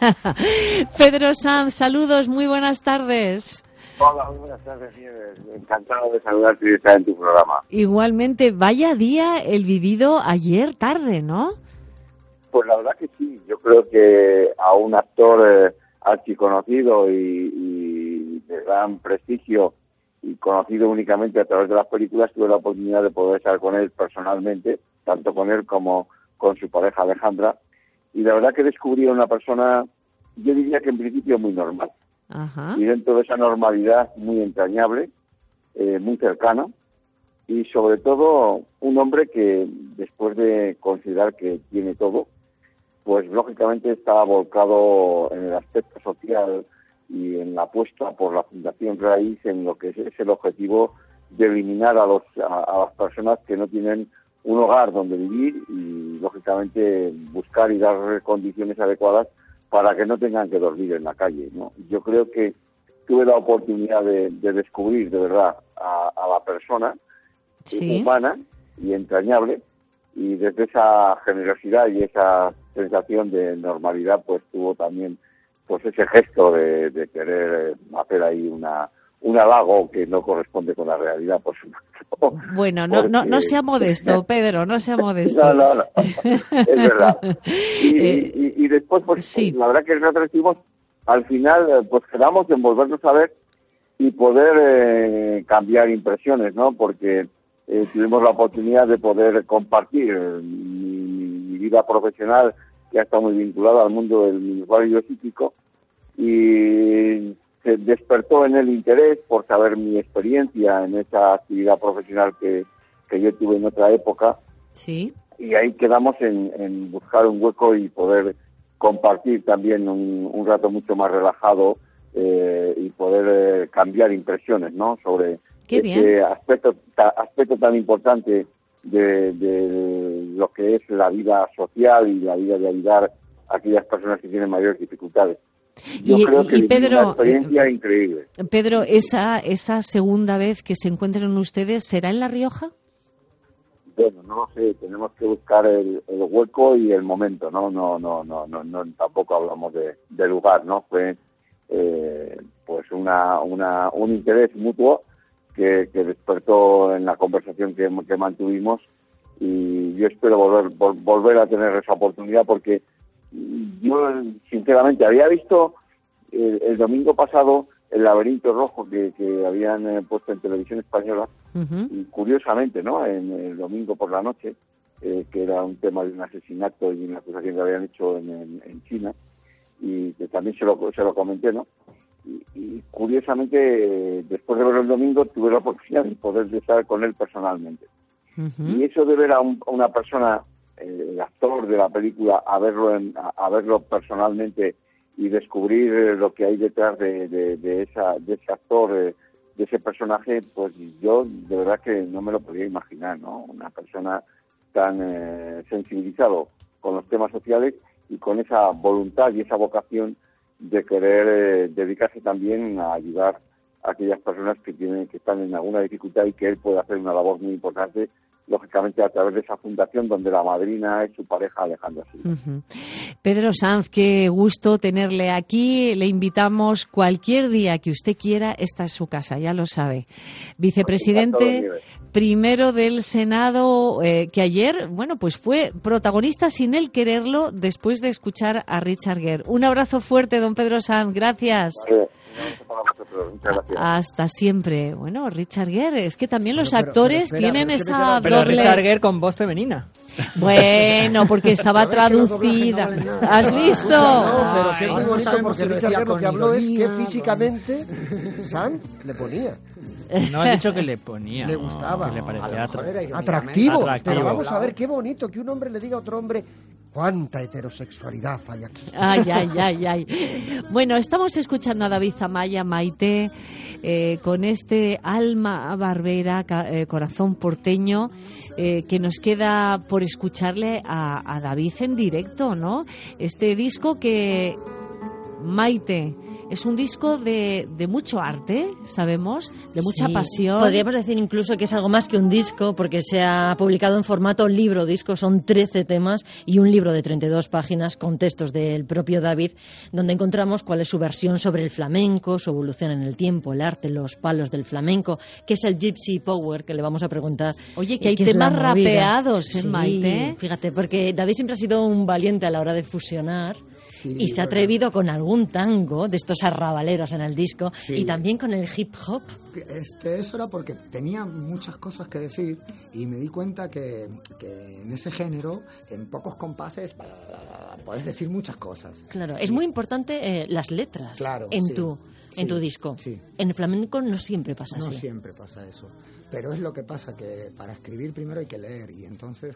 Pedro Sanz, saludos, muy buenas tardes. Hola, muy buenas tardes, Nieves. Encantado de saludarte y de estar en tu programa. Igualmente, vaya día el vivido ayer tarde, ¿no? Pues la verdad que sí. Yo creo que a un actor archiconocido y de gran prestigio y conocido únicamente a través de las películas, tuve la oportunidad de poder estar con él personalmente, tanto con él como con su pareja Alejandra, y la verdad que descubrí a una persona, yo diría que en principio muy normal. Ajá. Y dentro de esa normalidad muy entrañable, muy cercano, y sobre todo un hombre que después de considerar que tiene todo, pues lógicamente estaba volcado en el aspecto social y en la apuesta por la Fundación Raíz en lo que es el objetivo de eliminar a las personas que no tienen un hogar donde vivir y lógicamente buscar y dar condiciones adecuadas para que no tengan que dormir en la calle, ¿no? Yo creo que tuve la oportunidad de descubrir de verdad a la persona humana y entrañable, y desde esa generosidad y esa sensación de normalidad pues tuvo también pues ese gesto de querer hacer ahí un halago que no corresponde con la realidad, por supuesto. Bueno, no sea modesto, Pedro, no sea modesto. No, es verdad. Y después, pues sí, la verdad que nosotros estuvimos, al final, pues quedamos en volvernos a ver y poder cambiar impresiones, ¿no? Porque tuvimos la oportunidad de poder compartir mi vida profesional, que ha estado muy vinculada al mundo del minusválido psíquico, y se despertó en el interés por saber mi experiencia en esa actividad profesional que yo tuve en otra época. Sí. Y ahí quedamos en buscar un hueco y poder compartir también un rato mucho más relajado y poder cambiar impresiones, ¿no? Sobre este aspecto tan importante de lo que es la vida social y la vida de ayudar a aquellas personas que tienen mayores dificultades. Yo creo que Pedro, es una experiencia increíble. Pedro, esa segunda vez que se encuentren ustedes, ¿será en La Rioja? Bueno, no lo sé, tenemos que buscar el hueco y el momento, ¿no? No tampoco hablamos de lugar, ¿no? Fue pues un interés mutuo que despertó en la conversación que mantuvimos, y yo espero volver a tener esa oportunidad, porque yo sinceramente había visto el domingo pasado El laberinto rojo que habían puesto en televisión española, y curiosamente, ¿no? En el domingo por la noche, que era un tema de un asesinato y una acusación que habían hecho en China, y que también se lo comenté, ¿no? Y curiosamente, después de verlo el domingo, tuve la oportunidad de poder estar con él personalmente. Y eso de ver a una persona, el actor de la película, a verlo personalmente y descubrir lo que hay detrás de ese actor, de ese personaje, pues yo de verdad que no me lo podía imaginar, ¿no? Una persona tan sensibilizado con los temas sociales y con esa voluntad y esa vocación de querer dedicarse también a ayudar a aquellas personas que están en alguna dificultad, y que él puede hacer una labor muy importante, lógicamente a través de esa fundación donde la madrina es su pareja Alejandra Silva. Pedro Sanz, qué gusto tenerle aquí. Le invitamos cualquier día que usted quiera. Esta es su casa, ya lo sabe. Vicepresidente primero del Senado, que ayer, bueno, pues fue protagonista sin él quererlo después de escuchar a Richard Gere. Un abrazo fuerte, don Pedro Sanz. Gracias. Muchas gracias. Hasta siempre. Bueno, Richard Gere, es que también los actores tienen esa pero doble... Richard Gere con voz femenina. Bueno, porque estaba traducida. ¿Has visto? No, pero que es muy bonito, porque Richard Gere lo que habló es que físicamente Sanz le ponía. No he dicho que le ponía. Le gustaba. Que le parecía atractivo. Pero vamos a ver, qué bonito que un hombre le diga a otro hombre: cuánta heterosexualidad hay aquí. Ay. Bueno, estamos escuchando a David Amaya, Maite, con este alma barbera, corazón porteño, que nos queda por escucharle a David en directo, ¿no? Este disco que, Maite, es un disco de mucho arte, sabemos, de mucha pasión. Podríamos decir incluso que es algo más que un disco, porque se ha publicado en formato libro-disco. Son 13 temas y un libro de 32 páginas con textos del propio David, donde encontramos cuál es su versión sobre el flamenco, su evolución en el tiempo, el arte, los palos del flamenco, que es el Gypsy Power, que le vamos a preguntar. Oye, que hay temas rapeados, Maite. Fíjate, porque David siempre ha sido un valiente a la hora de fusionar. Sí, y se ha atrevido con algún tango de estos arrabaleros en el disco, sí, y también con el hip hop. Eso era porque tenía muchas cosas que decir y me di cuenta que en ese género, en pocos compases, puedes decir muchas cosas. Claro, es muy importante las letras, claro, en sí, tu disco. Sí. En el flamenco no siempre pasa así. No siempre pasa eso. Pero es lo que pasa, que para escribir primero hay que leer, y entonces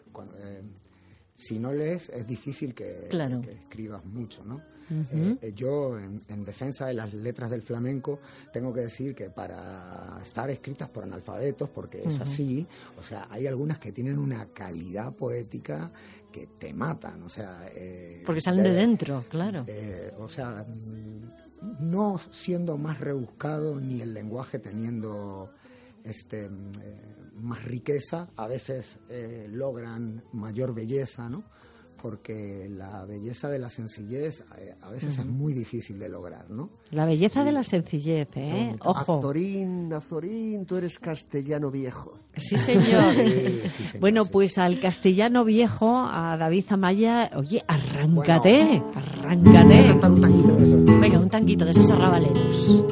si no lees es difícil que escribas mucho, ¿no? Uh-huh. Yo, en defensa de las letras del flamenco, tengo que decir que para estar escritas por analfabetos, porque es así, o sea, hay algunas que tienen una calidad poética que te matan, o sea... porque salen de dentro, claro. O sea, no siendo más rebuscado ni el lenguaje teniendo más riqueza, a veces logran mayor belleza, ¿no? Porque la belleza de la sencillez a veces es muy difícil de lograr, ¿no? La belleza de la sencillez, ¿eh? Ojo. Azorín, tú eres castellano viejo. Sí, señor. Sí, señor. Bueno, pues al castellano viejo, a David Amaya, oye, arráncate. Venga, un tanguito de esos arrabaleros.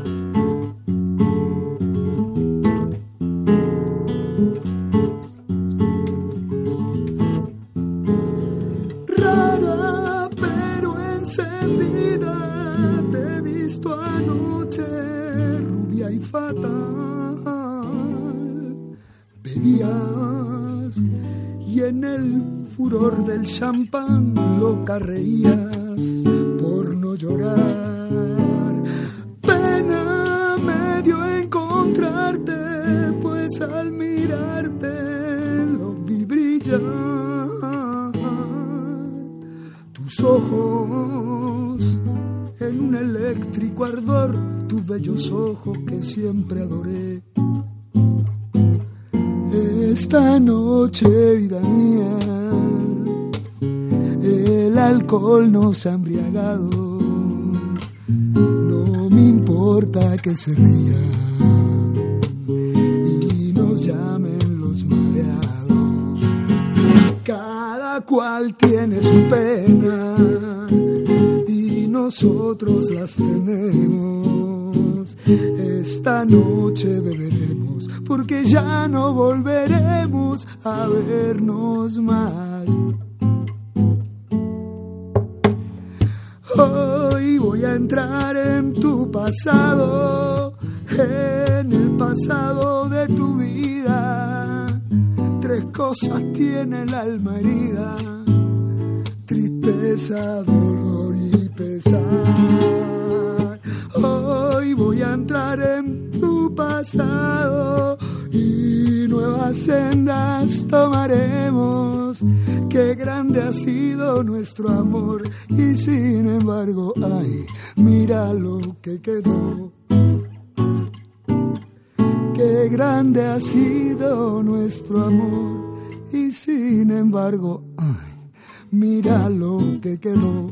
Bebías y en el furor del champán loca reías por no llorar. Pena me dio encontrarte, pues al mirarte lo vi brillar. Tus ojos en un eléctrico ardor, tus bellos ojos que siempre adoré. Esta noche, vida mía, el alcohol nos ha embriagado. No me importa que se rían y nos llamen los mareados. Cada cual tiene su pena y nosotros las tenemos. Esta noche beberemos porque ya no volveremos a vernos más. Hoy voy a entrar en tu pasado, en el pasado de tu vida. tres cosas tiene el alma herida: tristeza, dolor y pesar. Hoy voy a entrar en tu pasado y nuevas sendas tomaremos. Qué grande ha sido nuestro amor y sin embargo, ay, mira lo que quedó. Qué grande ha sido nuestro amor y sin embargo, ay, mira lo que quedó.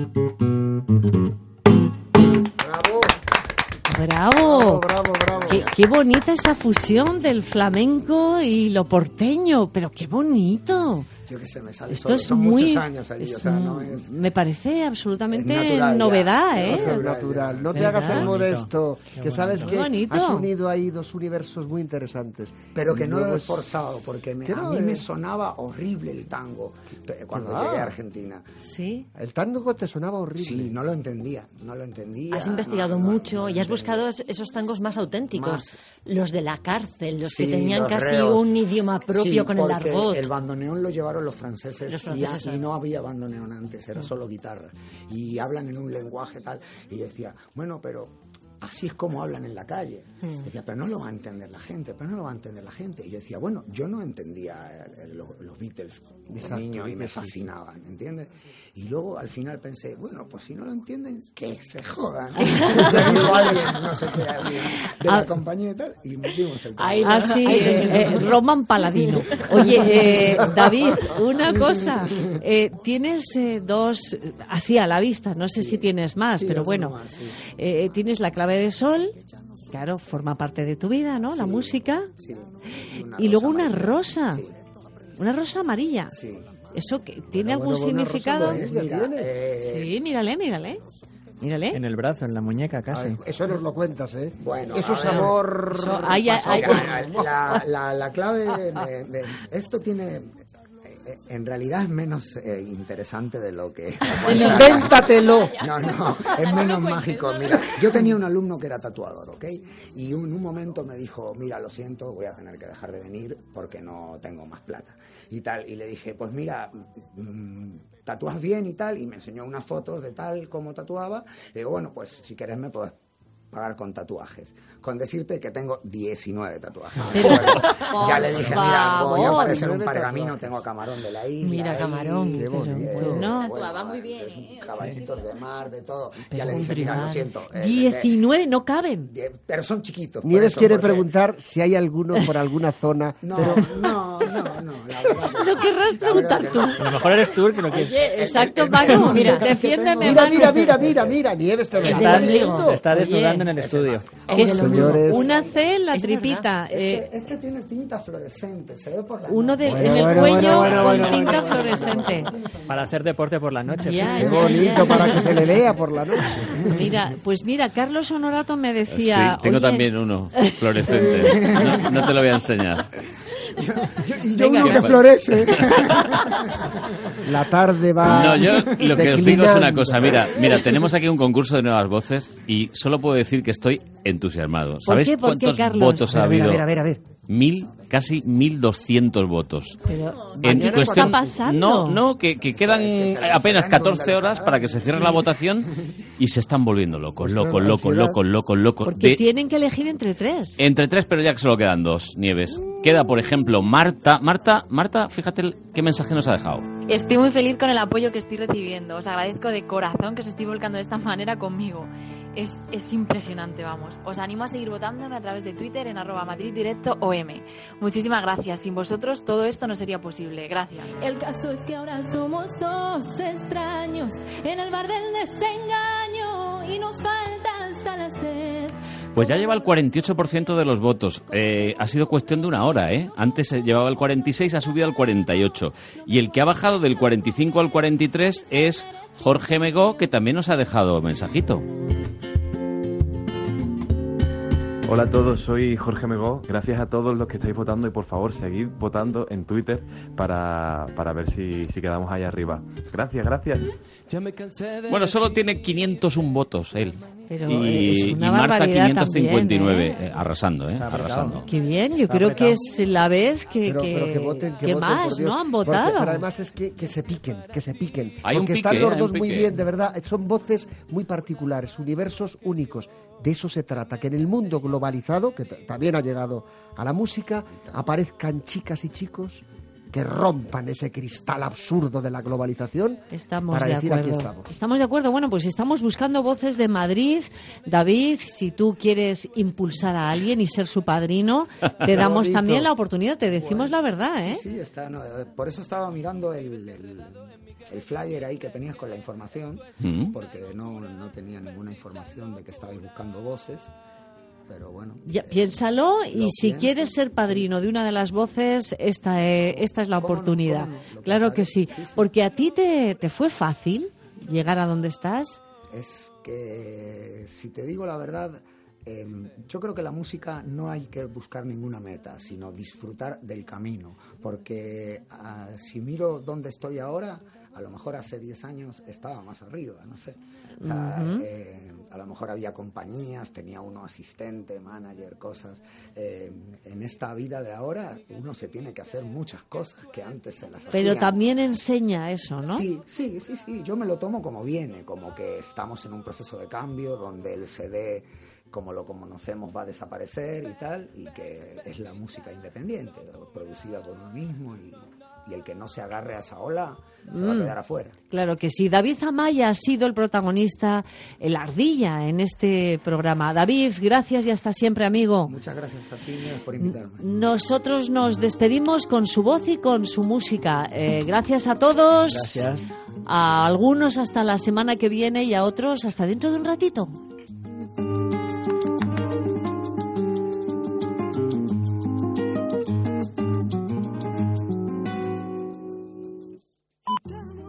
¡Bravo! Bravo. Qué bonita esa fusión del flamenco y lo porteño, pero qué bonito. Yo qué sé, me sale Esto solo. es Son muy, muchos años allí, o sea, no es... Me parece absolutamente es natural, novedad, ya. ¿eh? Es natural. No te hagas el modesto, que sabes que has unido ahí dos universos muy interesantes. Pero que no luego lo he forzado, porque a mí me sonaba horrible el tango cuando llegué a Argentina. ¿Sí? El tango te sonaba horrible. Sí, no lo entendía. Has investigado mucho y has buscado esos tangos más auténticos. Los de la cárcel, los que tenían casi reos. un idioma propio con el argot. El bandoneón lo llevaron los franceses y no había bandoneón antes, era solo guitarra. Y hablan en un lenguaje tal. Y yo decía, bueno, pero así es como hablan en la calle. Decía, pero no lo va a entender la gente, Y yo decía, bueno, yo no entendía los Beatles de niño y me fascinaban, ¿entiendes? Y luego al final pensé, bueno, pues si no lo entienden, que se jodan. Alguien, no sé qué, alguien de la compañía y tal, y metimos el tema. Roman Paladino. Oye, David, una cosa. Tienes dos, así a la vista, no sé si tienes más, pero bueno. Más, sí. Tienes La clave de sol, claro, forma parte de tu vida, ¿no? La música. Sí. Y luego una rosa. Sí. Una rosa amarilla. Sí. ¿Eso que tiene algún significado? Sí, mírale. Mírale. En el brazo, en la muñeca casi. Ay, eso nos lo cuentas, ¿eh? Bueno, eso es amor. La clave esto tiene... En realidad es menos interesante de lo que... ¡Invéntatelo! No, es menos mágico. Mira, yo tenía un alumno que era tatuador, ¿ok? Y en un momento me dijo, mira, lo siento, voy a tener que dejar de venir porque no tengo más plata. Y tal, y le dije, pues mira, tatúas bien y tal, y me enseñó unas fotos de tal como tatuaba. Y digo, bueno, pues si querés me puedes pagar con tatuajes. Con decirte que tengo 19 tatuajes. Ya le dije, mira, voy a parecer un pergamino, tengo a Camarón de la isla. Mira, Camarón. Qué bonito. Tatuaba muy bien. Caballitos de mar, de todo. Pero ya le dije, mira, lo siento. 19 no caben. Pero son chiquitos. Nieves quiere preguntar si hay alguno por alguna zona. No, pero... no, la verdad. ¿Lo querrás preguntar tú? A lo mejor eres tú el que no quiere. Oye, exacto, Manu. Mira, defiéndeme, Manu. Mira, Nieves te lo está desnudando en el estudio. Señores. Una C en la tripita. Este tiene tinta fluorescente, se ve por la uno noche. en el cuello con tinta fluorescente. Para hacer deporte por la noche. Qué bonito, para que se le lea por la noche. Mira, Carlos Honorato me decía... Sí, tengo también uno fluorescente. No te lo voy a enseñar. Yo uno que florece. La tarde va. No, yo lo que os digo es una cosa. Mira, tenemos aquí un concurso de nuevas voces y solo puedo decir que estoy entusiasmado. ¿Sabéis cuántos votos ha habido? A ver. Casi 1.200 votos. Pero, en ¿qué cuestión, está pasando? No, que quedan apenas 14 horas para que se cierre la votación y se están volviendo locos. Porque tienen que elegir entre tres. Entre tres, pero ya que solo quedan dos, Nieves. Queda, por ejemplo, Marta, fíjate qué mensaje nos ha dejado. Estoy muy feliz con el apoyo que estoy recibiendo. Os agradezco de corazón que os estéis volcando de esta manera conmigo. Es impresionante, vamos. Os animo a seguir votándome a través de Twitter en @MadridDirectoOM. Muchísimas gracias. Sin vosotros todo esto no sería posible. Gracias. El caso es que ahora somos dos extraños en el bar del desengaño y nos falta hasta la sed. Pues ya lleva el 48% de los votos. Ha sido cuestión de una hora, ¿eh? Antes llevaba el 46, ha subido al 48. Y el que ha bajado del 45 al 43 es Jorge Megó, que también nos ha dejado mensajito. Hola a todos, soy Jorge Megó. Gracias a todos los que estáis votando y por favor seguid votando en Twitter para ver si quedamos ahí arriba. Gracias. Bueno, solo tiene 501 votos él. Pero y es una Marta barbaridad 559, también, arrasando, arrasando. Qué bien, yo creo que es la vez que voten, más, por Dios. ¿no? Han votado. Pero además es que se piquen. Hay un porque pique, están los hay dos un muy pique. bien, de verdad. Son voces muy particulares, universos únicos. De eso se trata, que en el mundo globalizado, que también ha llegado a la música, aparezcan chicas y chicos que rompan ese cristal absurdo de la globalización para decir aquí estamos. Estamos de acuerdo. Bueno, pues estamos buscando voces de Madrid. David, si tú quieres impulsar a alguien y ser su padrino, te damos también la oportunidad, te decimos la verdad, ¿eh? Sí, por eso estaba mirando el flyer ahí que tenías con la información, porque no tenía ninguna información de que estabais buscando voces. Pero bueno, ya, piénsalo y si quieres ser padrino de una de las voces, esta es la oportunidad. Claro que sí, porque a ti te fue fácil llegar a donde estás. Es que, si te digo la verdad, yo creo que la música no hay que buscar ninguna meta, sino disfrutar del camino, porque si miro dónde estoy ahora, a lo mejor hace 10 años estaba más arriba, no sé. O sea, a lo mejor había compañías, tenía uno asistente, manager, cosas. En esta vida de ahora uno se tiene que hacer muchas cosas que antes se las hacían. Pero también enseña eso, ¿no? Sí. Yo me lo tomo como viene, como que estamos en un proceso de cambio donde el CD, como lo conocemos, va a desaparecer y tal, y que es la música independiente, producida por uno mismo, y el que no se agarre a esa ola se va a quedar afuera. Claro que sí. David Amaya ha sido el protagonista, el ardilla en este programa. David, gracias y hasta siempre, amigo. Muchas gracias a ti por invitarme. Nosotros nos despedimos con su voz y con su música. Gracias a todos. Gracias. A algunos hasta la semana que viene y a otros hasta dentro de un ratito.